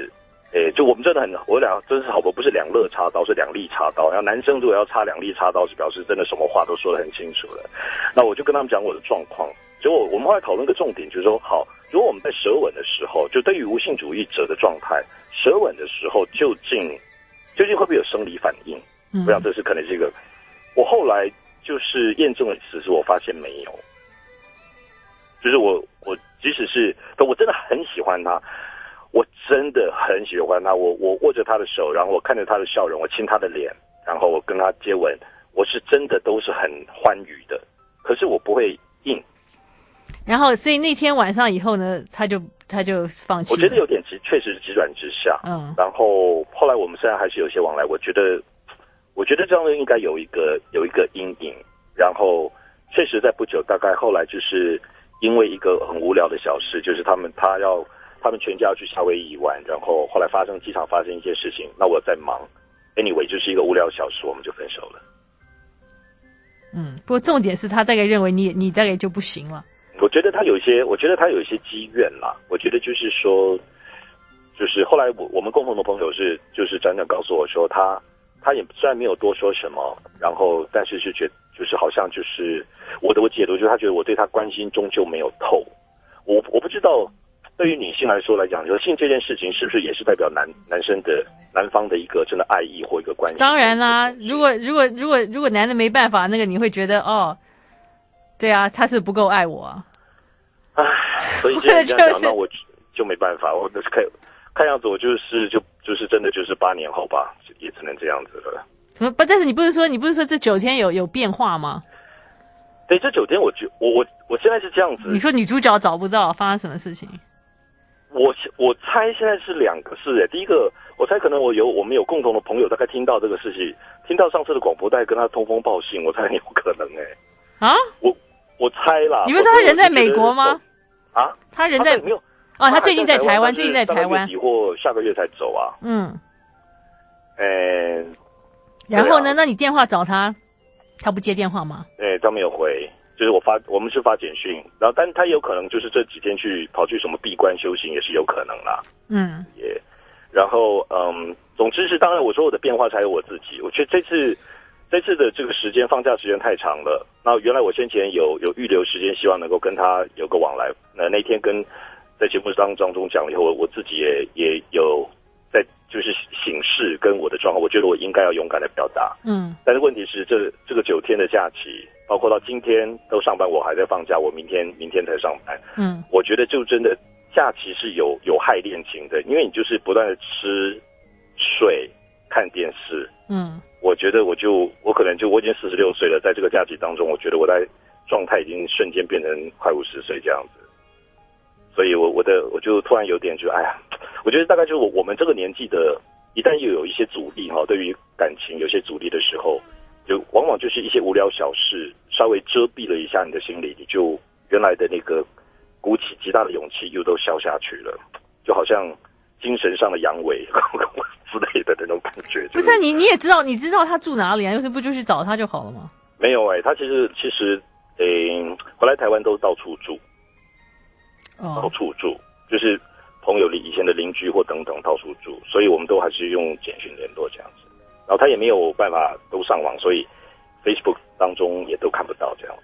Speaker 5: 诶，就我们真的很，我俩真是好朋友，不是两肋插刀，是两肋插刀。然后男生如果要插两肋插刀，是表示真的什么话都说得很清楚了。那我就跟他们讲我的状况，结果我们后来讨论一个重点，就是说，好，如果我们在舌吻的时候，就对于无性主义者的状态，舌吻的时候究竟究竟会不会有生理反应？
Speaker 1: 嗯，
Speaker 5: 我想这是可能是一个。我后来就是验证了事实，我发现没有。就是我我即使是我真的很喜欢他。我真的很喜欢他，我我握着他的手，然后我看着他的笑容，我亲他的脸，然后我跟他接吻，我是真的都是很欢愉的。可是我不会硬。
Speaker 1: 然后，所以那天晚上以后呢，他就他就放弃了。
Speaker 5: 我觉得有点急，确实是急转直下。
Speaker 1: 嗯。
Speaker 5: 然后后来我们虽然还是有些往来，我觉得，我觉得这样的应该有一个有一个阴影。然后确实在不久，大概后来就是因为一个很无聊的小事，就是他们他要。他们全家要去夏威夷玩，然后后来发生机场发生一些事情，那我在忙 ，anyway 就是一个无聊小事，我们就分手了。
Speaker 1: 嗯，不过重点是他大概认为你你大概就不行了。
Speaker 5: 我觉得他有一些，我觉得他有一些积怨啦。我觉得就是说，就是后来我我们共同的朋友是就是辗转告诉我说，他他也虽然没有多说什么，然后但是是觉就是好像就是我的我解读就是他觉得我对他关心终究没有透。我我不知道。对于女性来说来讲，说性这件事情是不是也是代表男男生的男方的一个真的爱意或一个关系？
Speaker 1: 当然啦，如果如果如果如果男的没办法，那个你会觉得哦，对啊，他是不够爱我啊。
Speaker 5: 唉，所以这样讲，那我就没办法，我看看样子我就是就就是真的就是八年后吧，也只能这样子了。
Speaker 1: 不，但是你不是说你不是说这九天有有变化吗？
Speaker 5: 对，这九天我就我我我现在是这样子。
Speaker 1: 你说女主角找不到，发生什么事情？
Speaker 5: 我我猜现在是两个事诶，第一个我猜可能我有我们有共同的朋友大概听到这个事情，听到上次的广播带跟他通风报信，我猜很有可能诶。
Speaker 1: 啊？
Speaker 5: 我我猜啦。
Speaker 1: 你不是说他人在美国吗？
Speaker 5: 啊？
Speaker 1: 他人在
Speaker 5: 没有？
Speaker 1: 哦，他最近在台湾，最近在台湾。
Speaker 5: 或下个月才走啊。
Speaker 1: 嗯。
Speaker 5: 嗯。
Speaker 1: 然后呢？那你电话找他，他不接电话吗？
Speaker 5: 对，他没有回。就是我发，我们是发简讯，然后但他有可能就是这几天去跑去什么闭关修行，也是有可能啦。
Speaker 1: 嗯，
Speaker 5: 也，然后嗯，总之是当然我说我的变化才有我自己。我觉得这次这次的这个时间放假时间太长了。那原来我先前有有预留时间，希望能够跟他有个往来。那那天跟在节目当当中讲了以后，我我自己也也有在就是醒视跟我的状况，我觉得我应该要勇敢的表达。
Speaker 1: 嗯，
Speaker 5: 但是问题是这这个九天的假期。包括到今天都上班，我还在放假，我明天明天才上班。
Speaker 1: 嗯，
Speaker 5: 我觉得就真的假期是有有害恋情的，因为你就是不断的吃、睡、看电视。
Speaker 1: 嗯，
Speaker 5: 我觉得我就我可能就我已经四十六岁了，在这个假期当中，我觉得我在状态已经瞬间变成快五十岁这样子。所以我我的我就突然有点就哎呀，我觉得大概就是我我们这个年纪的，一旦又有一些阻力哈，对于感情有些阻力的时候。就往往就是一些无聊小事，稍微遮蔽了一下你的心理，你就原来的那个鼓起极大的勇气又都消下去了，就好像精神上的阳痿之类的那种感觉。
Speaker 1: 不是你你也知道，你知道他住哪里啊？要是不就去找他就好了吗？
Speaker 5: 没有哎、欸，他其实其实诶、欸，回来台湾都到处住，
Speaker 1: 哦、
Speaker 5: 到处住，就是朋友里以前的邻居或等等到处住，所以我们都还是用简讯联络这样子。然后他也没有办法都上网，所以 Facebook 当中也都看不到这样。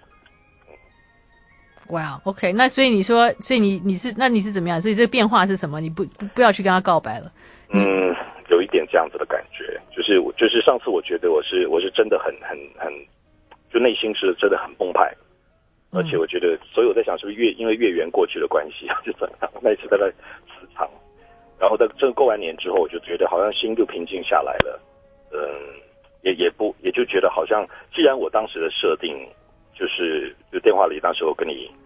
Speaker 1: 哇、wow, ，OK， 那所以你说，所以你你是那你是怎么样？所以这个变化是什么？你不不不要去跟他告白了？
Speaker 5: 嗯，有一点这样子的感觉，就是就是上次我觉得我是我是真的很很很，就内心是真的很澎湃，而且我觉得，所以我在想是不是月因为月圆过去的关系，就怎样那一次在那磁场，然后在这过完年之后，我就觉得好像心就平静下来了。嗯，也也不也就觉得好像，既然我当时的设定就是就电话里那时候跟你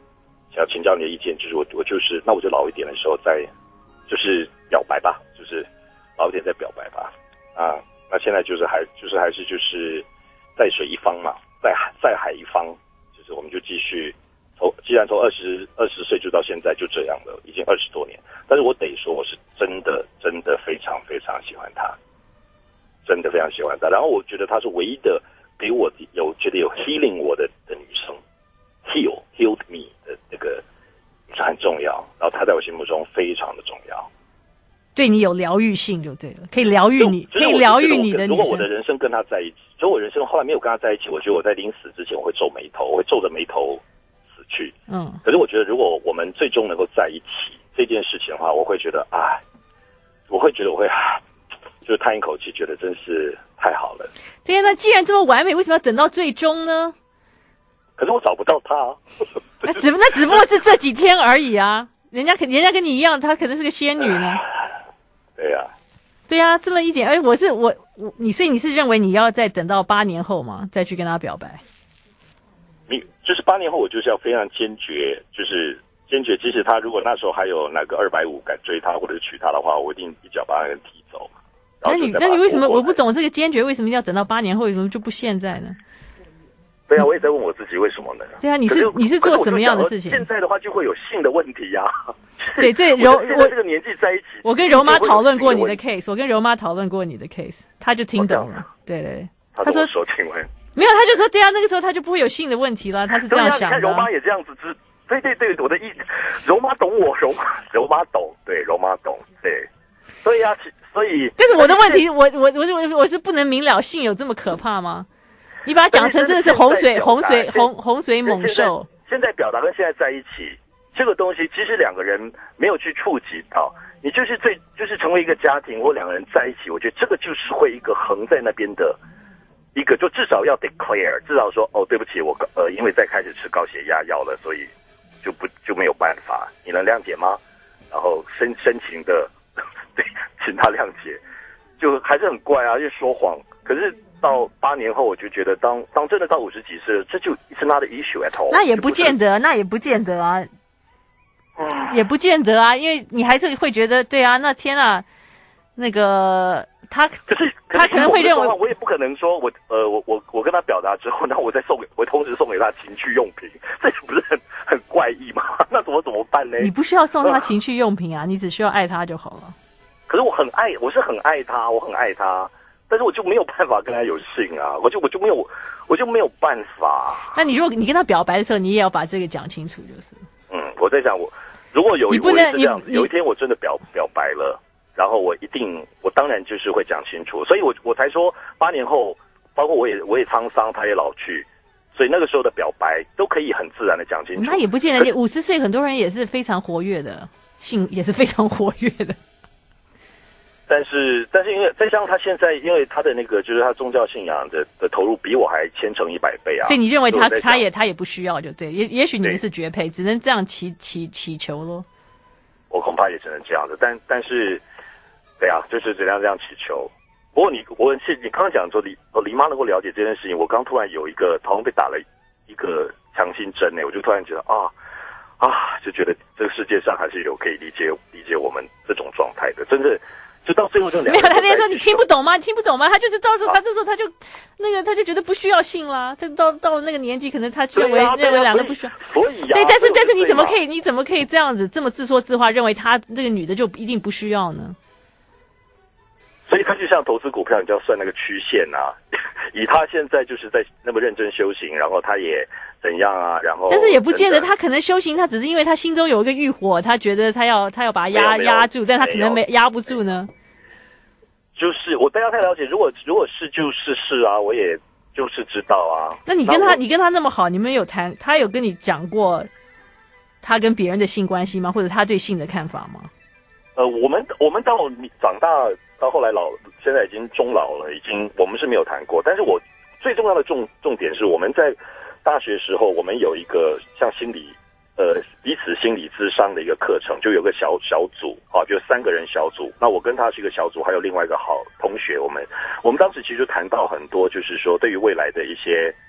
Speaker 5: 想要请教你的意见，就是我我就是那我就老一点的时候再就是表白吧，就是老一点再表白吧。啊，那现在就是还就是还是就是在水一方嘛，在海在海一方，就是我们就继续从既然从二十二十岁就到现在就这样了，已经二十多年。但是我得说，我是真的真的非常非常喜欢她，真的非常喜欢她。然后我觉得她是唯一的给我有觉得有 healing 我的的女生 ，heal healed me 的那个是很重要。然后她在我心目中非常的重要。
Speaker 1: 对你有疗愈性就对了，可以疗愈你，可以疗愈你的女生。
Speaker 5: 如果我的人生跟他在一起，所以我人生后来没有跟他在一起，我觉得我在临死之前我会皱眉头，我会皱着眉头死去。嗯。可是我觉得，如果我们最终能够在一起这件事情的话，我会觉得啊，我会觉得我会就是叹一口气，觉得真是太好了。
Speaker 1: 对呀，那既然这么完美，为什么要等到最终呢？
Speaker 5: 可是我找不到他、啊。
Speaker 1: 那只那只不过是这几天而已啊，人家人家跟你一样，她可能是个仙女呢。
Speaker 5: 对呀、啊，
Speaker 1: 对呀、啊，这么一点，哎，我是我我你，所以你是认为你要再等到八年后吗？再去跟他表白？
Speaker 5: 你就是八年后，我就是要非常坚决，就是坚决，即使他如果那时候还有那个二百五敢追他或者是娶他的话，我一定一脚把他给踢走。
Speaker 1: 那你那你为什么我不懂这个坚决？为什么要等到八年后？为什么就不现在呢？
Speaker 5: 对啊，我也在问我自己为什么呢？
Speaker 1: 对啊，你是你是做什么样的事情？
Speaker 5: 现在的话就会有性的问题呀、啊。
Speaker 1: 对，这柔
Speaker 5: 我这个年纪在一起，
Speaker 1: 我跟柔妈讨论过你的 case， 我跟柔妈讨论过你的 case， 她就听懂了。对对对，
Speaker 5: 她说说，请问
Speaker 1: 没有，她就说对啊，那个时候她就不会有性的问题了，她是这样想的、啊。
Speaker 5: 你看柔妈也这样子，知对对对，我的意，柔妈懂我，柔妈柔妈懂，对，柔妈懂，对，所以啊，所以，
Speaker 1: 但是我的问题，我我我我我是不能明了，性有这么可怕吗？你把它讲成真的是洪水洪水洪洪水猛兽。
Speaker 5: 现在表达跟现在在一起这个东西，其实两个人没有去触及到，你就是最就是成为一个家庭或两个人在一起，我觉得这个就是会一个横在那边的一个，就至少要 declare， 至少说哦，对不起，我呃因为在开始吃高血压药了，所以就不就没有办法，你能谅解吗？然后深深情的对请他谅解，就还是很怪啊，就说谎，可是。到八年后，我就觉得当当真的到五十几岁，这就 it's not an issue at all。
Speaker 1: 那也不见得，那也不见得啊，嗯、也不见得啊，因为你还是会觉得，对啊，那天啊，那个他
Speaker 5: 可是
Speaker 1: 他可能会认为，
Speaker 5: 我也不可能说我呃我我我跟他表达之后，然后我再送给我同时送给他情趣用品，这不是很很怪异吗？那怎么怎么办呢？
Speaker 1: 你不需要送他情趣用品啊，你只需要爱他就好了。
Speaker 5: 可是我很爱，我是很爱他，我很爱他。但是我就没有办法跟他有性啊，我就我就没有，我就没有办法。
Speaker 1: 那你如果你跟他表白的时候，你也要把这个讲清楚，就是。
Speaker 5: 嗯，我在想我如果有
Speaker 1: 你不能
Speaker 5: 这样子，有一天我真的表表白了，然后我一定，我当然就是会讲清楚，所以我我才说八年后，包括我也我也沧桑，他也老去，所以那个时候的表白都可以很自然的讲清楚。
Speaker 1: 那也不见得，你五十岁很多人也是非常活跃的，性也是非常活跃的。
Speaker 5: 但是，但是因为再加上他现在，因为他的那个就是他宗教信仰的的投入比我还千乘一百倍啊，
Speaker 1: 所以你认为他他也他也不需要就对，也也许你们是绝配，只能这样祈祈祈求咯。
Speaker 5: 我恐怕也只能这样子，但但是，对啊，就是只能这样祈求。不过你我是你刚刚讲说李哦李妈能够了解这件事情，我刚突然有一个好像被打了一个强心针呢，我就突然觉得啊啊，就觉得这个世界上还是有可以理解理解我们这种状态的，真的。就到最后就两
Speaker 1: 没有，他那天说你听不懂吗？你听不懂吗？他就是到时候、啊、他这时候他就那个他就觉得不需要性啦。他到到那个年纪，可能他认为、啊、认为两个不需要。
Speaker 5: 所以、啊、
Speaker 1: 对，但是但是你怎么可以你怎么可以这样子这么自说自话，认为他这个女的就一定不需要呢？
Speaker 5: 所以他就像投资股票，你就要算那个曲线啊。以他现在就是在那么认真修行，然后他也怎样啊？然后
Speaker 1: 但是也不见得他可能修行，他只是因为他心中有一个欲火，他觉得他要他要把它压压住，但他可能没压不住呢。
Speaker 5: 就是我对他太了解，如果如果是就是是啊，我也就是知道啊。
Speaker 1: 那你跟他你跟他那么好，你们有谈？他有跟你讲过他跟别人的性关系吗？或者他对性的看法吗？
Speaker 5: 呃，我们我们到长大到后来老，现在已经中老了，已经我们是没有谈过。但是我最重要的重重点是，我们在大学时候，我们有一个像心理。呃，彼此心理咨商的一个课程，就有个小小组啊，就三个人小组。那我跟他是一个小组，还有另外一个好同学，我们我们当时其实就谈到很多，就是说对于未来的一些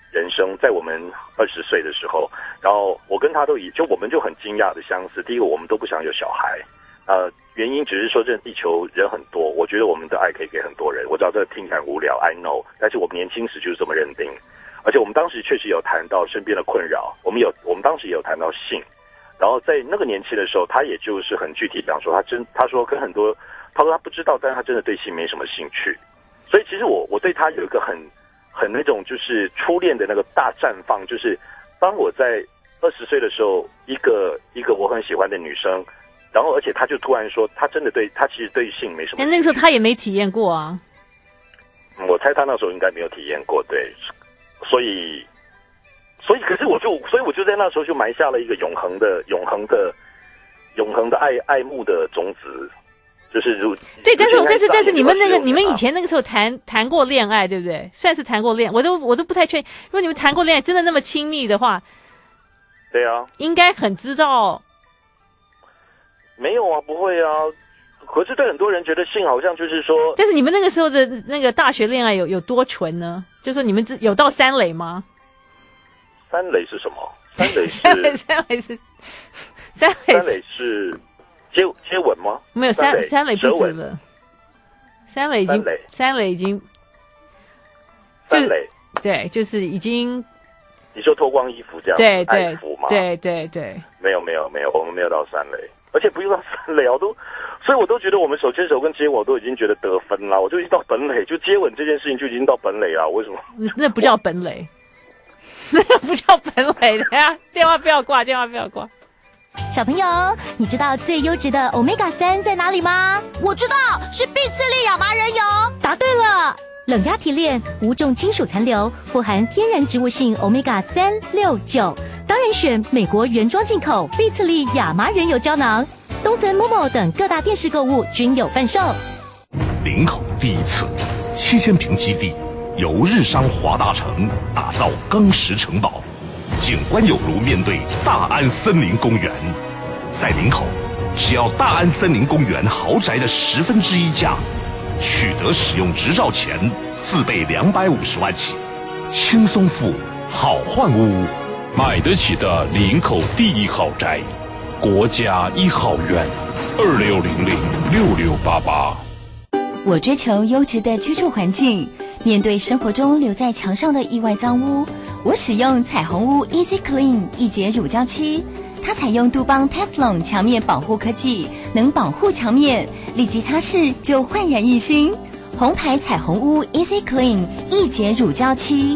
Speaker 5: 人生，在我们二十岁的时候，然后我跟他都以就我们就很惊讶的相似。第一个，我们都不想有小孩，呃，原因只是说这地球人很多，我觉得我们的爱可以给很多人。我知道这听起来很无聊 ，I know， 但是我们年轻时就是这么认定。而且我们当时确实有谈到身边的困扰，我们有我们当时也有谈到性，然后在那个年纪的时候，他也就是很具体讲说，他真他说跟很多，他说他不知道，但是他真的对性没什么兴趣。所以其实我我对他有一个很很那种就是初恋的那个大绽放，就是当我在二十岁的时候，一个一个我很喜欢的女生，然后而且他就突然说，他真的对他其实对性没什么兴趣。
Speaker 1: 但那个时候他也没体验过啊。
Speaker 5: 嗯，我猜他那时候应该没有体验过，对。所以，所以，可是我就，所以我就在那时候就埋下了一个永恒的、永恒的、永恒的爱爱慕的种子，就是如
Speaker 1: 对，但是但是但是你们那个你们以前那个时候谈谈过恋爱，对不对？算是谈过恋，我都我都不太确定。如果你们谈过恋爱，真的那么亲密的话，
Speaker 5: 对啊，
Speaker 1: 应该很知道。
Speaker 5: 没有啊，不会啊。可是对很多人觉得性好像就是说，
Speaker 1: 但是你们那个时候的那个大学恋爱有有多纯呢？就说你们有到三垒吗？
Speaker 5: 三垒是什么？三垒是
Speaker 1: 三垒三垒是三垒
Speaker 5: 三垒是接接吻吗？
Speaker 1: 没有三三垒不止了，三垒已经三垒已经
Speaker 5: 三垒
Speaker 1: 对，就是已经
Speaker 5: 你说脱光衣服这样
Speaker 1: 对对
Speaker 5: 爱抚吗？
Speaker 1: 对对对，
Speaker 5: 没有没有没有，我们没有到三垒，而且不用到三垒，我都。所以我都觉得我们手牵手跟接吻我都已经觉得得分了，我就已经到本垒，就接吻这件事情就已经到本垒了。为什么？
Speaker 1: 那不叫本垒，那不叫本垒的呀！电话不要挂，电话不要挂。
Speaker 4: 小朋友，你知道最优质的 欧米伽 三在哪里吗？
Speaker 12: 我知道，是碧次利亚麻仁油。
Speaker 4: 答对了，冷压提炼，无重金属残留，富含天然植物性 欧米伽 三六九，当然选美国原装进口碧次利亚麻仁油胶囊。东森、Momo 等各大电视购物均有贩售。
Speaker 11: 林口第一次七千平基地，由日商华大城打造钢石城堡，景观有如面对大安森林公园。在林口，只要大安森林公园豪宅的十分之一价，取得使用执照前自备两百五十万起，轻松付，好换屋，
Speaker 22: 买得起的林口第一豪宅。国家一号院，二六零零六六八八。
Speaker 4: 我追求优质的居住环境，面对生活中留在墙上的意外脏污，我使用彩虹屋 Easy Clean 易洁乳胶漆，它采用杜邦 Teflon 墙面保护科技，能保护墙面，立即擦拭就焕然一新。红牌彩虹屋 Easy Clean 易洁乳胶漆。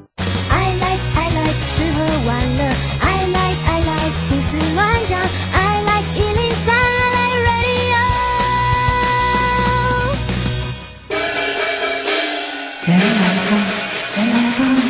Speaker 10: I like I like 吃喝玩乐 I like I like 胡思乱想 I like 一零三 I like radio。 人来疯人来疯。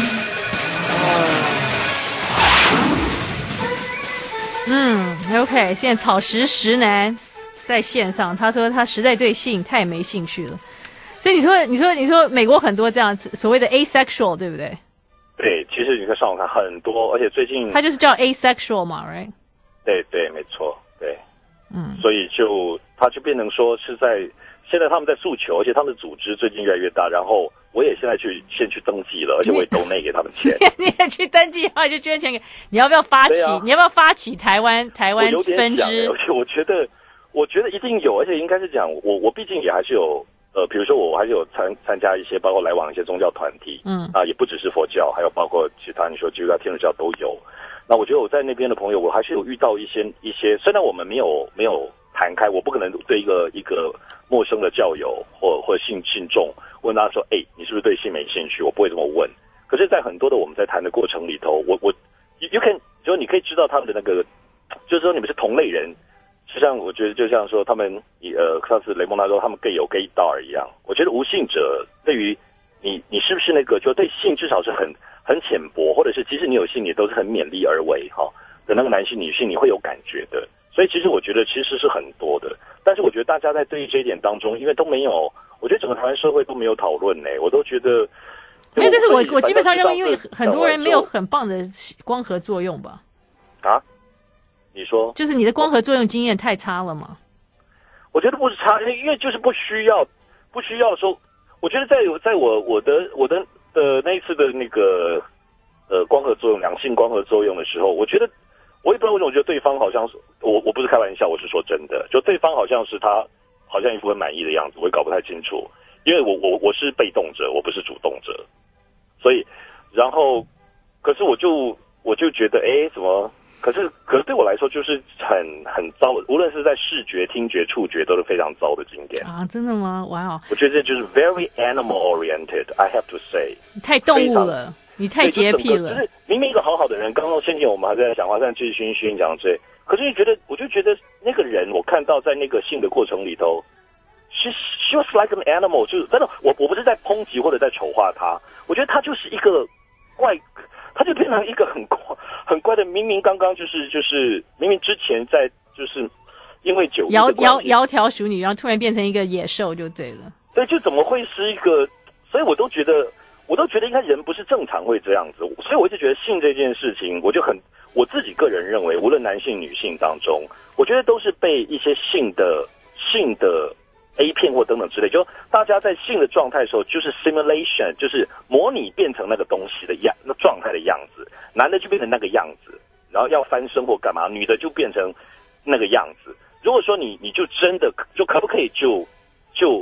Speaker 1: 嗯 OK， 现在草食石男在线上，他说他实在对性太没兴趣了。所以你说你说你说美国很多这样所谓的 asexual 对不对？
Speaker 5: 对，其实你在上网看很多，而且最近
Speaker 1: 他就是叫 asexual 嘛 right？
Speaker 5: 对对没错，对，
Speaker 1: 嗯，
Speaker 5: 所以就他就变成说是在现在他们在诉求，而且他们的组织最近越来越大，然后我也现在去先去登记了，而且我也抖内给他们钱。
Speaker 1: 你也去登记，然后就捐钱给你，要不要发起？啊、你要不要发起台湾台湾分支？
Speaker 5: 而且我觉得，我觉得一定有，而且应该是讲我我毕竟也还是有呃，比如说我还是有参参加一些包括来往一些宗教团体，
Speaker 1: 嗯
Speaker 5: 啊，也不只是佛教，还有包括其他你说基督教、天主教都有。那我觉得我在那边的朋友，我还是有遇到一些一些，虽然我们没有没有谈开，我不可能对一个一个陌生的教友或或信信众问他说，哎、欸，你是不是对性没兴趣？我不会这么问。可是，在很多的我们在谈的过程里头，我我 you can 就你可以知道他们的那个，就是说你们是同类人。就像我觉得，就像说他们，呃，上次雷蒙他说他们 gay 有 gay star 一样。我觉得无性者对于你，你是不是那个就对性至少是很很浅薄，或者是即使你有性，你都是很勉力而为哈的那个男性女性，你会有感觉的。所以其实我觉得其实是很多的，但是我觉得大家在对于这一点当中，因为都没有，我觉得整个台湾社会都没有讨论呢，我都觉得
Speaker 1: 没有。但是我我基本上认为，因为很多人没有很棒的光合作用吧？
Speaker 5: 啊？你说，
Speaker 1: 就是你的光合作用经验太差了吗？
Speaker 5: 我觉得不是差，因为就是不需要，不需要说。我觉得在在我我的我的的那一次的那个呃光合作用、两性光合作用的时候，我觉得我也不知道为什么，我觉得对方好像是我我不是开玩笑，我是说真的，就对方好像是他好像一副很满意的样子，我也搞不太清楚，因为我我我是被动者，我不是主动者，所以然后可是我就我就觉得哎怎么？可是，可是对我来说就是很很糟，无论是在视觉、听觉、触觉都是非常糟的经验
Speaker 1: 啊！真的吗？哇哦！
Speaker 5: 我觉得这就是 very animal oriented. I have to say，
Speaker 1: 你太动物了，你太洁癖了。
Speaker 5: 就是明明一个好好的人，刚刚先前我们还在讲话，但继续续讲这，可是你觉得，我就觉得那个人，我看到在那个性的过程里头 ，she she was like an animal， 就是真的，我我不是在抨击或者在丑化他，我觉得他就是一个怪。他就变成一个很乖很乖的，明明刚刚就是就是明明之前在就是因为酒
Speaker 1: 窈窈窈窕淑女，然后突然变成一个野兽就对了。
Speaker 5: 对，就怎么会是一个？所以我都觉得，我都觉得应该人不是正常会这样子。所以我一直觉得性这件事情，我就很我自己个人认为，无论男性女性当中，我觉得都是被一些性的性的。A 片或等等之类，就大家在性的状态的时候，就是 simulation， 就是模拟变成那个东西的样，那状态的样子。男的就变成那个样子，然后要翻身或干嘛，女的就变成那个样子。如果说你你就真的就可不可以就就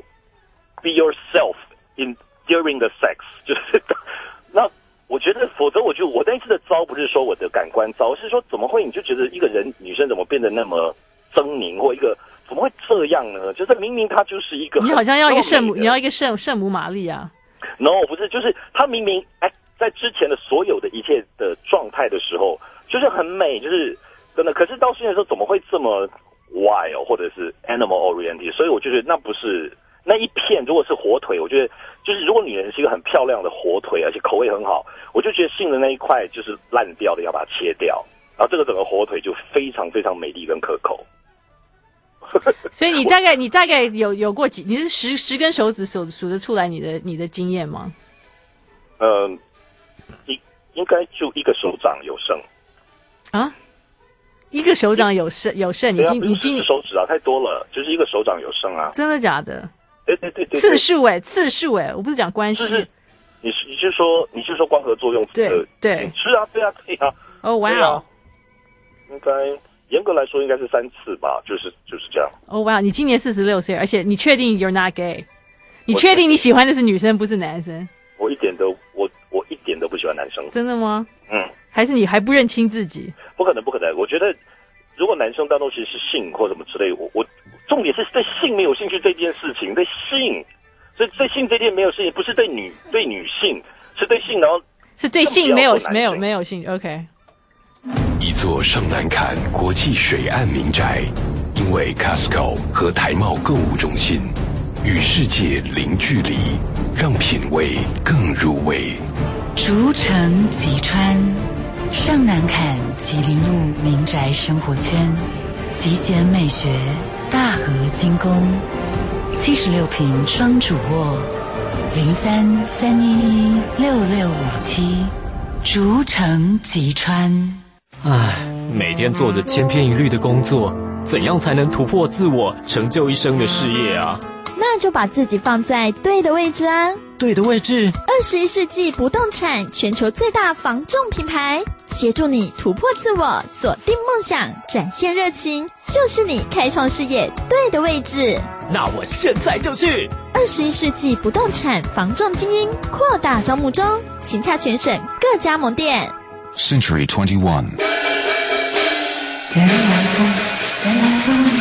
Speaker 5: be yourself in during the sex， 就是那我觉得，否则我就我那一次的糟不是说我的感官糟，是说怎么会你就觉得一个人女生怎么变得那么狰狞或一个。怎么会这样呢？就是明明他就是一个，
Speaker 1: 你好像要一个圣母，你要一个圣圣母玛利亚。
Speaker 5: No， 不是，就是他明明哎，在之前的所有的一切的状态的时候，就是很美，就是真的。可是到现在的时候，怎么会这么 wild 或者是 animal oriented？ 所以我就觉得那不是那一片，如果是火腿，我觉得就是如果女人是一个很漂亮的火腿，而且口味很好，我就觉得性的那一块就是烂掉的，要把它切掉，然后这个整个火腿就非常非常美丽跟可口。
Speaker 1: 所以你大概你大概有有过几？你是十十根手指数数得出来你的你的经验吗？
Speaker 5: 嗯，应应该就一个手掌有剩
Speaker 1: 啊，一个手掌有剩有剩，你今你今
Speaker 5: 手指啊太多了，就是一个手掌有剩啊，
Speaker 1: 真的假的？
Speaker 5: 对对对对，
Speaker 1: 次数哎、欸，次数哎、欸，我不是讲关系，
Speaker 5: 是你是你是说你是说光合作用？
Speaker 1: 对对，
Speaker 5: 是啊对啊对啊，
Speaker 1: 哦哇哦，
Speaker 5: 应该。严格来说应该是三次吧，就是就是这样。
Speaker 1: 哦哇，你今年四十六岁，而且你确定 you're not gay？ 你确定你喜欢的是女生不是男生？
Speaker 5: 我一点都我我一点都不喜欢男生。
Speaker 1: 真的吗？
Speaker 5: 嗯。
Speaker 1: 还是你还不认清自己？
Speaker 5: 不可能不可能，我觉得如果男生当中其实是性或什么之类，我我重点是对性没有兴趣这件事情，对性，所以对性这件没有事情，不是对女对女性，是对性，然后
Speaker 1: 是对性没有没有没有兴趣 ，OK。
Speaker 13: 一座上南坎国际水岸民宅，因为 Costco 和台贸购物中心与世界零距离，让品味更入味。
Speaker 21: 竹城吉川，上南坎吉林路民宅生活圈，极简美学，大和精工，七十六坪双主卧，零三三一一六六五七，竹城吉川。
Speaker 14: 唉，每天做着千篇一律的工作，怎样才能突破自我，成就一生的事业啊？
Speaker 15: 那就把自己放在对的位置啊！
Speaker 14: 对的位置。
Speaker 15: 二十一世纪不动产全球最大房仲品牌，协助你突破自我，锁定梦想，展现热情，就是你开创事业对的位置。
Speaker 14: 那我现在就去！
Speaker 15: 二十一世纪不动产房仲精英扩大招募中，请洽全省各加盟店。
Speaker 13: Century twenty-one。
Speaker 21: 原来不，原来不。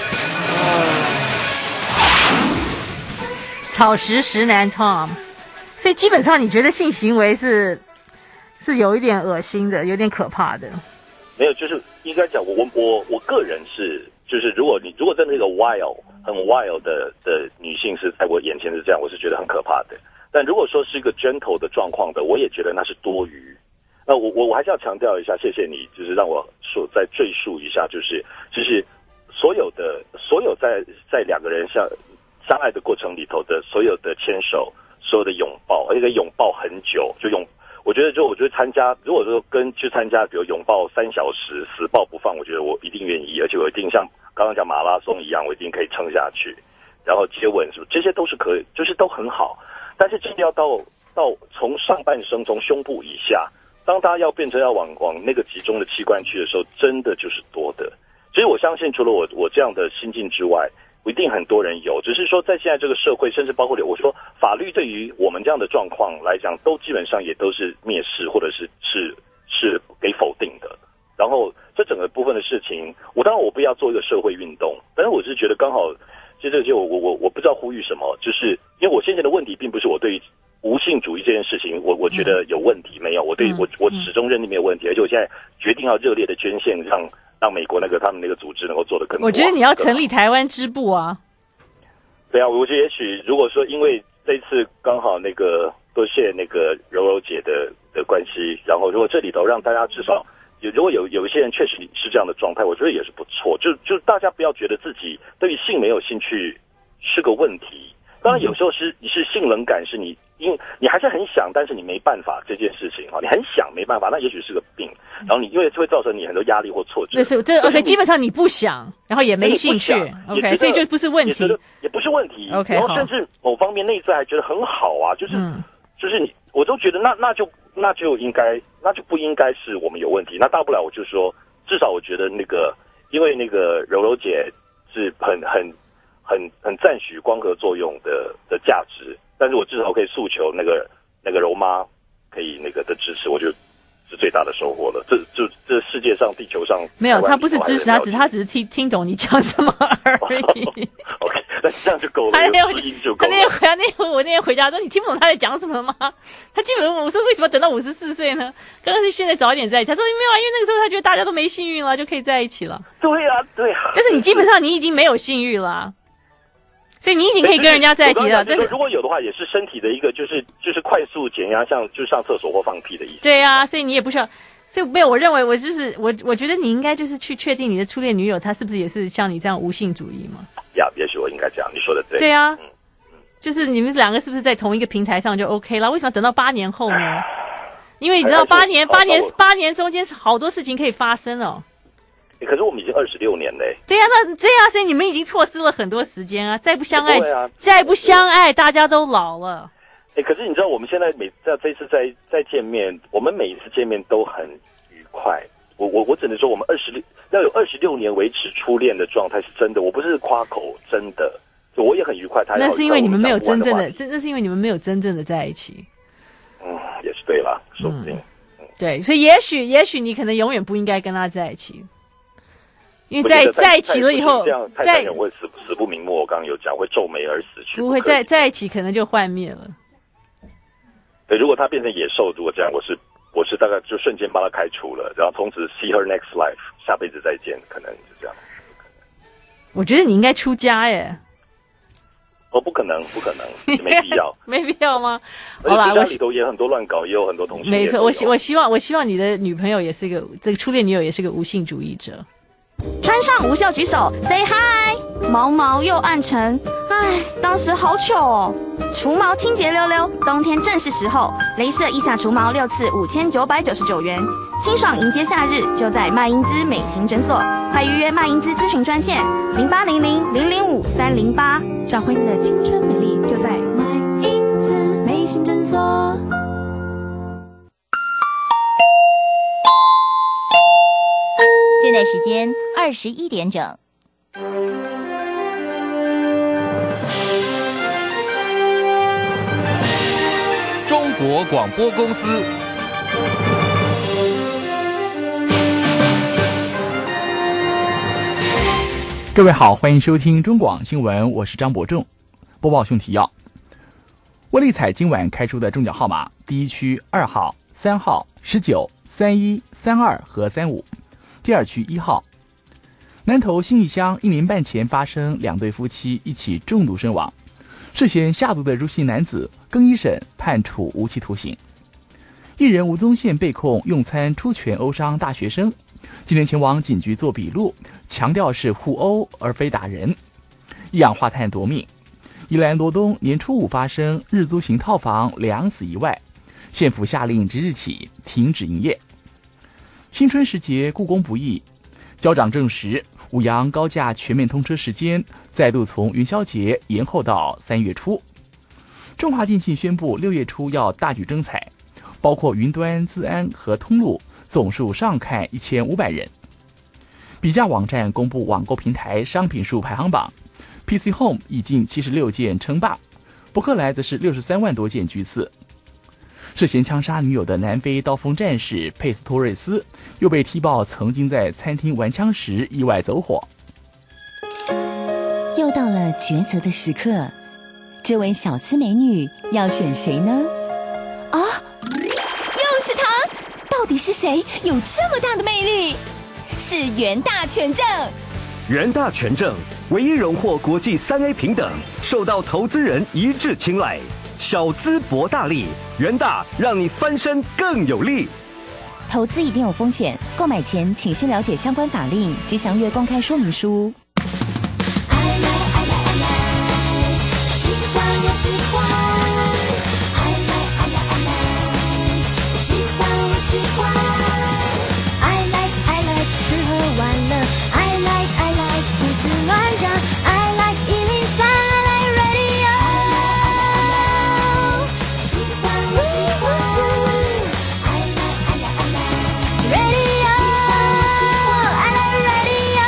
Speaker 1: 草食食男 Tom， 所以基本上你觉得性行为是是有一点恶心的，有点可怕的。
Speaker 5: 没有，就是应该讲，我我我我个人是，就是如果你如果真的一个 wild 很 wild 的的女性是在我眼前是这样，我是觉得很可怕的。但如果说是一个 gentle 的状况的，我也觉得那是多余。那我我我还是要强调一下，谢谢你，就是让我说再赘述一下，就是就是所有的所有在在两个人相相爱的过程里头的所有的牵手，所有的拥抱，而且拥抱很久，就拥，我觉得就我觉得参加，如果说跟去参加，比如拥抱三小时，死抱不放，我觉得我一定愿意，而且我一定像刚刚讲马拉松一样，我一定可以撑下去，然后接吻，是不是这些都是可以，就是都很好，但是真的要到到从上半身从胸部以下当大家要变成要往往那个集中的器官去的时候，真的就是多的。所以我相信，除了我我这样的心境之外，一定很多人有，只是说在现在这个社会，甚至包括我说法律对于我们这样的状况来讲，都基本上也都是蔑视或者是是是给否定的。然后这整个部分的事情，我当然我不要做一个社会运动，但是我是觉得刚好，其实这个就我我我不知道呼吁什么，就是因为我先前的问题并不是我对于无性主义这件事情，我我觉得有问题，没有，我对我我始终认定没有问题，而且我现在决定要热烈的捐献，让让美国那个他们那个组织能够做得更好。
Speaker 1: 我觉得你要成立台湾支部啊。
Speaker 5: 对啊，我觉得也许如果说因为这一次刚好那个多谢那个柔柔姐的的关系，然后如果这里头让大家至少有如果有有一些人确实是这样的状态，我觉得也是不错。就就大家不要觉得自己对于性没有兴趣是个问题。当然有时候是你是性冷感，是你因为你还是很想，但是你没办法这件事情啊，你很想没办法，那也许是个病。然后你因为会造成你很多压力或挫折。
Speaker 1: 对，是这 OK， 基本上你不想，然后也没兴趣 ，OK， 所以就不是问题，
Speaker 5: 也, 也不是问题
Speaker 1: ，OK，
Speaker 5: 然后甚至某方面内在还觉得很好啊，就是、嗯、就是你，我都觉得那那就那就应该那就不应该是我们有问题，那大不了我就说，至少我觉得那个，因为那个柔柔姐是很很。很很赞许光合作用的的价值，但是我至少可以诉求那个那个柔妈可以那个的支持，我觉得是最大的收获了。这就这世界上地球上
Speaker 1: 没有，他不是支持，他只他只是听听懂你讲什么而已。
Speaker 5: OK， 那这样就够了。
Speaker 1: 他那天
Speaker 5: 就
Speaker 1: 他那天回家，那天我那天回家说你听不懂他在讲什么吗？他基本上我说为什么等到五十四岁呢？刚刚是现在早一点在一起。他说没有啊，因为那个时候他觉得大家都没性欲了，就可以在一起了。
Speaker 5: 对啊，对啊。
Speaker 1: 但是你基本上你已经没有性欲了、啊。所以你已经可以跟人家在一起了，但是
Speaker 5: 如果有的话，也是身体的一个，就是就是快速减压，像就是上厕所或放屁的意思。
Speaker 1: 对啊，所以你也不需要，所以没有，我认为我就是我，我觉得你应该就是去确定你的初恋女友，她是不是也是像你这样无性主义嘛？
Speaker 5: 呀，也许我应该这样，你说的对。
Speaker 1: 对啊，
Speaker 5: 嗯嗯、
Speaker 1: 就是你们两个是不是在同一个平台上就 OK 了？为什么要等到八年后呢？因为你知道八年八年八年中间是好多事情可以发生哦。
Speaker 5: 可是我们已经二十六年嘞。
Speaker 1: 对呀、啊，那对呀、啊，所以你们已经错失了很多时间啊！再不相爱，
Speaker 5: 啊、
Speaker 1: 再不相爱，大家都老了。
Speaker 5: 哎，可是你知道，我们现在每在这次再再见面，我们每一次见面都很愉快。我我我只能说，我们二十六要有二十六年维持初恋的状态是真的，我不是夸口，真的。就我也很愉快，他也
Speaker 1: 那是因为你们没有真正的，那是因为你们没有真正的在一起。
Speaker 5: 嗯，也是对啦，说不定。
Speaker 1: 嗯、对，所以也许也许你可能永远不应该跟他在一起。因为在在一起了以后，
Speaker 5: 在会死死不瞑目。我刚刚有讲会皱眉而死去，
Speaker 1: 不会在在一起可能就幻灭了。
Speaker 5: 对，如果他变成野兽，如果这样，我是我是大概就瞬间把他开除了，然后从此 see her next life， 下辈子再见，可能是这样。
Speaker 1: 我觉得你应该出家耶。
Speaker 5: 哦，不可能，不可能，没必要，
Speaker 1: 没必要吗？
Speaker 5: 好啦，我里头也很多乱搞，也有很多同性。
Speaker 1: 没错，我希我希望我希望你的女朋友也是个这个初恋女友也是个无性主义者。
Speaker 19: 穿上无袖举手 ，say hi。毛毛又暗沉，唉，当时好糗哦。除毛清洁溜溜，冬天正是时候。雷射腋下除毛六次五千九百九十九元，清爽迎接夏日，就在麦因兹美型诊所。快预约麦因兹咨询专线零八零零零零五三零八，找回你的青春美丽，就在麦因兹美型诊所。
Speaker 4: 现在时间二十一点整。
Speaker 22: 中国广播公司。
Speaker 9: 各位好，欢迎收听中广新闻，我是张伯仲。播报讯提要：威力彩今晚开出的中奖号码，第一区二号、三号、十九、三一、三二和三五。第二区一号，南投信义乡一年半前发生两对夫妻一起中毒身亡，涉嫌下毒的如姓男子更一审判处无期徒刑。艺人吴宗宪被控用餐出拳殴伤大学生，今天前往警局做笔录，强调是互殴而非打人。一氧化碳夺命，宜兰罗东年初五发生日租型套房两死一外，县府下令即日起停止营业。新春时节故宫不易，交长证实五羊高架全面通车时间再度从元宵节延后到三月初。中华电信宣布六月初要大举征采， 包括云端、资安和通路，总数上看一千五百人。比价网站公布网购平台商品数排行榜 ，P C Home 已近七十六件称霸，博客来则是六十三万多件居次。涉嫌枪杀女友的南非刀锋战士佩斯托瑞斯，又被踢爆曾经在餐厅玩枪时意外走火。
Speaker 4: 又到了抉择的时刻，这位小资美女要选谁呢？啊，又是她！到底是谁有这么大的魅力？是元大权证。
Speaker 16: 元大权证唯一荣获国际三 A 平等，受到投资人一致青睐。小资博大利，元大让你翻身更有力。
Speaker 4: 投资一定有风险，购买前请先了解相关法令及详阅公开说明书。
Speaker 10: 喜欢我喜欢，爱来爱来爱来，喜欢我喜欢，爱来爱来吃喝玩乐，爱来爱来胡思乱想，爱来一零三，爱来 radio， 喜欢我喜欢，爱来爱来爱来 radio， 喜欢我喜欢，爱来 radio。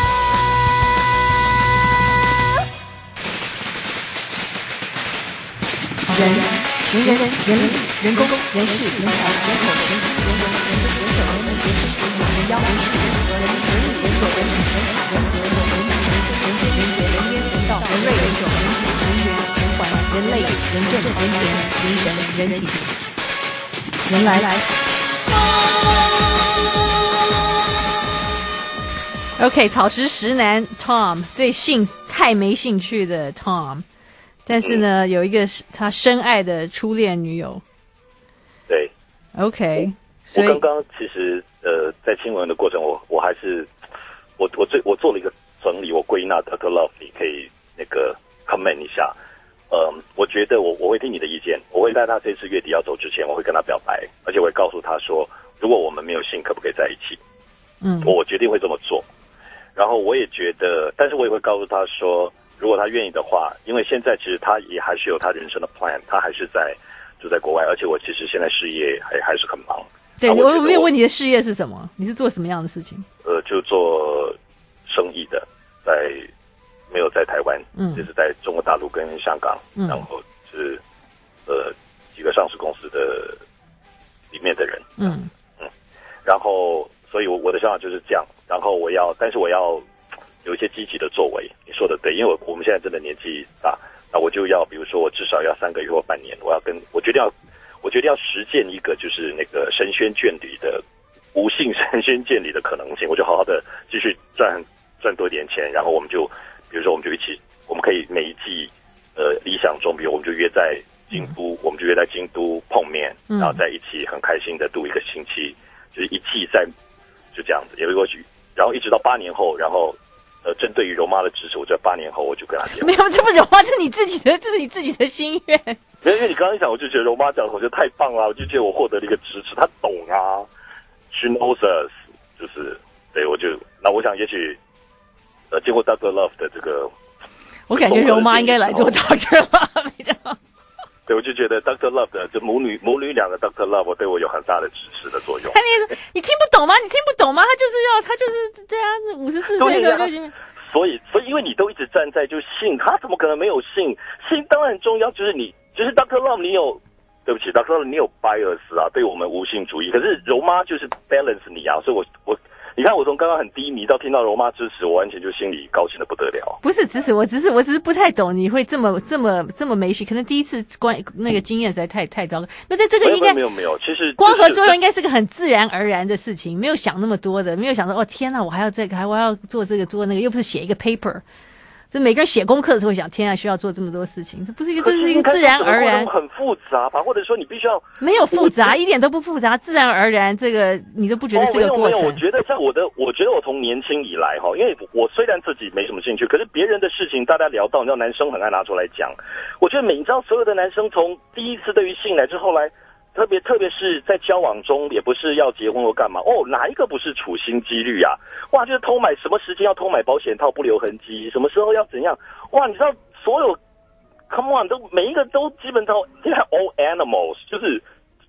Speaker 1: 人人人人人力人工人事人才人口人情人文人人人手人民人心人民人妖人事人和人人力人口人情人人和人人人事人间人杰人烟人道人瑞人种人质人缘人环人类人政人权人神人体人来来。OK， 草食食男 Tom 对性太没兴趣的 Tom。但是呢，嗯、有一个是他深爱的初恋女友。
Speaker 5: 对
Speaker 1: ，OK，
Speaker 5: 我刚刚其实呃，在新闻的过程，我我还是我我最我做了一个整理，我归纳 Doctor Love， 你可以那个 comment 一下。嗯、呃，我觉得我我会听你的意见，我会在他这次月底要走之前，我会跟他表白，而且我会告诉他说，如果我们没有性，可不可以在一起？
Speaker 1: 嗯，
Speaker 5: 我决定会这么做。然后我也觉得，但是我也会告诉他说。如果他愿意的话，因为现在其实他也还是有他人生的 plan， 他还是在就在国外，而且我其实现在事业还还是很忙。
Speaker 1: 对，我我没有问你的事业是什么？你是做什么样的事情？
Speaker 5: 呃，就做生意的，在没有在台湾，
Speaker 1: 嗯，
Speaker 5: 就是在中国大陆跟香港，
Speaker 1: 嗯，
Speaker 5: 然后是呃几个上市公司的里面的人，
Speaker 1: 嗯
Speaker 5: 嗯，然后所以我我的想法就是这样，然后我要，但是我要。有一些积极的作为，你说的对，因为我我们现在真的年纪大，那我就要，比如说我至少要三个月或半年，我要跟我决定要，我决定要实践一个就是那个神仙眷侣的无性神仙眷侣的可能性，我就好好的继续赚赚多一点钱，然后我们就，比如说我们就一起，我们可以每一季，呃，理想中，比如我们就约在京都，嗯、我们就约在京都碰面，然后在一起很开心的度一个星期，就是一季在就这样子也会过去，然后一直到八年后，然后。呃，针对于柔妈的支持，我在八年后我就跟她结婚。
Speaker 1: 没有这么柔妈，这是你自己的，这是你自己的心愿。
Speaker 5: 没有，因为你刚刚讲，我就觉得柔妈讲，我觉得太棒了，我就觉得我获得了一个支持，她懂啊 ，She knows us， 就是对我就那我想也许呃，经过 Doctor Love 的这个，
Speaker 1: 我感觉柔妈应该来做 Doctor Love， 你知道吗？
Speaker 5: 对，我就觉得 Doctor Love 的就母女母女两个 Doctor Love 对我有很大的支持的作用。
Speaker 1: 你你听不懂吗？你听不懂吗？他就是要他就是这样，五十四岁的时候就已经。
Speaker 5: 所以所以因为你都一直站在就是性，他怎么可能没有性？性当然很重要，就是你就是 Doctor Love 你有对不起 Doctor Love 你有 bias 啊，对我们无性主义。可是柔妈就是 balance 你啊，所以我我。你看，我从刚刚很低迷到听到柔妈支持，我完全就心里高兴的不得了。
Speaker 1: 不是支持，我只是我只是不太懂你会这么这么这么没戏，可能第一次关那个经验实在太太糟糕。那在这个应该
Speaker 5: 没有没有，其实
Speaker 1: 光合作用应该是个很自然而然的事情，没有想那么多的，没有想到哦天哪，我还要这个，还我要做这个做那个，又不是写一个 paper。这每个人写功课的时候会想，天啊，需要做这么多事情，这不是一个，这是一个自然而然，
Speaker 5: 很复杂吧？或者说你必须要
Speaker 1: 没有复杂，一点都不复杂，自然而然，这个你都不觉得是个过程。
Speaker 5: 哦、没有没有，我觉得像我的，我觉得我从年轻以来哈，因为我虽然自己没什么兴趣，可是别人的事情大家聊到，你知道男生很爱拿出来讲。我觉得每你知道所有的男生从第一次对于性乃至后来。特别特别是在交往中，也不是要结婚或干嘛哦，哪一个不是处心积虑啊？哇，就是偷买什么时间要偷买保险套不留痕迹，什么时候要怎样？哇，你知道所有 ，come on， 都每一个都基本上，现在 all animals， 就是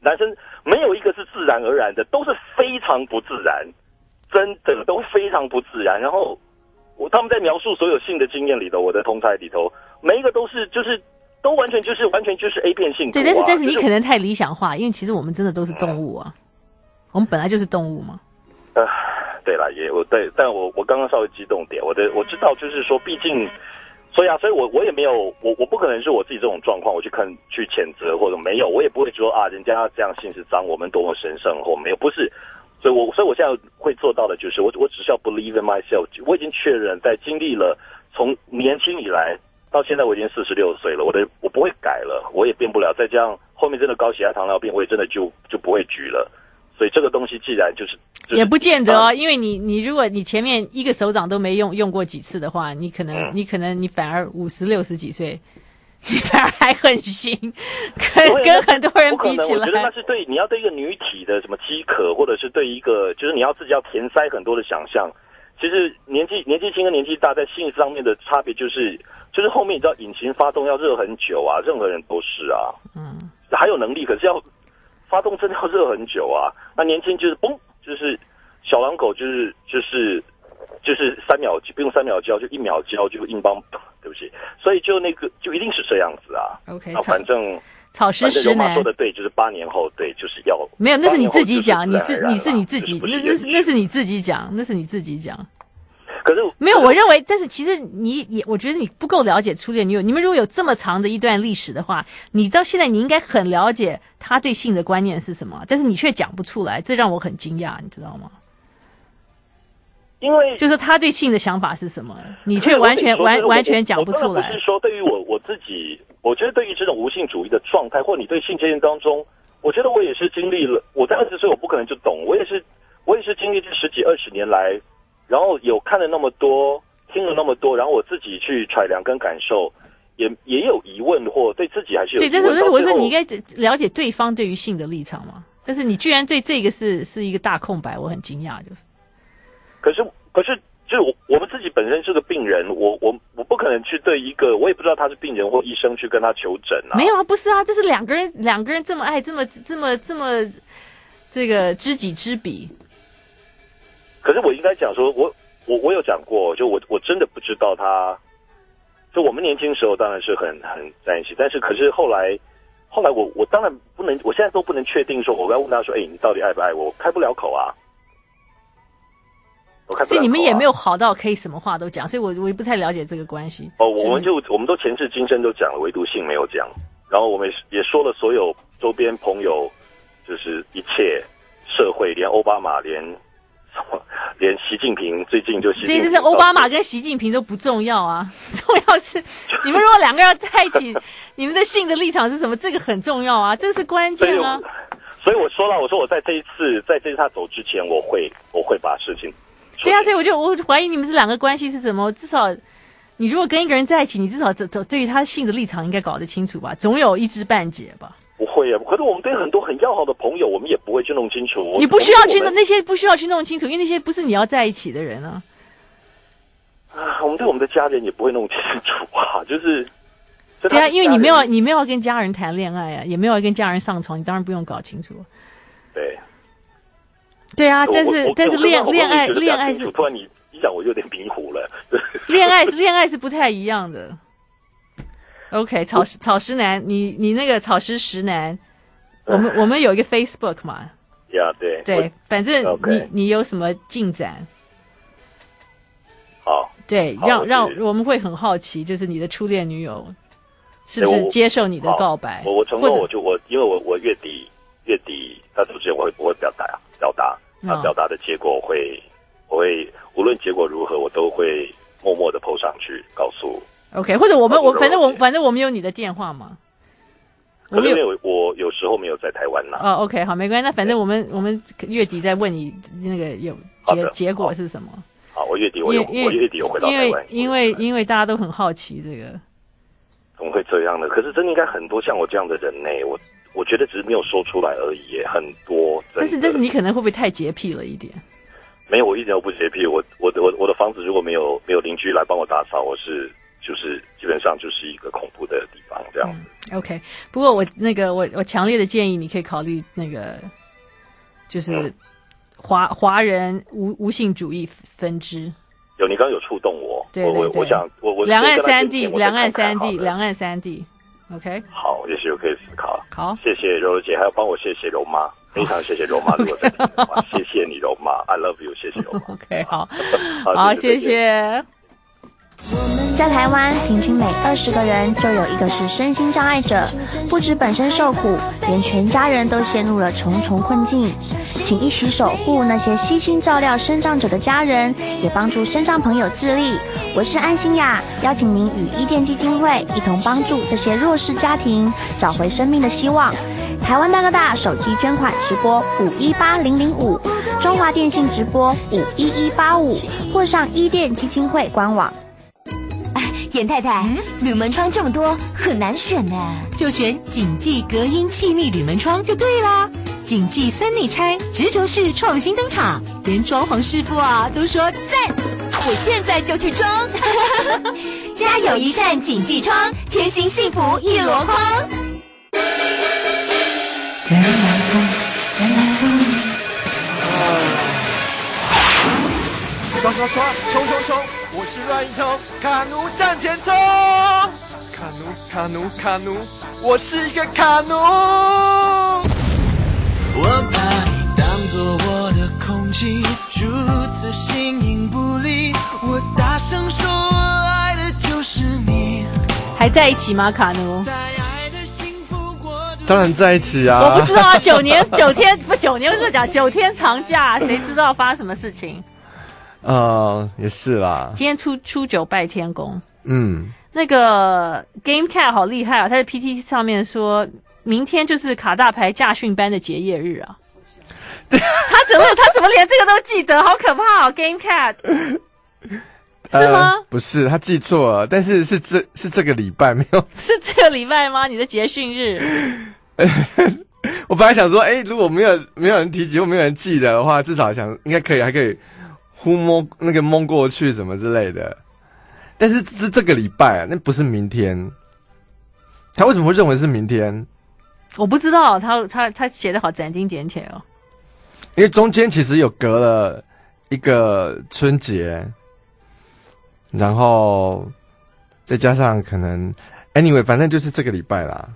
Speaker 5: 男生没有一个是自然而然的，都是非常不自然，真的都非常不自然。然后我他们在描述所有性的经验里头，我的同台里头，每一个都是就是都完全就是完全就是 A 片性、啊。
Speaker 1: 对，但是但是你可能太理想化，因为其实我们真的都是动物啊，嗯、我们本来就是动物嘛。
Speaker 5: 呃，对了，也我对，但我我刚刚稍微激动点，我的我知道就是说，毕竟。所以啊，所以我我也没有，我我不可能是我自己这种状况，我去看去谴责或者没有，我也不会说啊，人家这样性是脏，我们多么神圣或没有，不是。所以我所以我现在会做到的就是，我我只需要 believe in myself， 我已经确认，在经历了从年轻以来到现在，我已经四十六岁了，我的我不会改了，我也变不了，再加上后面真的高血压、糖尿病，我也真的就就不会举了。所以这个东西既然就是、就是、
Speaker 1: 也不见得哦，因为你你如果你前面一个手掌都没用用过几次的话，你可能、嗯、你可能你反而五十六十几岁，你反而还很行，跟跟很多人比起来，
Speaker 5: 我觉得那是对你要对一个女体的什么饥渴，或者是对一个就是你要自己要填塞很多的想象。其实年纪年纪轻跟年纪大在性上面的差别就是就是后面你知道引擎发动要热很久啊，任何人都是啊，嗯，还有能力可是要。发动真的要热很久啊！那年轻就是嘣，就是小狼狗，就是就是就是三秒不用三秒交，就一秒交就硬邦，对不起，所以就那个就一定是这样子啊。
Speaker 1: OK，
Speaker 5: 那反正
Speaker 1: 草食食男
Speaker 5: 说的对，就是八年后对，就是要
Speaker 1: 没有，那是你自己讲，你是你是你自己，那那是那是你自己讲，那是你自己讲。
Speaker 5: 可是
Speaker 1: 没有，我认为，但是其实你也，我觉得你不够了解初恋女友。你们如果有这么长的一段历史的话，你到现在你应该很了解他对性的观念是什么，但是你却讲不出来，这让我很惊讶，你知道吗？
Speaker 5: 因为
Speaker 1: 就是他对性的想法是什么，你却完全完完全讲不出来。
Speaker 5: 不是说对于我我自己，我觉得对于这种无性主义的状态，或你对性经验当中，我觉得我也是经历了。我在二十岁，我不可能就懂，我也是我也是经历这十几二十年来。然后有看了那么多，听了那么多，然后我自己去揣量跟感受，也也有疑问或对自己还是有疑问。对，
Speaker 1: 但是但是我说你应该了解对方对于性的立场嘛。但是你居然对这个是是一个大空白，我很惊讶，就是。
Speaker 5: 可是可是就是我我们自己本身是个病人，我我我不可能去对一个我也不知道他是病人或医生去跟他求诊啊。
Speaker 1: 没有啊，不是啊，这是两个人两个人这么爱，这么这么这么这个知己知彼。
Speaker 5: 可是我应该讲说，我我我有讲过，就我我真的不知道他，就我们年轻时候当然是很很在一起，但是可是后来后来我我当然不能，我现在都不能确定说，我该问他说，哎、欸，你到底爱不爱我？我开不了口啊，我开不了口啊。
Speaker 1: 所以你们也没有好到可以什么话都讲，所以我我也不太了解这个关系。
Speaker 5: 哦，我们就我们都前世今生都讲了，唯独性没有讲，然后我们也说了所有周边朋友，就是一切社会，连奥巴马连。连习近平最近就习近平，
Speaker 1: 这是奥巴马跟习近平都不重要啊，重要是你们如果两个人在一起，你们的性的立场是什么？这个很重要啊，这是关键啊。
Speaker 5: 所以我说了，我说我在这一次，在这次他走之前，我会我会把事情。
Speaker 1: 对啊，所以我就我怀疑你们这两个关系是什么？至少你如果跟一个人在一起，你至少走走对于他性的立场应该搞得清楚吧，总有一知半解吧。
Speaker 5: 不会啊，可是我们对很多很要好的朋友，我们也不会去弄清楚。
Speaker 1: 你不需要去弄那些，不需要去弄清楚，因为那些不是你要在一起的人啊。
Speaker 5: 啊，我们对我们的家人也不会弄清楚啊，就是。
Speaker 1: 对啊，因为你没有你没有要跟家人谈恋爱啊，也没有要跟家人上床，你当然不用搞清楚。
Speaker 5: 对。
Speaker 1: 对啊，但是但是恋恋爱恋爱是
Speaker 5: 突然你一讲我有点迷糊了。
Speaker 1: 恋爱恋爱是不太一样的。OK， 草食草食男，你你那个草食食男，我们我们有一个 Facebook 嘛，
Speaker 5: 呀、yeah, 对
Speaker 1: 对，反正你、okay. 你有什么进展？
Speaker 5: 好，
Speaker 1: 对，让让我们会很好奇，就是你的初恋女友是不是接受你的告白？
Speaker 5: 我我承诺，我就我因为我我月底月底他之前我会我会表达表达，他表达的结果我会、哦、我会无论结果如何，我都会默默的 po 上去告诉。
Speaker 1: OK， 或者我们我反正我反正我们有你的电话嘛。
Speaker 5: 可是有我有时候没有在台湾啦。
Speaker 1: 哦 ，OK， 好，没关系。那反正我们我们月底再问你那个有结结果是什么。
Speaker 5: 好，我月底我有我月底有回到台湾。
Speaker 1: 因为因为因为大家都很好奇这个。
Speaker 5: 怎么会这样呢？可是真的应该很多像我这样的人呢，我我觉得只是没有说出来而已耶，很多。
Speaker 1: 但是但是你可能会不会太洁癖了一点？
Speaker 5: 没有，我一点都不洁癖。我我的我我的房子如果没有没有邻居来帮我打扫，我是。就是基本上就是一个恐怖的地方，这样子。
Speaker 1: OK， 不过我那个我我强烈的建议你可以考虑那个就是华华人无无性主义分支。
Speaker 5: 有，你刚刚有触动我，
Speaker 1: 对对对，
Speaker 5: 我我我想我我
Speaker 1: 两岸三地，两岸三地，两岸三地 ，OK。
Speaker 5: 好，也许我可以思考。
Speaker 1: 好，
Speaker 5: 谢谢柔柔姐，还要帮我谢谢柔妈，非常谢谢柔妈，如果在听的话，谢谢你柔妈 ，I love you， 谢谢柔妈。
Speaker 1: OK， 好，好，谢谢。
Speaker 19: 在台湾，平均每二十个人就有一个是身心障碍者，不止本身受苦，连全家人都陷入了重重困境。请一起守护那些悉心照料身障者的家人，也帮助身障朋友自立。我是安心雅，邀请您与伊甸基金会一同帮助这些弱势家庭找回生命的希望。台湾大哥大手机捐款直播五一八零零五，中华电信直播五一一八五，或上伊甸基金会官网。
Speaker 4: 严太太，嗯、铝门窗这么多，很难选呢。
Speaker 21: 就选谨记隔音气密铝门窗就对啦。谨记三内拆，直轴式创新登场，连装潢师傅啊都说赞。
Speaker 4: 我现在就去装。家有一扇谨记窗，贴心幸福一箩筐。原来风，原来风。
Speaker 8: 刷刷刷，冲冲冲！我是乱一通，卡奴向前冲！卡奴卡奴卡奴，我是一个卡奴。我把你当作我的空气，如此形影不离。我大声说，我爱的就是你。
Speaker 1: 还在一起吗，卡奴？
Speaker 17: 当然在一起啊！
Speaker 1: 我不知道啊，九年九天不九年就讲九天长假，谁知道发生什么事情？
Speaker 17: 呃，也是啦。
Speaker 1: 今天初初九拜天公。
Speaker 17: 嗯，
Speaker 1: 那个 GameCat 好厉害啊！他在 P T T 上面说，明天就是卡大牌驾训班的结业日啊。他怎么他怎么连这个都记得？好可怕哦 ！GameCat 是吗、
Speaker 17: 呃？不是，他记错了，但是是这是这个礼拜没有？
Speaker 1: 是这个礼拜吗？你的结训日？
Speaker 17: 我本来想说，哎、欸，如果没有没有人提及或没有人记得的话，至少想应该可以，还可以。呼摸那个蒙过去什么之类的，但是是这个礼拜啊，那不是明天。他为什么会认为是明天？
Speaker 1: 我不知道，他他他写得好斩钉截铁哦。
Speaker 17: 因为中间其实有隔了一个春节，然后再加上可能 anyway， 反正就是这个礼拜啦。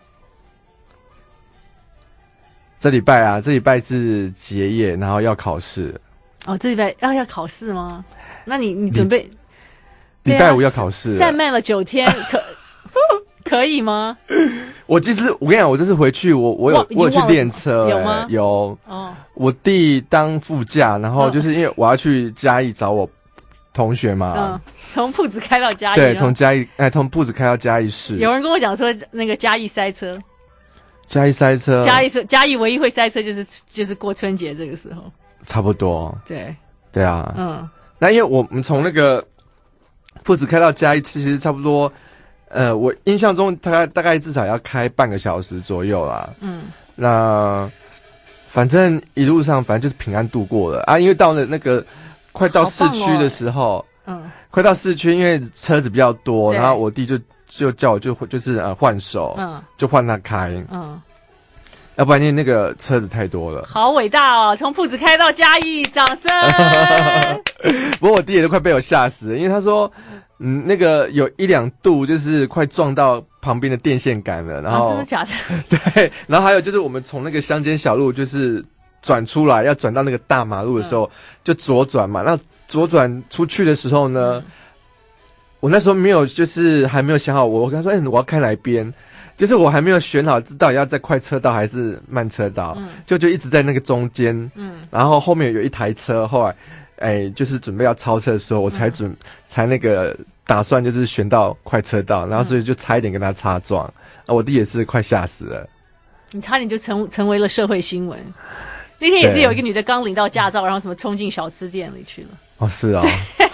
Speaker 17: 这礼拜啊，这礼拜是结业，然后要考试。
Speaker 1: 哦，这礼拜要要考试吗？那你你准备
Speaker 17: 礼拜五要考试，
Speaker 1: 散漫了九天，可可以吗？
Speaker 17: 我其实我跟你讲，我这次回去，我我有我有去练车、欸，
Speaker 1: 有吗？
Speaker 17: 有。
Speaker 1: 哦，
Speaker 17: 我弟当副驾，然后就是因为我要去嘉义找我同学嘛，
Speaker 1: 嗯，从埔子开到嘉义，
Speaker 17: 对，从嘉义哎，从埔子开到嘉义市。
Speaker 1: 有人跟我讲说，那个嘉义塞车，
Speaker 17: 嘉义塞车，
Speaker 1: 嘉义嘉义唯一会塞车就是就是过春节这个时候。
Speaker 17: 差不多，
Speaker 1: 对，
Speaker 17: 对啊，
Speaker 1: 嗯，
Speaker 17: 那因为我们从那个埔子开到嘉义，其实差不多，呃，我印象中大概大概至少要开半个小时左右啦，
Speaker 1: 嗯，
Speaker 17: 那反正一路上反正就是平安度过了啊，因为到了那个快到市区的时候，
Speaker 1: 哦、嗯，
Speaker 17: 快到市区，因为车子比较多，然后我弟就就叫我就就是呃换手，
Speaker 1: 嗯，
Speaker 17: 就换他开，
Speaker 1: 嗯。
Speaker 17: 要不然因为那个车子太多了，
Speaker 1: 好伟大哦！从埔子开到嘉义，掌声！
Speaker 17: 不过我弟也都快被我吓死了，因为他说，嗯，那个有一两度就是快撞到旁边的电线杆了，然后、
Speaker 1: 啊、真的假的？
Speaker 17: 对，然后还有就是我们从那个乡间小路就是转出来，要转到那个大马路的时候，嗯、就左转嘛。那左转出去的时候呢，嗯、我那时候没有，就是还没有想好我，我跟他说，哎、欸，我要开哪一边？就是我还没有选好，知道要在快车道还是慢车道，嗯、就就一直在那个中间，嗯，然后后面有一台车，后来，哎，就是准备要超车的时候，我才准、嗯、才那个打算就是选到快车道，然后所以就差一点跟他擦撞，啊，我弟也是快吓死了，
Speaker 1: 你差点就成成为了社会新闻。那天也是有一个女的刚领到驾照，然后什么冲进小吃店里去了。
Speaker 17: 哦，是哦，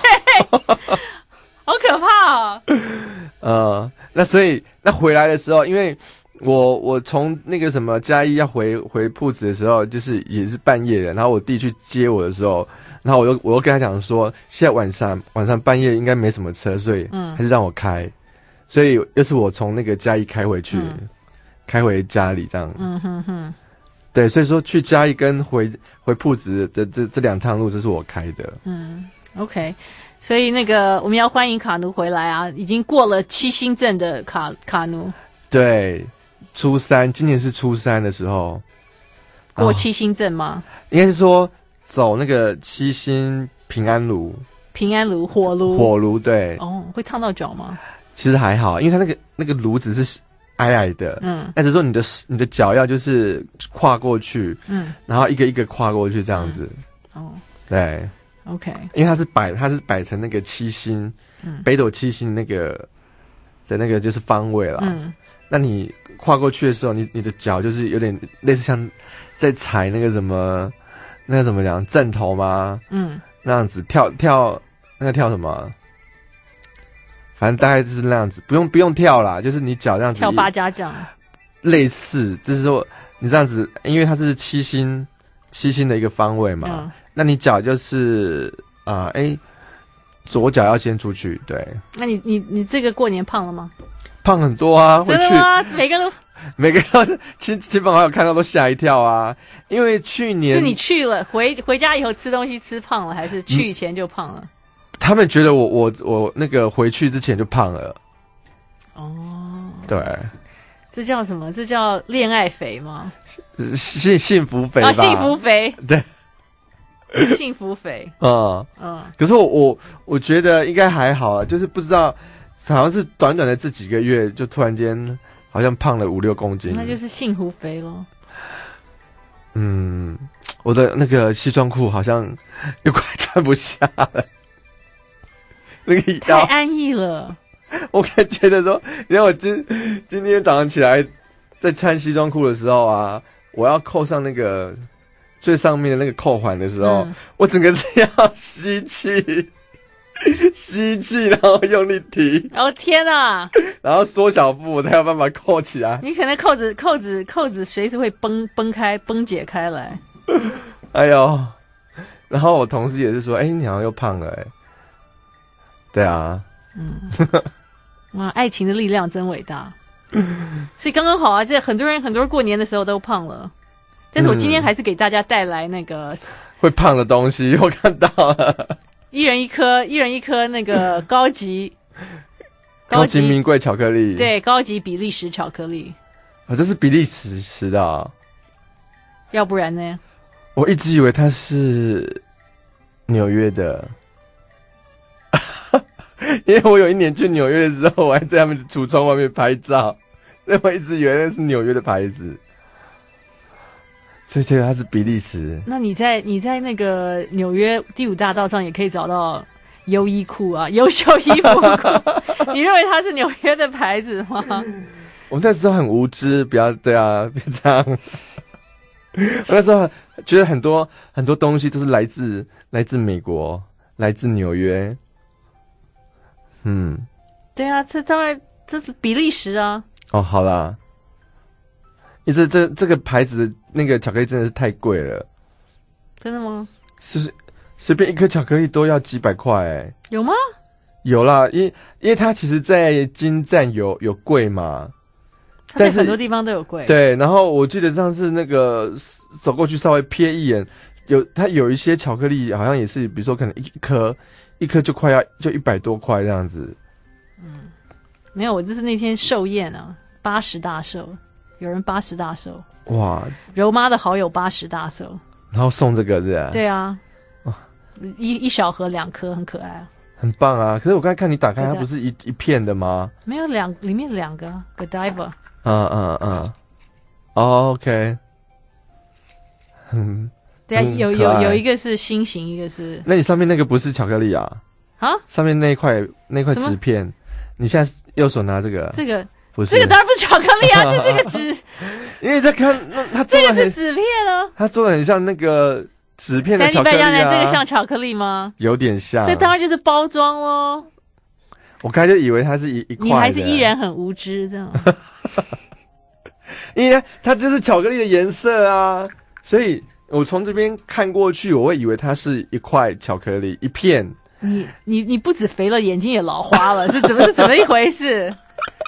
Speaker 1: 好可怕啊！
Speaker 17: 呃，那所以那回来的时候，因为我我从那个什么嘉义要回回埔子的时候，就是也是半夜的，然后我弟去接我的时候，然后我又我又跟他讲说，现在晚上晚上半夜应该没什么车，所以还是让我开，嗯、所以又是我从那个嘉义开回去，嗯、 开回家里这样。
Speaker 1: 嗯哼哼。
Speaker 17: 对，所以说去嘉义跟回回朴子的这这两趟路，这是我开的。
Speaker 1: 嗯 ，OK， 所以那个我们要欢迎卡奴回来啊！已经过了七星阵的卡卡奴。
Speaker 17: 对，初三，今年是初三的时候
Speaker 1: 过七星阵吗？
Speaker 17: 哦、应该是说走那个七星平安炉。
Speaker 1: 平安炉火炉。
Speaker 17: 火炉对。
Speaker 1: 哦，会烫到脚吗？
Speaker 17: 其实还好，因为它那个那个炉子是矮矮的，
Speaker 1: 嗯，
Speaker 17: 那只是说你的你的脚要就是跨过去，
Speaker 1: 嗯，
Speaker 17: 然后一个一个跨过去这样子，
Speaker 1: 嗯、哦，
Speaker 17: 对
Speaker 1: ，OK，
Speaker 17: 因为它是摆它是摆成那个七星，嗯，北斗七星那个的那个就是方位啦，
Speaker 1: 嗯，
Speaker 17: 那你跨过去的时候，你你的脚就是有点类似像在踩那个什么那个怎么讲正头吗？
Speaker 1: 嗯，
Speaker 17: 那样子跳跳那个跳什么？反正大概就是那样子，不用不用跳啦，就是你脚这样子
Speaker 1: 跳八家将，
Speaker 17: 类似，就是说你这样子，因为它是七星七星的一个方位嘛，嗯、那你脚就是啊，哎、呃，左脚要先出去，对。
Speaker 1: 那你你你这个过年胖了吗？
Speaker 17: 胖很多啊，
Speaker 1: 真的吗？每个人都
Speaker 17: 每个人亲亲朋好友看到都吓一跳啊，因为去年
Speaker 1: 是你去了回回家以后吃东西吃胖了，还是去前就胖了？嗯
Speaker 17: 他们觉得我我我那个回去之前就胖了，
Speaker 1: 哦，
Speaker 17: 对，
Speaker 1: 这叫什么？这叫恋爱肥吗？
Speaker 17: 幸幸福肥吧？
Speaker 1: 啊，幸福肥，
Speaker 17: 对，
Speaker 1: 幸福肥，
Speaker 17: 嗯
Speaker 1: 嗯。
Speaker 17: 可是我我我觉得应该还好啊，就是不知道，好像是短短的这几个月，就突然间好像胖了五六公斤，
Speaker 1: 那就是幸福肥咯。
Speaker 17: 嗯，我的那个西装裤好像又快穿不下了。那个
Speaker 1: 太安逸了，
Speaker 17: 我感觉得说，你看我今今天早上起来在穿西装裤的时候啊，我要扣上那个最上面的那个扣环的时候，嗯、我整个是要吸气，吸气，然后用力提。
Speaker 1: 哦天哪！
Speaker 17: 然后缩小腹，我才有办法扣起来。
Speaker 1: 你可能扣子扣子扣子随时会崩崩开崩解开来。
Speaker 17: 哎呦！然后我同事也是说，哎、欸，你好像又胖了、欸，哎。对啊，
Speaker 1: 嗯，哇，爱情的力量真伟大，所以刚刚好啊！这很多人很多人过年的时候都胖了，但是我今天还是给大家带来那个、嗯、
Speaker 17: 会胖的东西，我看到了，
Speaker 1: 一人一颗，一人一颗那个高级
Speaker 17: 高级名贵巧克力，
Speaker 1: 对，高级比利时巧克力，
Speaker 17: 哦，这是比利时时的、哦，
Speaker 1: 要不然呢？
Speaker 17: 我一直以为它是纽约的。因为我有一年去纽约的时候，我还在他们的橱窗外面拍照，所以我一直以为那是纽约的牌子，所以这个它是比利时。
Speaker 1: 那你在你在那个纽约第五大道上也可以找到优衣库啊，优秀衣服库。你认为它是纽约的牌子吗？
Speaker 17: 我那时候很无知，不要对啊，别这样。我那时候觉得很多很多东西都是来自来自美国，来自纽约。嗯，
Speaker 1: 对啊，这当然这是比利时啊。
Speaker 17: 哦，好啦，你这这这个牌子的那个巧克力真的是太贵了。
Speaker 1: 真的吗？
Speaker 17: 是随便一颗巧克力都要几百块哎、欸。
Speaker 1: 有吗？
Speaker 17: 有啦，因因为它其实在金站有有贵嘛，
Speaker 1: 但是很多地方都有贵。
Speaker 17: 对，然后我记得上次那个走过去稍微瞥一眼，有它有一些巧克力好像也是，比如说可能一颗。一颗就快要就一百多块这样子，
Speaker 1: 嗯，没有，我这是那天寿宴啊，八十大寿，有人八十大寿，
Speaker 17: 哇，
Speaker 1: 柔妈的好友八十大寿，
Speaker 17: 然后送这个是吧？
Speaker 1: 对啊，一一小盒两颗，很可爱啊，
Speaker 17: 很棒啊！可是我刚才看你打开，它不是一一片的吗？
Speaker 1: 没有两，里面两个 Godiva，
Speaker 17: 嗯嗯嗯，哦 ，OK， 嗯。
Speaker 1: 对啊，有有有一个是心形，一个是。
Speaker 17: 那你上面那个不是巧克力啊？
Speaker 1: 啊？
Speaker 17: 上面那一块那块纸片，你现在右手拿这个？
Speaker 1: 这个
Speaker 17: 不是，
Speaker 1: 这个当然不是巧克力啊，这是个纸。
Speaker 17: 因为在看，那它做
Speaker 1: 这个是纸片啊。
Speaker 17: 它做的很像那个纸片的巧克力啊。
Speaker 1: 这个像巧克力吗？
Speaker 17: 有点像。
Speaker 1: 这当然就是包装咯。
Speaker 17: 我刚才就以为它是一一块。
Speaker 1: 你还是依然很无知这样。
Speaker 17: 因为它就是巧克力的颜色啊，所以。我从这边看过去，我会以为它是一块巧克力，一片。
Speaker 1: 你你你不止肥了，眼睛也老花了，是怎么是怎么一回事？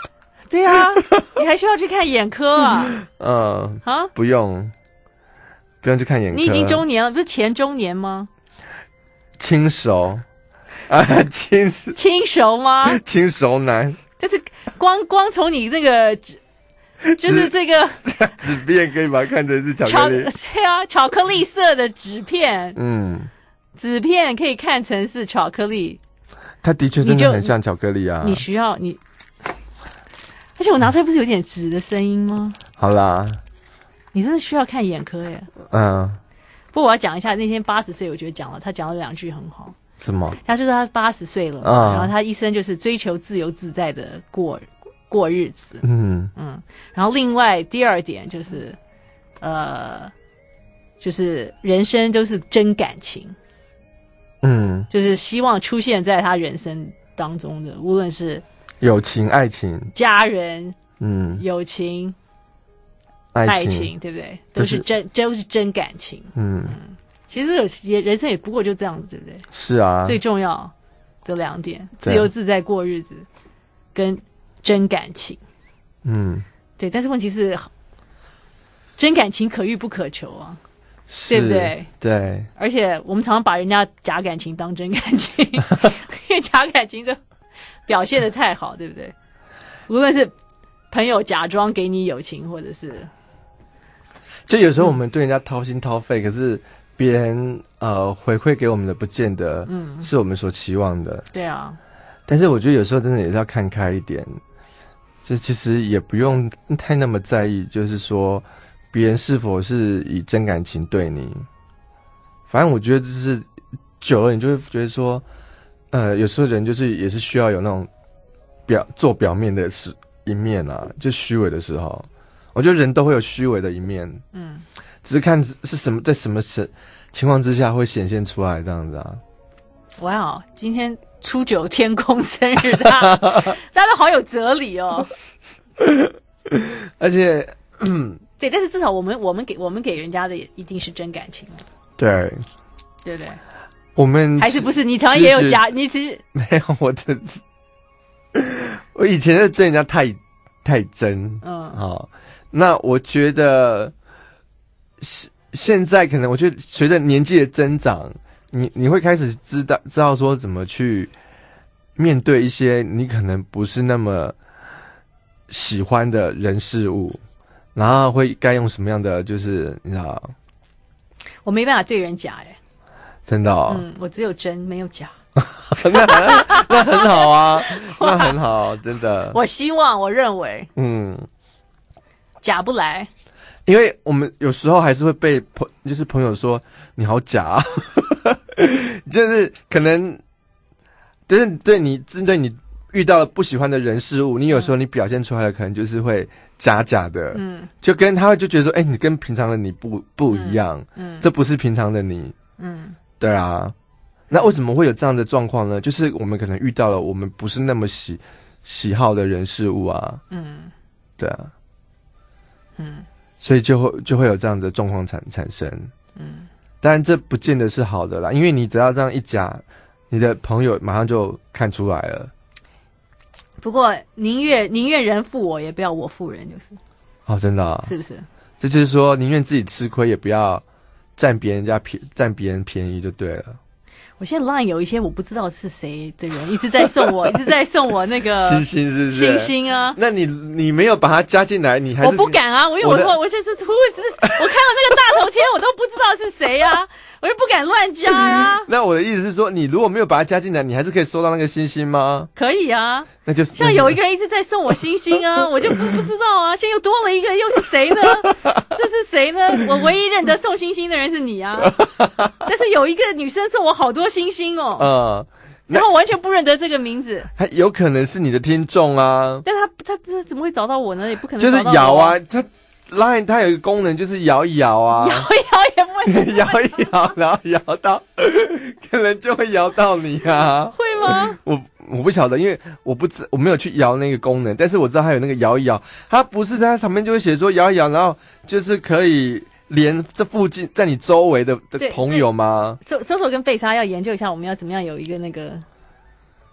Speaker 1: 对啊，你还需要去看眼科啊？
Speaker 17: 嗯
Speaker 1: 啊，
Speaker 17: 不用，不用去看眼科。
Speaker 1: 你已经中年了，不是前中年吗？
Speaker 17: 轻熟啊，轻熟
Speaker 1: 轻熟吗？
Speaker 17: 轻熟男。
Speaker 1: 但是光光从你这个，就是这个
Speaker 17: 纸片可以把它看成是巧克力。
Speaker 1: 对啊，巧克力色的纸片，
Speaker 17: 嗯，
Speaker 1: 纸片可以看成是巧克力。
Speaker 17: 它的确真的很像巧克力啊！
Speaker 1: 你需要你。而且我拿出来不是有点纸的声音吗？
Speaker 17: 好啦，
Speaker 1: 你真的需要看眼科耶。
Speaker 17: 嗯，
Speaker 1: 不过我要讲一下那天八十岁，我觉得讲了他讲了两句很好。
Speaker 17: 什么？
Speaker 1: 他就说他八十岁了，
Speaker 17: 嗯，
Speaker 1: 然后他一生就是追求自由自在的过过日子。
Speaker 17: 嗯
Speaker 1: 嗯，然后另外第二点就是，呃，就是人生都是真感情。
Speaker 17: 嗯，
Speaker 1: 就是希望出现在他人生当中的，无论是。
Speaker 17: 友情、爱情、
Speaker 1: 家人，
Speaker 17: 嗯，
Speaker 1: 友情、
Speaker 17: 爱情，
Speaker 1: 爱情对不对？都是真，都是真感情。
Speaker 17: 嗯，
Speaker 1: 嗯其实也人生也不过就这样子，对不对？
Speaker 17: 是啊，
Speaker 1: 最重要的两点：自由自在过日子，跟真感情。
Speaker 17: 嗯，
Speaker 1: 对。但是问题是，真感情可遇不可求啊，对不对？
Speaker 17: 对。
Speaker 1: 而且我们常常把人家假感情当真感情，因为假感情的。表现得太好，对不对？无论是朋友假装给你友情，或者是，
Speaker 17: 就有时候我们对人家掏心掏肺，嗯、可是别人呃回馈给我们的，不见得嗯是我们所期望的。
Speaker 1: 对啊，
Speaker 17: 但是我觉得有时候真的也是要看开一点，就其实也不用太那么在意，就是说别人是否是以真感情对你。反正我觉得就是久了，你就会觉得说。呃，有时候人就是也是需要有那种表做表面的是一面啊，就虚伪的时候，我觉得人都会有虚伪的一面，嗯，只是看是什么在什么情况之下会显现出来这样子啊。
Speaker 1: 哇，今天初九天公生日，大家大家都好有哲理哦。
Speaker 17: 而且，
Speaker 1: 对，但是至少我们我们给我们给人家的也一定是真感情的，
Speaker 17: 对，
Speaker 1: 对不对？
Speaker 17: 我们
Speaker 1: 还是不是？你常常也有假，你其实
Speaker 17: 没有我的，我以前是对人家太太真，嗯，好，那我觉得现现在可能，我觉得随着年纪的增长，你你会开始知道知道说怎么去面对一些你可能不是那么喜欢的人事物，然后会该用什么样的，就是你知道，
Speaker 1: 我没办法对人假哎。
Speaker 17: 真的哦，
Speaker 1: 嗯，我只有真没有假，
Speaker 17: 那那很好啊，那很好，真的。
Speaker 1: 我希望，我认为，
Speaker 17: 嗯，
Speaker 1: 假不来，
Speaker 17: 因为我们有时候还是会被朋，就是朋友说你好假啊，就是可能，但是对你针对你遇到了不喜欢的人事物，你有时候你表现出来的可能就是会假假的，嗯，就跟他会就觉得说，哎、欸，你跟平常的你不不一样，嗯，嗯这不是平常的你，嗯。对啊，那为什么会有这样的状况呢？就是我们可能遇到了我们不是那么喜喜好的人事物啊，嗯，对啊，嗯，所以就会就会有这样的状况产产生，嗯，当然这不见得是好的啦，因为你只要这样一假，你的朋友马上就看出来了。
Speaker 1: 不过宁愿宁愿人负我，也不要我负人，就是
Speaker 17: 哦，真的、啊，
Speaker 1: 是不是？
Speaker 17: 这就是说，宁愿自己吃亏，也不要。占别人家便占别人便宜就对了。
Speaker 1: 我现在 Line 有一些我不知道是谁的人一直在送我，一直在送我那个
Speaker 17: 星星，是不是？
Speaker 1: 星星啊！
Speaker 17: 那你你没有把它加进来，你还是
Speaker 1: 我不敢啊！我因为我我我就是我看到那个大头贴，我都不知道是谁啊，我就不敢乱加啊。
Speaker 17: 那我的意思是说，你如果没有把它加进来，你还是可以收到那个星星吗？
Speaker 1: 可以啊，
Speaker 17: 那就是
Speaker 1: 像有一个人一直在送我星星啊，我就不不知道啊。现在又多了一个，又是谁呢？这是谁呢？我唯一认得送星星的人是你啊，但是有一个女生送我好多星星哦。嗯，然后我完全不认得这个名字，
Speaker 17: 还有可能是你的听众啊。
Speaker 1: 但他他他怎么会找到我呢？也不可能
Speaker 17: 就是摇啊，他 Line 它有一个功能就是摇一摇啊，
Speaker 1: 摇一摇也不会
Speaker 17: 摇一摇，然后摇到，可能就会摇到你啊。
Speaker 1: 会吗？
Speaker 17: 我我不晓得，因为我不知我没有去摇那个功能，但是我知道它有那个摇一摇，它不是在它旁边就会写说摇一摇，然后就是可以。连这附近在你周围的的朋友吗？
Speaker 1: 搜搜索跟贝莎要研究一下，我们要怎么样有一个那个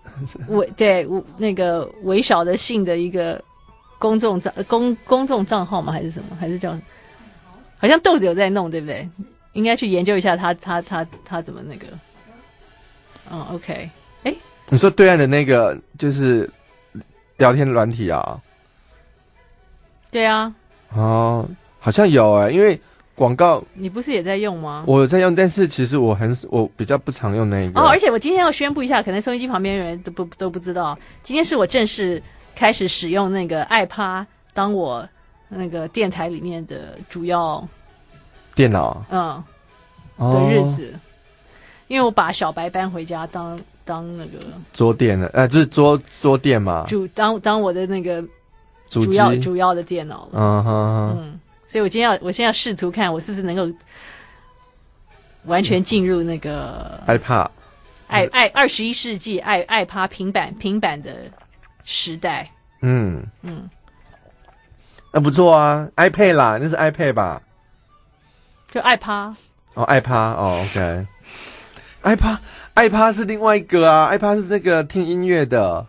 Speaker 1: 微对那个微小的姓的一个公众账公公众账号吗？还是什么？还是叫？好像豆子有在弄，对不对？应该去研究一下他他他他怎么那个。嗯 ，OK， 哎，
Speaker 17: 你说对岸的那个就是聊天软体啊？
Speaker 1: 对啊。
Speaker 17: 哦，好像有哎、欸，因为广告
Speaker 1: 你不是也在用吗？
Speaker 17: 我有在用，但是其实我很我比较不常用那个。
Speaker 1: 哦，而且我今天要宣布一下，可能收音机旁边的人都不都不知道，今天是我正式开始使用那个爱趴当我那个电台里面的主要
Speaker 17: 电脑
Speaker 1: 嗯、
Speaker 17: 哦、
Speaker 1: 的日子，因为我把小白搬回家当当那个
Speaker 17: 桌垫的，呃，就是桌桌垫嘛，
Speaker 1: 主当当我的那个
Speaker 17: 主
Speaker 1: 主要主要的电脑了。
Speaker 17: 嗯哼
Speaker 1: 嗯，所以我今天要我现在要试图看我是不是能够完全进入那个
Speaker 17: iPad
Speaker 1: 爱爱二十一世纪爱爱趴平板平板的时代。
Speaker 17: 嗯
Speaker 1: 嗯，
Speaker 17: 那不错啊 ，iPad 啦，那是 iPad 吧？
Speaker 1: 就爱趴
Speaker 17: 哦，爱趴哦 ，OK， 爱趴爱趴是另外一个啊，爱趴是那个听音乐的，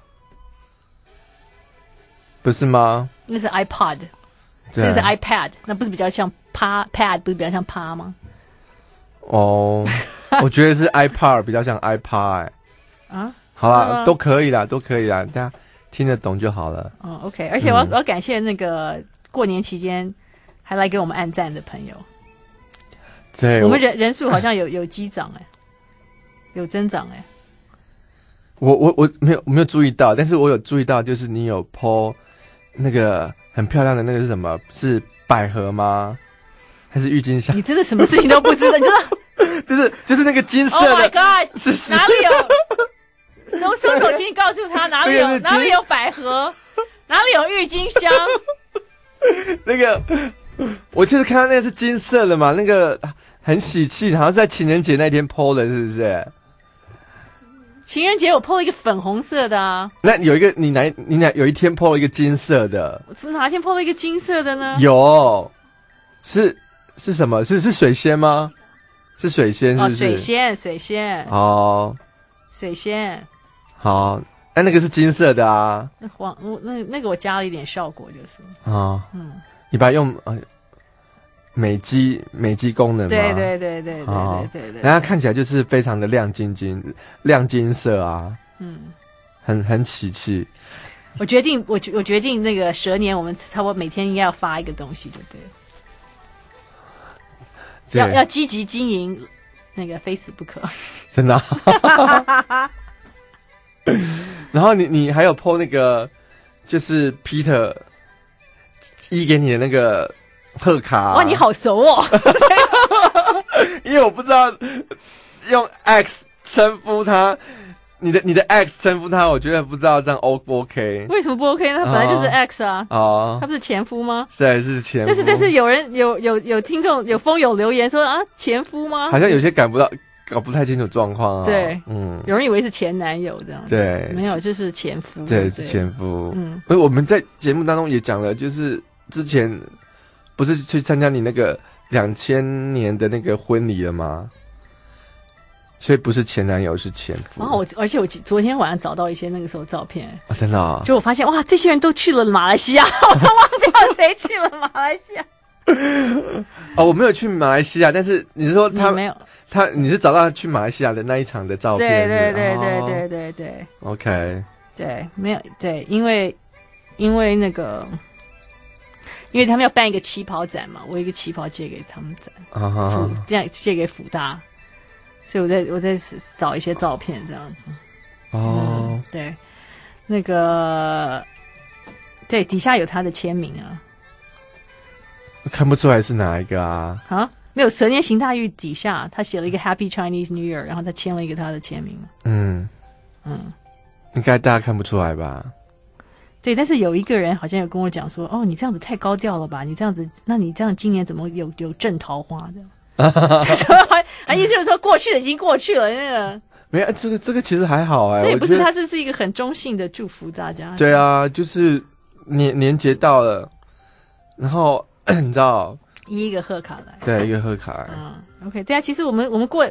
Speaker 17: 不是吗？
Speaker 1: 那是 iPod， 这个是 iPad， 那不是比较像趴 pad， 不是比较像趴吗？
Speaker 17: 哦，我觉得是 iPad 比较像 iPad， 欸、
Speaker 1: 啊，
Speaker 17: 好啦，都可以啦，都可以啦，大家听得懂就好了。
Speaker 1: 哦 ，OK， 而且我要、
Speaker 17: 嗯、
Speaker 1: 我要感谢那个过年期间还来给我们按赞的朋友。
Speaker 17: 对，
Speaker 1: 我们人人数好像有有激涨哎、欸，有增长哎、欸。
Speaker 17: 我我我没有没有注意到，但是我有注意到，就是你有 po 那个很漂亮的那个是什么？是百合吗？还是郁金香？
Speaker 1: 你真的什么事情都不知道，你知道？
Speaker 17: 就是就是那个金色的。
Speaker 1: Oh my god！
Speaker 17: 是是
Speaker 1: 哪里有？收收手，请你告诉他哪里有哪里有百合，哪里有郁金香？
Speaker 17: 那个，我就是看到那个是金色的嘛，那个很喜气，好像是在情人节那天 po 的，是不是？
Speaker 1: 情人节我 po 了一个粉红色的啊。
Speaker 17: 那有一个你哪你哪有一天 po 了一个金色的？
Speaker 1: 我怎么哪一天 po 了一个金色的呢？
Speaker 17: 有，是是什么？是是水仙吗？是水仙是不是？
Speaker 1: 哦，水仙，水仙。
Speaker 17: 哦，
Speaker 1: 水仙。
Speaker 17: 好，那那个是金色的啊。
Speaker 1: 那黄，那那个我加了一点效果，就是。
Speaker 17: 哦，
Speaker 1: 嗯，
Speaker 17: 你把它用呃美肌美肌功能吗？
Speaker 1: 对对对对对
Speaker 17: 哦、
Speaker 1: 对对对。
Speaker 17: 然后它看起来就是非常的亮晶晶、亮金色啊。嗯，很很喜气。
Speaker 1: 我决定，我我决定那个蛇年，我们差不多每天应该要发一个东西，对不对？要要积极经营那个 Facebook，
Speaker 17: 真的、啊。然后你你还有 po 那个就是 Peter 一给你的那个贺卡、啊，
Speaker 1: 哇，你好熟哦！
Speaker 17: 因为我不知道用 X 称呼他，你的你的 X 称呼他，我觉得不知道这样 O 不 OK？
Speaker 1: 为什么不 OK 呢？他本来就是 X 啊，
Speaker 17: 哦，
Speaker 1: 他不是前夫吗？
Speaker 17: 是是前夫，
Speaker 1: 但是但是有人有有有听众有风友留言说啊，前夫吗？
Speaker 17: 好像有些赶不到。搞不太清楚状况啊，
Speaker 1: 对，
Speaker 17: 嗯，
Speaker 1: 有人以为是前男友这样子，
Speaker 17: 对，
Speaker 1: 没有，就是前夫，
Speaker 17: 对，是前夫，
Speaker 1: 嗯，
Speaker 17: 而我们在节目当中也讲了，就是之前不是去参加你那个两千年的那个婚礼了吗？所以不是前男友，是前夫。
Speaker 1: 然后我，而且我昨天晚上找到一些那个时候照片，
Speaker 17: 啊，真的、啊，
Speaker 1: 就我发现哇，这些人都去了马来西亚，我都忘掉谁去了马来西亚。
Speaker 17: 哦，我没有去马来西亚，但是你是说他
Speaker 1: 没有
Speaker 17: 他，你是找到他去马来西亚的那一场的照片？
Speaker 1: 对对对对对对对。
Speaker 17: OK。
Speaker 1: 对，没有对，因为因为那个，因为他们要办一个旗袍展嘛，我有一个旗袍借给他们展，
Speaker 17: 啊哈
Speaker 1: 辅这样借给辅大，所以我在我在找一些照片这样子。
Speaker 17: 哦，
Speaker 1: 嗯、对，那个对底下有他的签名啊。
Speaker 17: 看不出来是哪一个啊？
Speaker 1: 啊，没有，蛇年行大运底下他写了一个 Happy Chinese New Year， 然后他签了一个他的签名。
Speaker 17: 嗯
Speaker 1: 嗯，
Speaker 17: 应该大家看不出来吧？
Speaker 1: 对，但是有一个人好像有跟我讲说，哦，你这样子太高调了吧？你这样子，那你这样今年怎么有有正桃花的？啊，意思就是说过去的已经过去了，那个
Speaker 17: 没有，这个这个其实还好哎、欸，
Speaker 1: 这也不是，他这是一个很中性的祝福大家。
Speaker 17: 对啊，就是年年节到了，然后。你知道，
Speaker 1: 以一个贺卡来，
Speaker 17: 对，一个贺卡。
Speaker 1: 嗯 ，OK， 对啊，其实我们我们过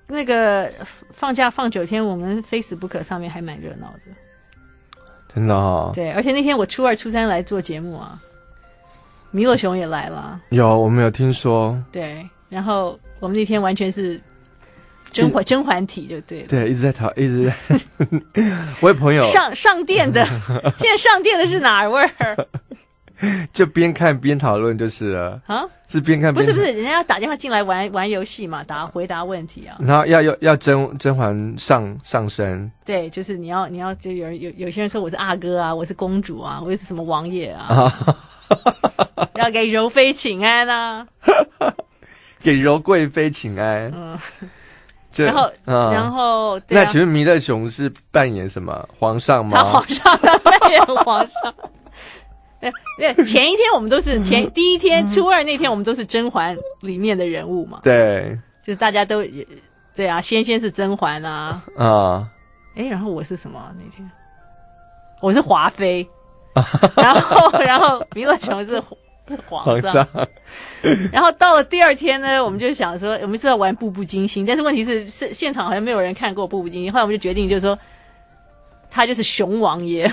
Speaker 1: 那个放假放九天，我们 Facebook 上面还蛮热闹的。
Speaker 17: 真的哦。
Speaker 1: 对，而且那天我初二、初三来做节目啊，弥勒熊也来了。
Speaker 17: 有，我们有听说。
Speaker 1: 对，然后我们那天完全是甄嬛甄嬛体就对了。
Speaker 17: 对，一直在讨，一直在。我有朋友
Speaker 1: 上上电的，现在上电的是哪味儿？
Speaker 17: 就边看边讨论就是了啊，是边看边
Speaker 1: 不是不是，人家要打电话进来玩玩游戏嘛，答回答问题啊。
Speaker 17: 然后要要要甄甄嬛上上身，
Speaker 1: 对，就是你要你要就有人有有些人说我是阿哥啊，我是公主啊，我又是什么王爷啊，啊要给柔妃请安啊，
Speaker 17: 给柔贵妃请安。嗯，
Speaker 1: 然后、嗯、然后、对
Speaker 17: 啊、那请问弥勒熊是扮演什么皇上吗？
Speaker 1: 他皇上，他扮演皇上。对，前一天我们都是前第一天初二那天我们都是甄嬛里面的人物嘛。
Speaker 17: 对，
Speaker 1: 就是大家都对啊，仙仙是甄嬛啊啊，哎，然后我是什么那天？我是华妃，然后然后弥勒熊是是皇上，然后到了第二天呢，我们就想说我们是要玩步步惊心，但是问题是是现场好像没有人看过步步惊心，后来我们就决定就是说他就是熊王爷。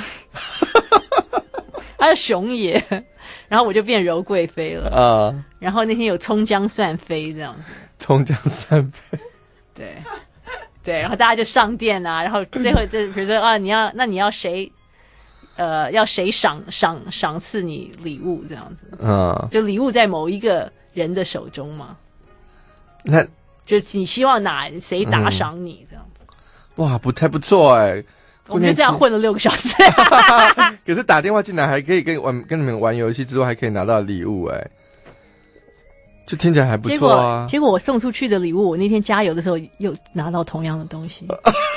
Speaker 1: 他是熊爷，然后我就变柔贵妃了啊。Uh, 然后那天有葱姜蒜妃这样子，
Speaker 17: 葱姜蒜妃，
Speaker 1: 对对，然后大家就上殿啊，然后最后就比如说啊，你要那你要谁呃要谁赏赏赏赐你礼物这样子，嗯， uh, 就礼物在某一个人的手中嘛，那就是你希望哪谁打赏你这样子，
Speaker 17: 嗯、哇，不太不错哎、欸。
Speaker 1: 我们就这样混了六个小时，
Speaker 17: 可是打电话进来还可以跟玩跟你们玩游戏之后还可以拿到礼物哎、欸，就听起来还不错啊。
Speaker 1: 结果结果我送出去的礼物，我那天加油的时候又拿到同样的东西，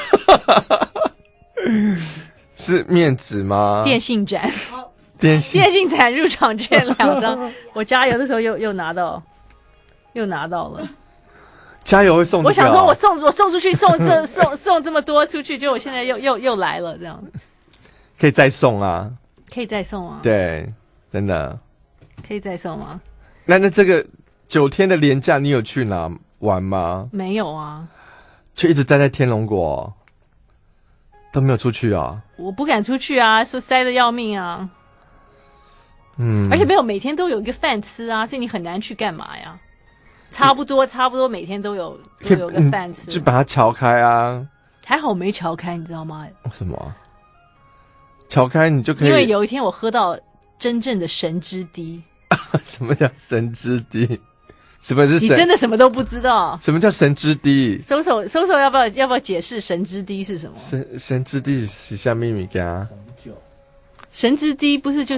Speaker 17: 是面纸吗？
Speaker 1: 电信展，
Speaker 17: 电信
Speaker 1: 电信展入场券两张，我加油的时候又又拿到，又拿到了。
Speaker 17: 加油会送、啊，
Speaker 1: 我想说我送我送出去送这送送这么多出去，结果现在又又又来了这样，
Speaker 17: 可以再送啊，
Speaker 1: 可以再送啊，
Speaker 17: 对，真的
Speaker 1: 可以再送吗？
Speaker 17: 那那这个九天的连假你有去哪玩吗？
Speaker 1: 没有啊，
Speaker 17: 却一直待在天龙国，都没有出去啊。
Speaker 1: 我不敢出去啊，说塞得要命啊，嗯，而且没有每天都有一个饭吃啊，所以你很难去干嘛呀。差不多，差不多每天都有都有个饭吃，
Speaker 17: 就把它撬开啊。
Speaker 1: 还好没撬开，你知道吗？
Speaker 17: 为什么？撬开你就可以。
Speaker 1: 因为有一天我喝到真正的神之滴。
Speaker 17: 什么叫神之滴？什么是神？
Speaker 1: 你真的什么都不知道？
Speaker 17: 什么叫神之滴？
Speaker 1: 搜搜搜搜，要不要要不要解释神之滴是什么？
Speaker 17: 神神之滴是下秘密家。
Speaker 1: 神之滴不是就是？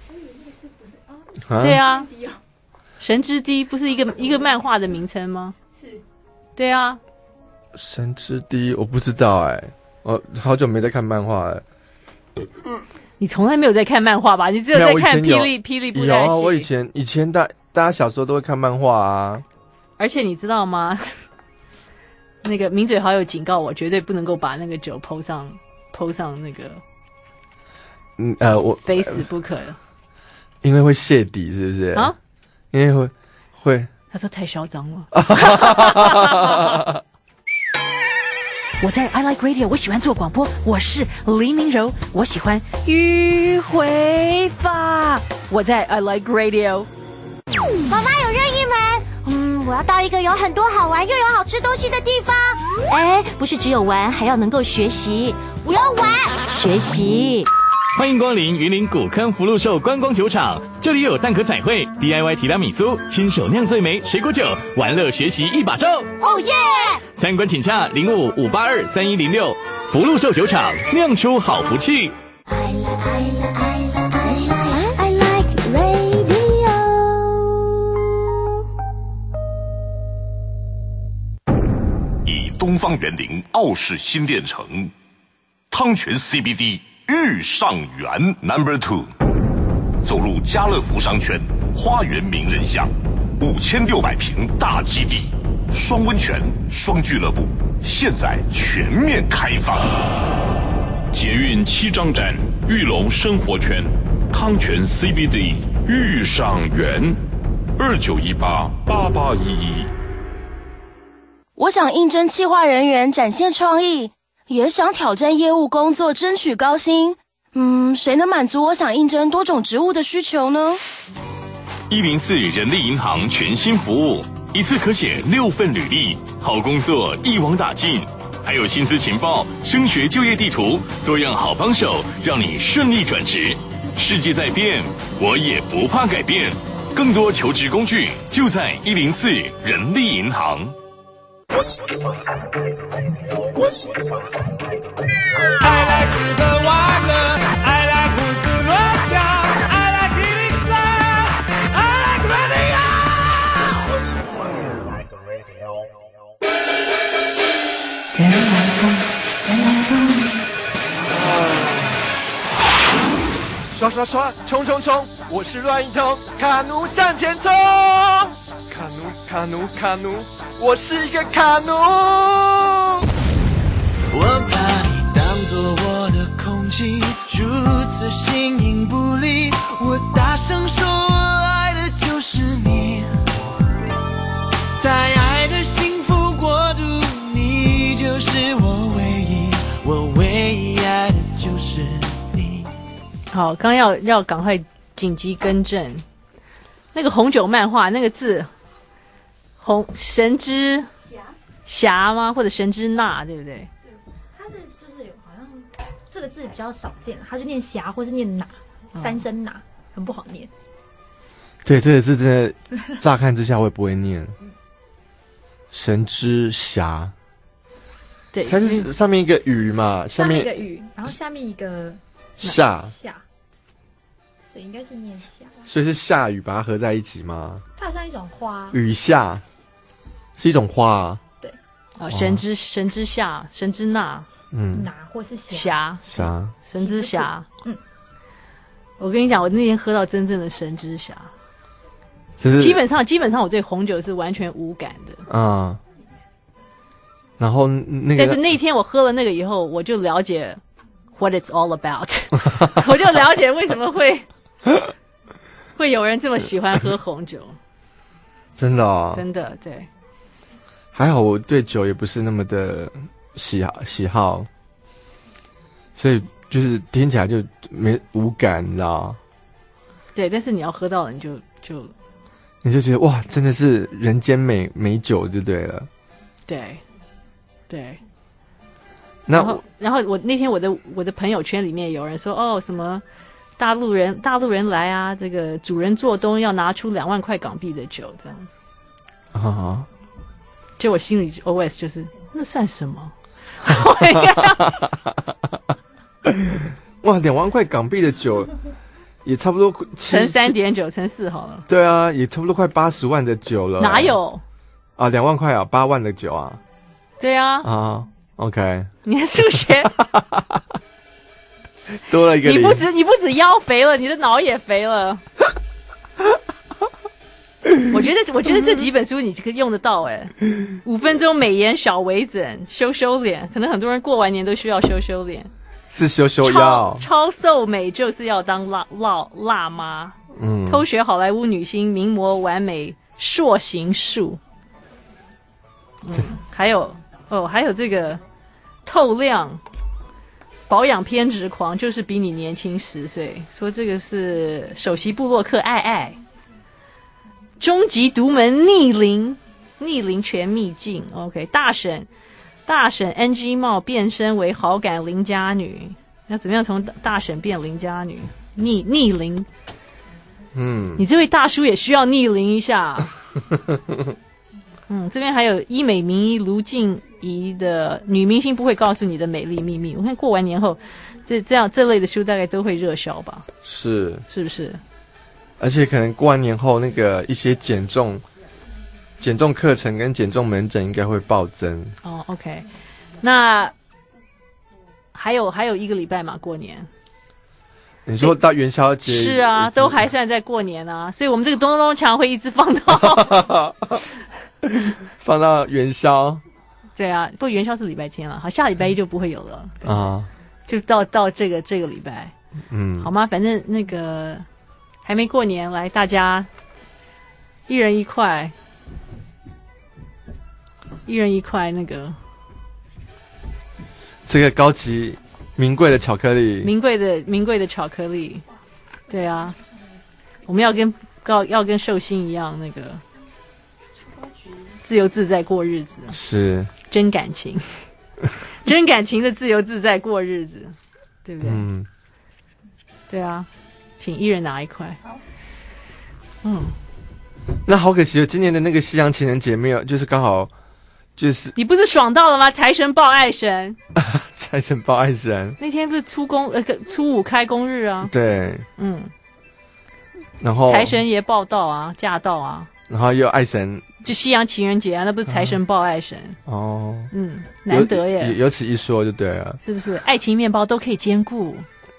Speaker 1: 对啊。神之滴不是一个一个漫画的名称吗？是，对啊。
Speaker 17: 神之滴我不知道哎、欸，我好久没在看漫画了。
Speaker 1: 你从来没有在看漫画吧？你只有在看霹雳霹雳布袋戏。
Speaker 17: 有啊，我以前以前大大家小时候都会看漫画啊。
Speaker 1: 而且你知道吗？那个名嘴好友警告我，绝对不能够把那个酒 po 上 po 上那个，
Speaker 17: 嗯呃我
Speaker 1: 非死不可，
Speaker 17: 因为会泄底，是不是啊？因为会会，
Speaker 1: 他说太嚣张了。我在 I Like Radio， 我喜欢做广播，我是黎明柔，我喜欢迂回法。我在 I Like Radio。
Speaker 10: 妈妈有任意门，嗯，我要到一个有很多好玩又有好吃东西的地方。
Speaker 15: 哎，不是只有玩，还要能够学习。
Speaker 10: 我要玩，
Speaker 15: 学习。
Speaker 3: 欢迎光临云林古坑福禄寿观光酒厂，这里有蛋壳彩绘、D I Y 提拉米苏、亲手酿醉梅、水果酒，玩乐学习一把照。
Speaker 10: 哦耶！
Speaker 3: 参观请洽零五五八二三一零六，福禄寿酒厂酿出好福气。
Speaker 10: I like, I like, I like, I like radio。
Speaker 11: 以东方园林傲视新店城，汤泉 C B D。玉上园 Number Two， 走入家乐福商圈，花园名人巷，五千六百平大基地，双温泉、双俱乐部，现在全面开放。
Speaker 22: 捷运七张站，玉龙生活圈，汤泉 C B D 玉上园，二九一八八八一一。
Speaker 6: 我想应征企划人员，展现创意，也想挑战业务工作，争取高薪。嗯，谁能满足我想应征多种职务的需求呢？
Speaker 3: 一零四人力银行全新服务，一次可写六份履历，好工作一网打尽，还有薪资情报、升学就业地图，多样好帮手，让你顺利转职。世界在变，我也不怕改变。更多求职工具就在一零四人力银行。
Speaker 8: I like 吃喝玩乐 I like 胡思乱想 I like 一零三 I like radio
Speaker 21: 人来疯，人来疯。
Speaker 17: 刷刷刷，冲冲冲！我是乱一通，卡奴向前冲！卡奴卡奴卡奴，我是一个卡奴。
Speaker 8: 我把你当作我的空气，如此形影不离。我大声说，我爱的就是你，在爱的幸福国度，你就是我唯一，我唯一爱的就是你。
Speaker 1: 好，刚要要赶快紧急更正，那个红酒漫画那个字，红神之侠吗？或者神之娜，对不对？
Speaker 18: 它是就是有好像这个字比较少见，它就念侠或是念哪，三声哪，很不好念。
Speaker 17: 对，这个字真的乍看之下我也不会念。神之侠，
Speaker 1: 对，
Speaker 17: 它是上面一个雨嘛，
Speaker 18: 上
Speaker 17: 面
Speaker 18: 一个雨，然后下面一个
Speaker 17: 下
Speaker 18: 下，所以应该是念下。
Speaker 17: 所以是下雨把它合在一起吗？
Speaker 18: 它好像一种花，
Speaker 17: 雨下是一种花啊。
Speaker 18: 对，
Speaker 1: 哦，神之神之下，神之娜，
Speaker 17: 嗯，
Speaker 18: 哪或是侠
Speaker 1: 侠
Speaker 17: 侠，
Speaker 1: 神之侠。
Speaker 18: 嗯，
Speaker 1: 我跟你讲，我那天喝到真正的神之侠。
Speaker 17: 就是
Speaker 1: 基本上，基本上我对红酒是完全无感的。
Speaker 17: 嗯，然后那个，
Speaker 1: 但是那天我喝了那个以后，我就了解 what it's all about 我就了解为什么会会有人这么喜欢喝红酒。
Speaker 17: 真的哦，
Speaker 1: 真的对。
Speaker 17: 还好我对酒也不是那么的喜好喜好，所以就是听起来就没无感，你知道？
Speaker 1: 对，但是你要喝到了，你就就。
Speaker 17: 你就觉得哇，真的是人间美美酒就对了。
Speaker 1: 对，对。
Speaker 17: 那
Speaker 1: 然后，然后我那天我的我的朋友圈里面有人说，哦，什么大陆人大陆人来啊，这个主人做东要拿出两万块港币的酒这样子。
Speaker 17: 啊！
Speaker 1: 就我心里 O S 就是那算什么？
Speaker 17: 哇，两万块港币的酒。也差不多
Speaker 1: 乘三点九乘四好了。
Speaker 17: 对啊，也差不多快八十万的酒了。
Speaker 1: 哪有？
Speaker 17: 啊，两万块啊，八万的酒啊。
Speaker 1: 对啊。
Speaker 17: 啊 ，OK。
Speaker 1: 你的数学
Speaker 17: 多了一个零。
Speaker 1: 你不止你不止腰肥了，你的脑也肥了。我觉得我觉得这几本书你可以用得到哎、欸。五分钟美颜小微整，修修脸，可能很多人过完年都需要修修脸。
Speaker 17: 是修修腰，
Speaker 1: 超瘦美就是要当辣辣辣妈。嗯，偷学好莱坞女星名模完美塑形术。嗯，还有哦，还有这个透亮保养偏执狂，就是比你年轻十岁。说这个是首席部落客爱爱，终极独门逆龄逆龄全秘境。OK， 大婶。大婶 N G 帽变身为好感邻家女，要怎么样从大婶变邻家女？逆逆龄，嗯，你这位大叔也需要逆龄一下。嗯，这边还有医美名医卢静怡的女明星不会告诉你的美丽秘密。我看过完年后，这这样这类的书大概都会热销吧？
Speaker 17: 是，
Speaker 1: 是不是？
Speaker 17: 而且可能过完年后，那个一些减重。减重课程跟减重门诊应该会暴增
Speaker 1: 哦。OK， 那还有还有一个礼拜嘛，过年。
Speaker 17: 你说到元宵节
Speaker 1: 是啊，都还算在过年啊，所以我们这个咚咚咚锵会一直放到
Speaker 17: 放到元宵。
Speaker 1: 对啊，不过元宵是礼拜天了，好，下礼拜一就不会有了啊，就到到这个这个礼拜，嗯，好吗？反正那个还没过年，来大家一人一块。 一人一块那个
Speaker 17: 这个高级名贵的巧克力，
Speaker 1: 名贵的名贵的巧克力，对啊，我们要跟要要跟寿星一样那个自由自在过日子，
Speaker 17: 是
Speaker 1: 真感情，真感情的自由自在过日子，对不对？
Speaker 17: 嗯，
Speaker 1: 对啊，请一人拿一块。嗯，
Speaker 17: 那好可惜哦，今年的那个西洋情人节没有，就是刚好就是
Speaker 1: 你不是爽到了吗？财神报爱神，
Speaker 17: 财神报爱神，
Speaker 1: 那天不是初公呃初五开工日啊？
Speaker 17: 对，
Speaker 1: 嗯，
Speaker 17: 然后
Speaker 1: 财神爷报道啊，驾到啊，
Speaker 17: 然后又爱神，
Speaker 1: 就西洋情人节啊，那不是财神报爱神、
Speaker 17: 嗯、哦，
Speaker 1: 嗯，难得耶，
Speaker 17: 有, 有此一说就对了，
Speaker 1: 是不是？爱情面包都可以兼顾。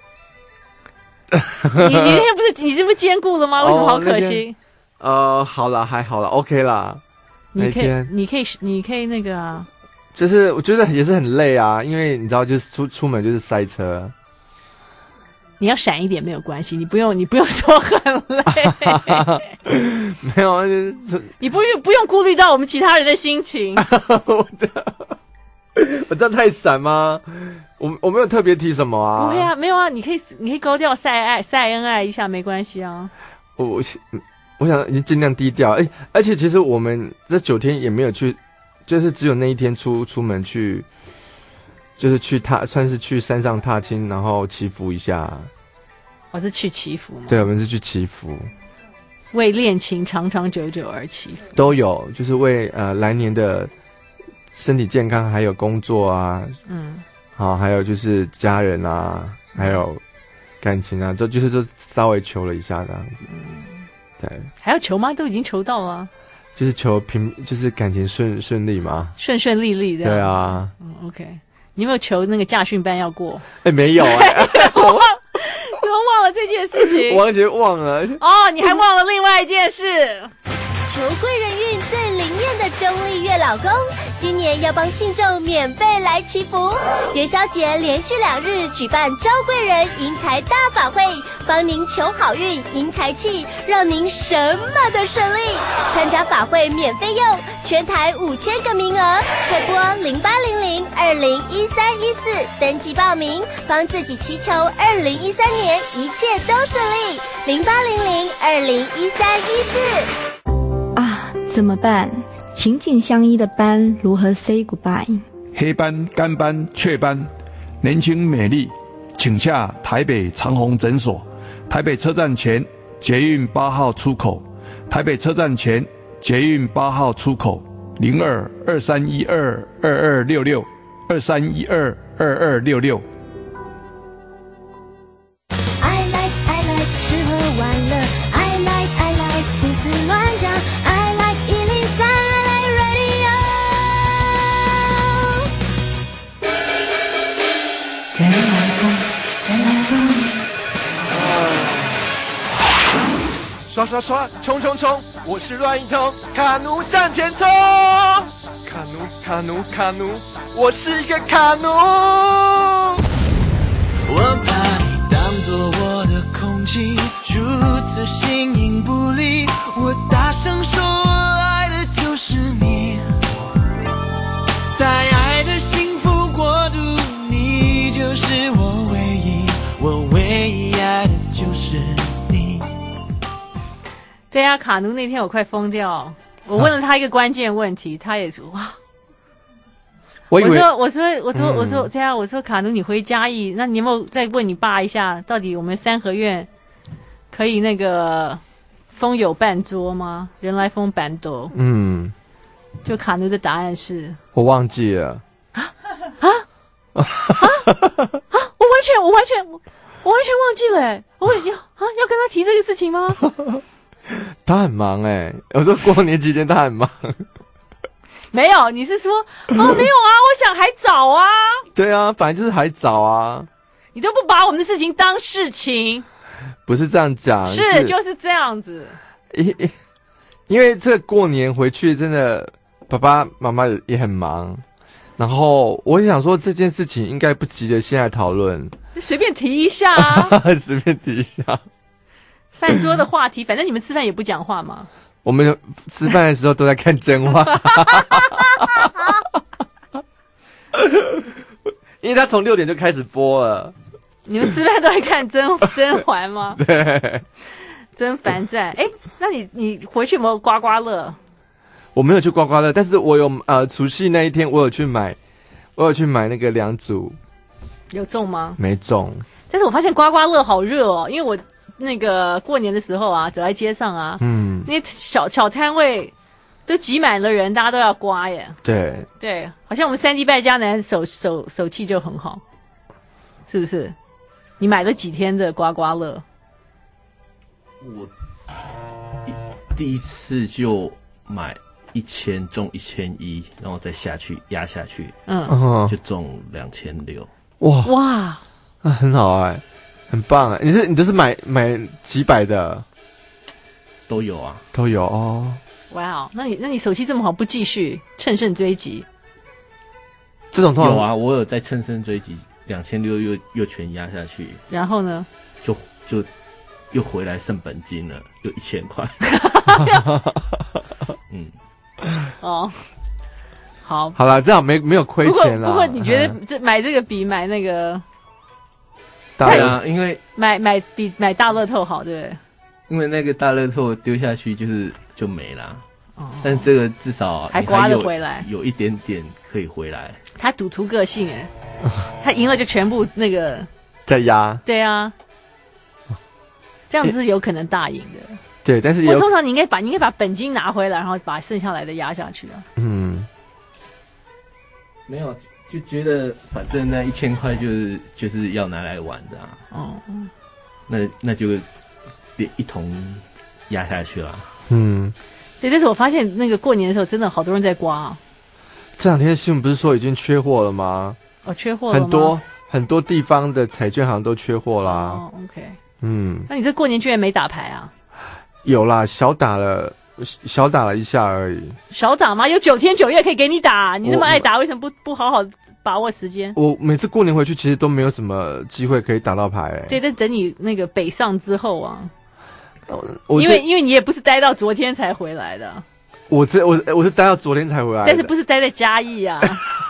Speaker 1: 你你那天不是你是不是兼顾了吗？为什么好可惜？
Speaker 17: 哦、呃，好啦，还好啦 OK 啦。
Speaker 1: 你可以，你可以，你可以那个啊。
Speaker 17: 就是我觉得也是很累啊，因为你知道，就是出出门就是塞车。
Speaker 1: 你要闪一点没有关系，你不用，你不用说很累。
Speaker 17: 没有，就是
Speaker 1: 你不用不用顾虑到我们其他人的心情。
Speaker 17: 我我这样太闪吗？我我没有特别提什么啊。
Speaker 1: 不会啊，没有啊，你可以你可以高调晒爱晒恩爱一下，没关系啊。
Speaker 17: 我我我想已经尽量低调，哎、欸，而且其实我们这九天也没有去，就是只有那一天出出门去，就是去踏，算是去山上踏青，然后祈福一下。
Speaker 1: 我、哦、是去祈福吗？
Speaker 17: 对，我们是去祈福，
Speaker 1: 为恋情长长久久而祈福。
Speaker 17: 都有，就是为呃来年的身体健康，还有工作啊，嗯，好，还有就是家人啊，还有感情啊，都就是就稍微求了一下这样子。嗯，对，
Speaker 1: 还要求吗？都已经求到了，
Speaker 17: 就是求平，就是感情顺顺利嘛，
Speaker 1: 顺顺利利的。
Speaker 17: 对啊，
Speaker 1: 嗯 ，OK， 你有没有求那个驾训班要过？
Speaker 17: 哎、欸，没有哎、欸，
Speaker 1: 我忘，怎么忘了这件事情？
Speaker 17: 我完全忘了。
Speaker 1: 哦，你还忘了另外一件事。
Speaker 12: 求贵人运最灵验的钟丽月老公，今年要帮信众免费来祈福。元宵节连续两日举办招贵人迎财大法会，帮您求好运、迎财气，让您什么都顺利。参加法会免费用，全台五千个名额，快拨零八零零二零一三一四登记报名，帮自己祈求二零一三年一切都顺利。零八零零二零一三一四。
Speaker 2: 啊，怎么办？情景相依的班如何 say goodbye？
Speaker 7: 黑斑、干斑、雀斑，年轻美丽，请洽台北长虹诊所，台北车站前捷运八号出口，台北车站前捷运八号出口，零二二三一二二二六六二三一二二二六六。
Speaker 17: 刷刷刷，冲冲冲！我是乱一通，卡奴向前冲！卡奴卡奴卡奴，我是一个卡奴。
Speaker 8: 我把你当作我的空气，如此形影不离。我大声说，我爱的就是你，在爱的幸福国度，你就是我唯一，我唯一爱的就是你。
Speaker 1: 对啊，卡奴那天我快疯掉，我问了他一个关键问题，他也说哇。我说我说我说我说这样，我说卡奴你回嘉义，那你有没有再问你爸一下，到底我们三合院可以那个风有半桌吗？人来疯板斗。嗯，就卡奴的答案是，
Speaker 17: 我忘记了。
Speaker 1: 啊啊啊啊！我完全我完全我我完全忘记了、欸，我要啊要跟他提这个事情吗？
Speaker 17: 他很忙哎、欸，我说过年期间他很忙。
Speaker 1: 没有，你是说哦没有啊？我想还早啊。
Speaker 17: 对啊，本来就是还早啊。
Speaker 1: 你都不把我们的事情当事情。
Speaker 17: 不是这样讲，
Speaker 1: 是, 是就是这样子。
Speaker 17: 因因为这过年回去真的，爸爸妈妈也很忙，然后我想说这件事情应该不急着现在讨论，
Speaker 1: 随便提一下啊，
Speaker 17: 随便提一下。
Speaker 1: 饭桌的话题，反正你们吃饭也不讲话嘛。
Speaker 17: 我们吃饭的时候都在看真话。 因为他从六点就开始播了。
Speaker 1: 你们吃饭都会看甄甄嬛吗？
Speaker 17: 对，
Speaker 1: 甄嬛传。哎，那你你回去有没有刮刮乐？
Speaker 17: 我没有去刮刮乐，但是我有呃，除夕那一天我有去买，我有去买那个两组，
Speaker 1: 有中吗？
Speaker 17: 没中。
Speaker 1: 但是我发现刮刮乐好热哦，因为我那个过年的时候啊，走在街上啊，嗯，那小小摊位都挤满了人，大家都要刮耶。
Speaker 17: 对
Speaker 1: 对，好像我们三 D 败家男手手手气就很好，是不是？你买了几天的刮刮乐？
Speaker 14: 我第一次就买一千中一千一，然后再下去压下去，嗯，就中两千六。
Speaker 17: 哇
Speaker 1: 哇，
Speaker 17: 那很好哎、欸，很棒哎、欸！你是你都是买买几百的？
Speaker 14: 都有啊，
Speaker 17: 都有哦。
Speaker 1: 哇哦，那你那你手气这么好，不继续乘胜追击？
Speaker 17: 这种通常
Speaker 14: 有啊，我有在乘胜追击。两千六又又全压下去，
Speaker 1: 然后呢？
Speaker 14: 就就又回来剩本金了，又一千块。嗯，
Speaker 1: 哦，好，
Speaker 17: 好啦，这样没没有亏钱啦。
Speaker 1: 不过你觉得这买这个比买那个？
Speaker 14: 对啊，因为
Speaker 1: 买买比买大乐透好，对不对？
Speaker 14: 因为那个大乐透丢下去就是就没啦。哦，但这个至少
Speaker 1: 还刮得回来，
Speaker 14: 有一点点可以回来。
Speaker 1: 他赌徒个性哎。他赢了就全部那个
Speaker 17: 再压，
Speaker 1: 对啊，这样子是有可能大赢的。
Speaker 17: 对，但是也
Speaker 1: 我通常你应该把你应该把本金拿回来，然后把剩下来的压下去啊。嗯，
Speaker 14: 没有，就觉得反正那一千块就是就是要拿来玩的啊。哦，那那就一同压下去了。嗯，
Speaker 1: 对，但是我发现那个过年的时候，真的好多人在刮啊。
Speaker 17: 这两天新闻不是说已经缺货了吗？
Speaker 1: 哦，缺货了吗？
Speaker 17: 很多很多地方的彩券行都缺货啦。
Speaker 1: 哦 ，OK，
Speaker 17: 嗯，
Speaker 1: 那你这过年居然没打牌啊？
Speaker 17: 有啦，小打了，小打了一下而已。
Speaker 1: 小打吗？有九天九夜可以给你打，你那么爱打，为什么不不好好把握时间？
Speaker 17: 我每次过年回去，其实都没有什么机会可以打到牌、欸。
Speaker 1: 对，但等你那个北上之后啊，因为因为你也不是待到昨天才回来的。
Speaker 17: 我这我我是待到昨天才回来的，
Speaker 1: 但是不是待在嘉义啊？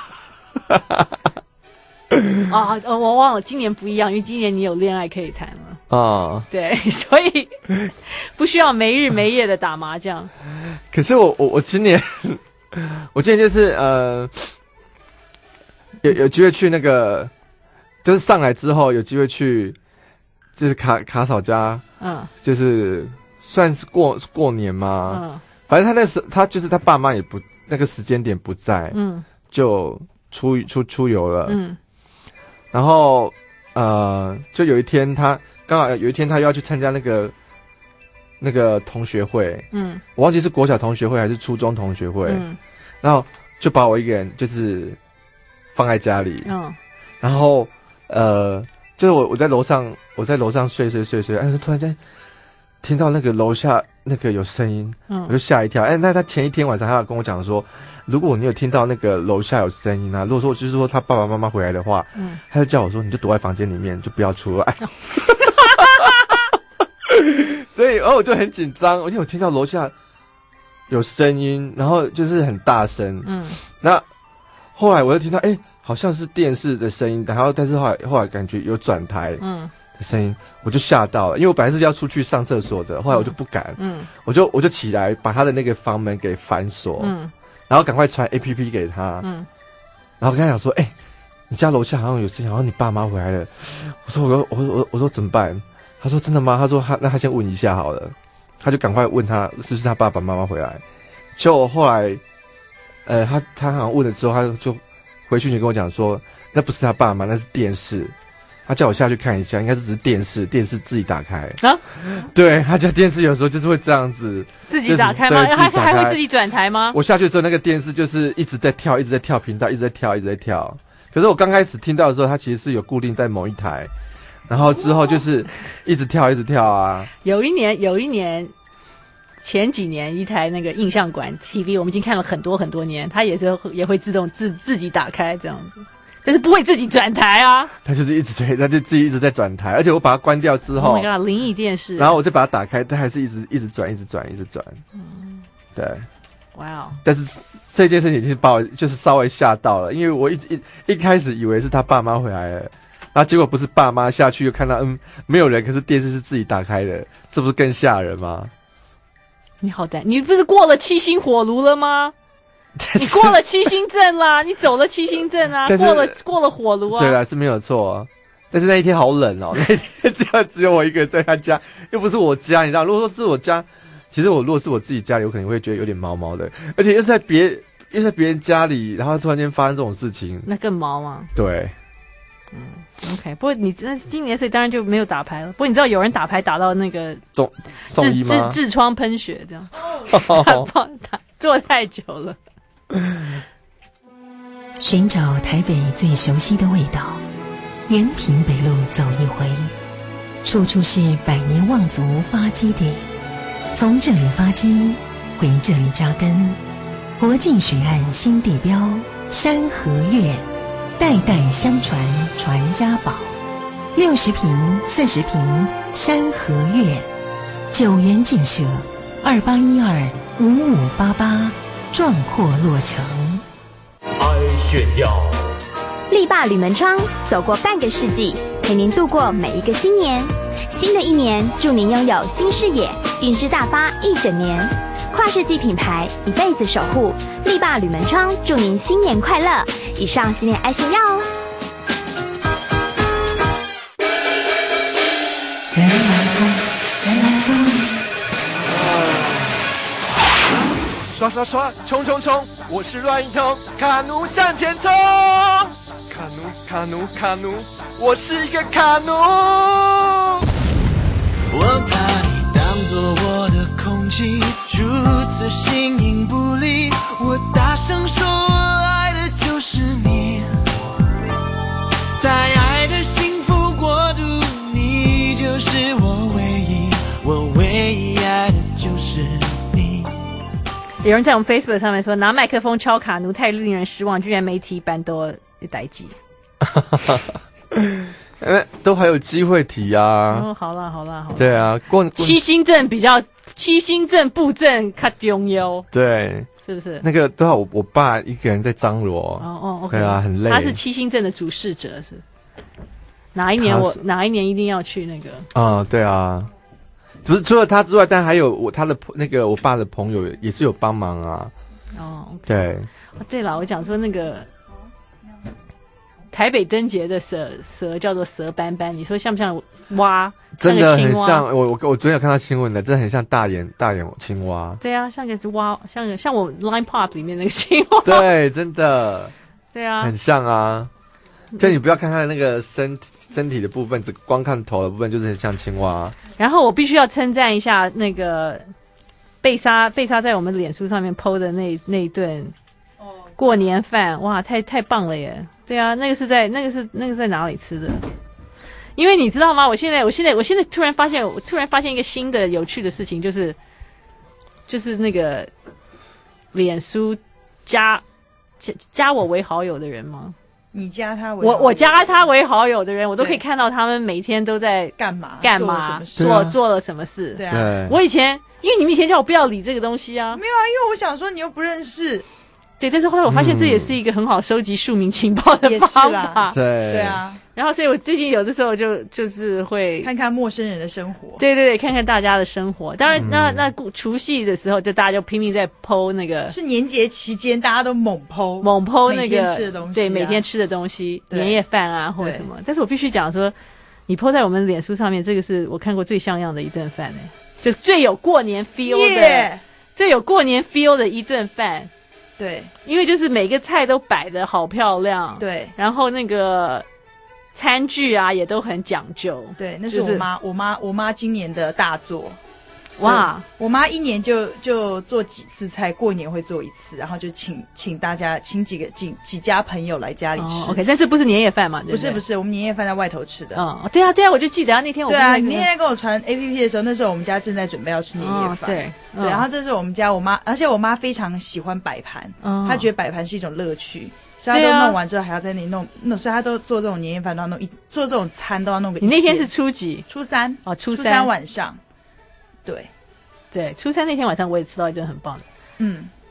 Speaker 1: 啊，我忘了，今年不一样，因为今年你有恋爱可以谈了啊。对，所以不需要没日没夜的打麻将。
Speaker 17: 可是我我我今年，我今年就是呃，有有机会去那个，就是上来之后有机会去，就是卡卡嫂家，嗯，就是算是过过年嘛，嗯。反正他那时他就是他爸妈也不那个时间点不在，嗯，就出出出游了，嗯，然后呃，就有一天他刚好有一天他又要去参加那个那个同学会，嗯，我忘记是国小同学会还是初中同学会，嗯，然后就把我一个人就是放在家里，嗯，然后呃，就是我我在楼上我在楼上睡睡睡睡，哎，突然间听到那个楼下那个有声音，嗯，我就吓一跳。哎，那他前一天晚上他有跟我讲说，如果你有听到那个楼下有声音啊，如果说就是说他爸爸妈妈回来的话，嗯，他就叫我说你就躲在房间里面，就不要出来。所以，然后我就很紧张，因为我听到楼下有声音，然后就是很大声，嗯，那后来我就听到，哎，好像是电视的声音，然后但是后来后来感觉有转台，嗯。声音我就吓到了，因为我本来是要出去上厕所的，后来我就不敢，嗯，我就我就起来把他的那个房门给反锁，嗯，然后赶快传 A P P 给他，嗯，然后跟他讲说，哎、欸，你家楼下好像有声音，好像你爸妈回来了。我说我我我我说怎么办？他说真的吗？他说他那他先问一下好了，他就赶快问他是不是他爸爸妈妈回来。就后来，呃，他他好像问了之后，他就回去就跟我讲说，那不是他爸妈，那是电视。他叫我下去看一下，应该是只是电视，电视自己打开啊。对，他家电视有时候就是会这样子，
Speaker 1: 自己打开吗？还还会自己转台吗？
Speaker 17: 我下去之后，那个电视就是一直在跳，一直在跳频道，一直在跳，一直在跳。可是我刚开始听到的时候，它其实是有固定在某一台，然后之后就是一直跳，一直跳啊。
Speaker 1: 有一年，有一年，前几年一台那个印象馆 T V， 我们已经看了很多很多年，它也是也会自动自自己打开这样子。但是不会自己转台啊，
Speaker 17: 他就是一直对，他就自己一直在转台，而且我把它关掉之后
Speaker 1: ，Oh my god， 灵异电视，
Speaker 17: 然后我再把它打开，它还是一直一直转，一直转，一直转。嗯，对，
Speaker 1: 哇哦！
Speaker 17: 但是这件事情就是把我就是稍微吓到了，因为我一一一开始以为是他爸妈回来了，然后结果不是爸妈下去又看到嗯没有人，可是电视是自己打开的，这不是更吓人吗？
Speaker 1: 你好歹你不是过了七星火炉了吗？你过了七星阵啦，你走了七星阵啊，过了过了火炉啊。
Speaker 17: 对啊，是没有错啊。但是那一天好冷哦，那一天只有只有我一个人在他家，又不是我家，你知道？如果说是我家，其实我如果是我自己家里，我可能会觉得有点毛毛的，而且又是在别又是在别人家里，然后突然间发生这种事情，
Speaker 1: 那更毛吗？
Speaker 17: 对，
Speaker 1: 嗯 ，OK。不过你那今年所以当然就没有打牌了。不过你知道有人打牌打到那个
Speaker 17: 中送医吗？
Speaker 1: 痔疮喷血这样，打坐太久了。
Speaker 21: 寻找台北最熟悉的味道，延平北路走一回，处处是百年望族发基地，从这里发基，回这里扎根。国境水岸新地标山河月，代代相传传家宝，六十坪、四十坪山河月，九元建设二八一二五五八八，壮阔落成。
Speaker 13: 爱炫耀，
Speaker 19: 力霸铝门窗走过半个世纪，陪您度过每一个新年。新的一年，祝您拥有新视野，运势大发一整年。跨世纪品牌，一辈子守护。力霸铝门窗，祝您新年快乐！以上新年爱炫耀哦。
Speaker 21: 人来疯，人来疯。
Speaker 17: 刷刷刷，冲冲冲！我是乱一通，卡奴向前冲！卡奴卡奴卡奴，我是一个卡奴。
Speaker 8: 我把你当作我的空气，如此形影不离。我大声说，我爱的就是你，在爱的幸福国度，你就是我唯一，我唯一爱的就是你。
Speaker 1: 有人在我们 Facebook 上面说，拿麦克风敲卡奴太令人失望，居然媒体版都代记。
Speaker 17: 呃，都还有机会提啊！
Speaker 1: 哦，好啦好啦好啦。
Speaker 17: 对啊，过
Speaker 1: 七星阵比较，七星阵布阵较重要。
Speaker 17: 对，
Speaker 1: 是不是？
Speaker 17: 那个都好，我我爸一个人在张罗。
Speaker 1: 哦哦 ，OK。
Speaker 17: 对啊，很累。
Speaker 1: 他是七星阵的主事者是？哪一年我哪一年一定要去那个？
Speaker 17: 啊、嗯，对啊。不是除了他之外，但还有我他的那个我爸的朋友也是有帮忙啊。
Speaker 1: 哦， okay.
Speaker 17: 对。
Speaker 1: 哦，对了，我讲说那个。台北灯节的蛇蛇叫做蛇斑斑，你说像不像蛙？
Speaker 17: 真的很像，我我我昨天有看到新闻的，真的很像大眼大眼青蛙。
Speaker 1: 对啊，像个蛙，像个像我 Line Pop 里面那个青蛙。
Speaker 17: 对，真的。
Speaker 1: 对啊，
Speaker 17: 很像啊。就你不要看它的那个身身体的部分，只光看头的部分，就是很像青蛙。
Speaker 1: 然后我必须要称赞一下那个贝莎，贝莎在我们脸书上面 P O 的那那一顿过年饭，哇，太太棒了耶！对啊，那个是在那个是那个是在哪里吃的？因为你知道吗？我现在我现在我现在突然发现，我突然发现一个新的有趣的事情，就是就是那个脸书加加加我为好友的人吗？
Speaker 20: 你加他为好友
Speaker 1: 我我加他为好友的人，我都可以看到他们每天都在
Speaker 20: 干嘛
Speaker 1: 干嘛
Speaker 20: 做
Speaker 1: 做做了什么事。
Speaker 20: 对啊，
Speaker 1: 我以前因为你们以前叫我不要理这个东西啊，
Speaker 20: 没有啊，因为我想说你又不认识。
Speaker 1: 对，但是后来我发现这也是一个很好收集庶民情报的方法。
Speaker 17: 对
Speaker 20: 对啊，
Speaker 1: 然后所以我最近有的时候就就是会
Speaker 20: 看看陌生人的生活。
Speaker 1: 对对对，看看大家的生活。当然，嗯、那那除夕的时候，就大家就拼命在 po 那个。
Speaker 20: 是年节期间，大家都猛 po
Speaker 1: 猛 po 那个
Speaker 20: 每天吃的东西、啊，
Speaker 1: 对，每天吃的东西，年夜饭啊或者什么。但是我必须讲说，你 po 在我们脸书上面，这个是我看过最像样的一顿饭呢、欸，就最有过年 feel 的，
Speaker 20: yeah!
Speaker 1: 最有过年 feel 的一顿饭。
Speaker 20: 对，
Speaker 1: 因为就是每个菜都摆得好漂亮，
Speaker 20: 对，
Speaker 1: 然后那个餐具啊也都很讲究，
Speaker 20: 对，那是我妈，就是、我妈，我妈今年的大作，
Speaker 1: 哇，
Speaker 20: 我妈一年就就做几次菜，过年会做一次，然后就请请大家请几个几几家朋友来家里吃、
Speaker 1: 哦、，OK， 但这不是年夜饭嘛？对不对？
Speaker 20: 不是不是，我们年夜饭在外头吃的，
Speaker 1: 嗯，对啊对啊，我就记得啊，那天我
Speaker 20: 对啊，你那天跟我传 A P P 的时候，那时候我们家正在准备要吃年夜饭，哦、
Speaker 1: 对、
Speaker 20: 嗯、对，然后这是我们家我妈，而且我妈非常喜欢摆盘，哦、她觉得摆盘是一种乐趣。所以他都弄完之后还要在那里弄弄，所以他都做这种年夜饭都要弄一做这种餐都要弄个一。
Speaker 1: 你那天是初几？
Speaker 20: 初三
Speaker 1: 哦，初三,
Speaker 20: 初三晚上。对，
Speaker 1: 对，初三那天晚上我也吃到一顿很棒的。
Speaker 20: 嗯，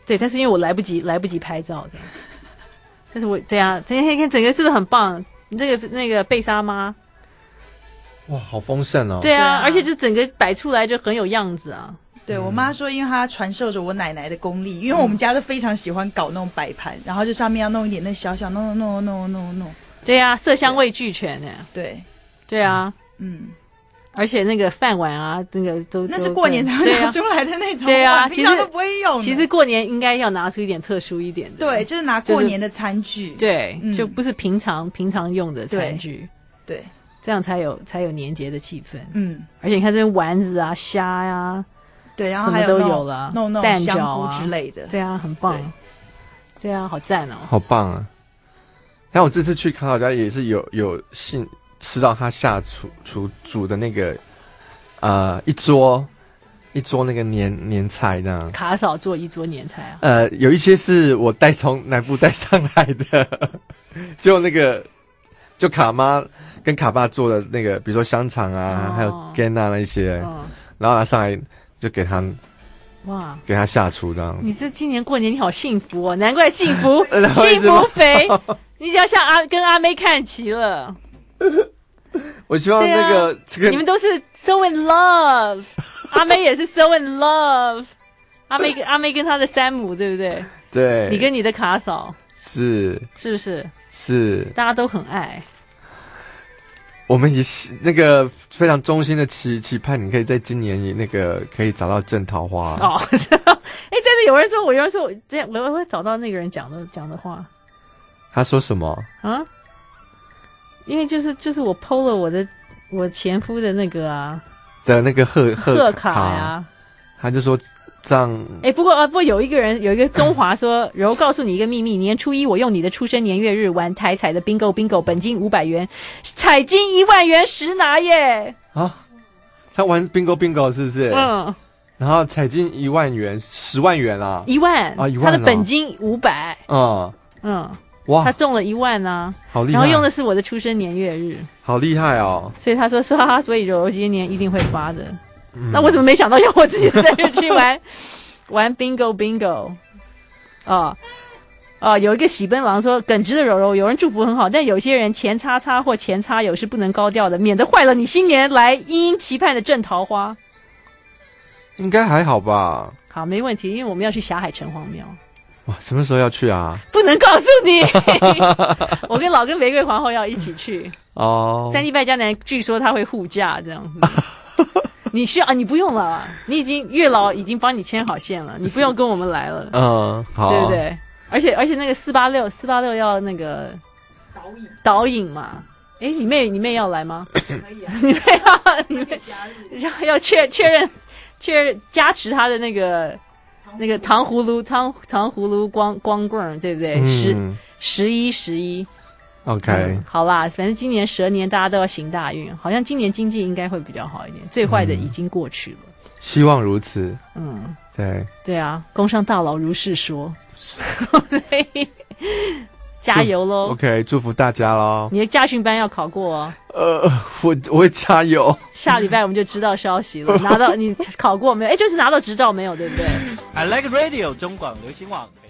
Speaker 1: 对，但是因为我来不及来不及拍照的，但是我对啊，今天看整个是不是很棒？你这个那个贝沙妈，
Speaker 17: 哇，好丰盛哦！
Speaker 1: 对啊，而且就整个摆出来就很有样子啊。
Speaker 20: 对我妈说，因为她传授着我奶奶的功力，因为我们家都非常喜欢搞那种摆盘，然后就上面要弄一点那小小弄弄弄弄弄。
Speaker 1: 对啊，色香味俱全呢。
Speaker 20: 对，
Speaker 1: 对啊，
Speaker 20: 嗯。
Speaker 1: 而且那个饭碗啊，那个都
Speaker 20: 那是过年才会拿出来的那种，
Speaker 1: 对啊，
Speaker 20: 平常都不会用。
Speaker 1: 其实过年应该要拿出一点特殊一点的，
Speaker 20: 对，就是拿过年的餐具，
Speaker 1: 对，就不是平常平常用的餐具，
Speaker 20: 对，
Speaker 1: 这样才有才有年节的气氛。
Speaker 20: 嗯，
Speaker 1: 而且你看这些丸子啊、虾呀，
Speaker 20: 对，然后还有
Speaker 1: 什么都有了，
Speaker 20: 弄弄
Speaker 1: 蛋饺
Speaker 20: 啊之类的，
Speaker 1: 对啊，很棒，对啊，好赞哦，
Speaker 17: 好棒啊！然后我这次去卡老家也是有有幸吃到他下厨厨煮的那个。呃，一桌一桌那个年年菜这样，
Speaker 1: 卡嫂做一桌年菜啊。
Speaker 17: 呃，有一些是我带从南部带上来的，就那个就卡妈跟卡爸做的那个，比如说香肠啊，哦、还有干啊那些，哦、然后拿上来就给他哇，给他下厨这样。
Speaker 1: 你这今年过年你好幸福哦，难怪幸福幸福肥，你只要向阿跟阿妹看齐了。
Speaker 17: 我希望那个、啊、这个
Speaker 1: 你们都是 so in love， 阿妹也是 so in love， 阿妹阿妹跟她的山姆对不对？
Speaker 17: 对，
Speaker 1: 你跟你的卡嫂
Speaker 17: 是
Speaker 1: 是不是？
Speaker 17: 是，大
Speaker 1: 家都很爱。
Speaker 17: 我们也是那个非常衷心的期期盼，你可以在今年也那个可以找到正桃花
Speaker 1: 哦。哎、欸，但是有人说，我有人说，这样我我会找到那个人讲的讲的话。
Speaker 17: 他说什么
Speaker 1: 啊？因为就是就是我 P O 了我的我前夫的那个啊
Speaker 17: 的那个贺
Speaker 1: 贺卡呀，
Speaker 17: 他就说这样。
Speaker 1: 哎、欸，不过啊，不过有一个人有一个中华说，柔告诉你一个秘密，年初一我用你的出生年月日玩台彩的 bingo bingo， 本金五百元，彩金一万元实拿耶！
Speaker 17: 啊，他玩 bingo bingo 是不是？嗯。然后彩金一万元，十万元啊，
Speaker 1: 一万
Speaker 17: 啊，一万、哦，
Speaker 1: 他的本金五百。
Speaker 17: 嗯
Speaker 1: 嗯。
Speaker 17: 哇，
Speaker 1: 他中了一万啊，
Speaker 17: 好厉害！
Speaker 1: 然后用的是我的出生年月日，
Speaker 17: 好厉害哦！
Speaker 1: 所以他说说哈，所以柔柔今年一定会发的。嗯、那我怎么没想到用我自己的生日去玩玩 bingo bingo？ 哦哦，有一个喜奔狼说，耿直的柔柔，有人祝福很好，但有些人钱叉叉或钱叉有是不能高调的，免得坏了你新年来殷殷期盼的正桃花。
Speaker 17: 应该还好吧？
Speaker 1: 好，没问题，因为我们要去霞海城隍庙。
Speaker 17: 哇，什么时候要去啊？
Speaker 1: 不能告诉你。我跟老跟玫瑰皇后要一起去哦。三弟败家男据说他会护驾这样子。你需要啊？你不用了，你已经月老已经帮你牵好线了，你不用跟我们来了。嗯，好，对不对？而且而且那个四八六四八六要那个导引导引嘛。哎，你妹你妹要来吗？可以啊。你妹要你妹要要确确认确认加持他的那个。那个糖葫芦糖糖葫芦光光棍对不对？嗯、十十一十一
Speaker 17: ，OK、嗯。
Speaker 1: 好啦，反正今年蛇年大家都要行大运，好像今年经济应该会比较好一点，最坏的已经过去了。
Speaker 17: 嗯、希望如此。
Speaker 1: 嗯，
Speaker 17: 对
Speaker 1: 对啊，工商大佬如是说，所以加油喽
Speaker 17: ！OK， 祝福大家喽！
Speaker 1: 你的驾训班要考过哦。
Speaker 17: 呃，我我会加油。
Speaker 1: 下礼拜我们就知道消息了，拿到你考过没有？哎，就是拿到执照没有，对不对
Speaker 9: ？I like radio 中广流行网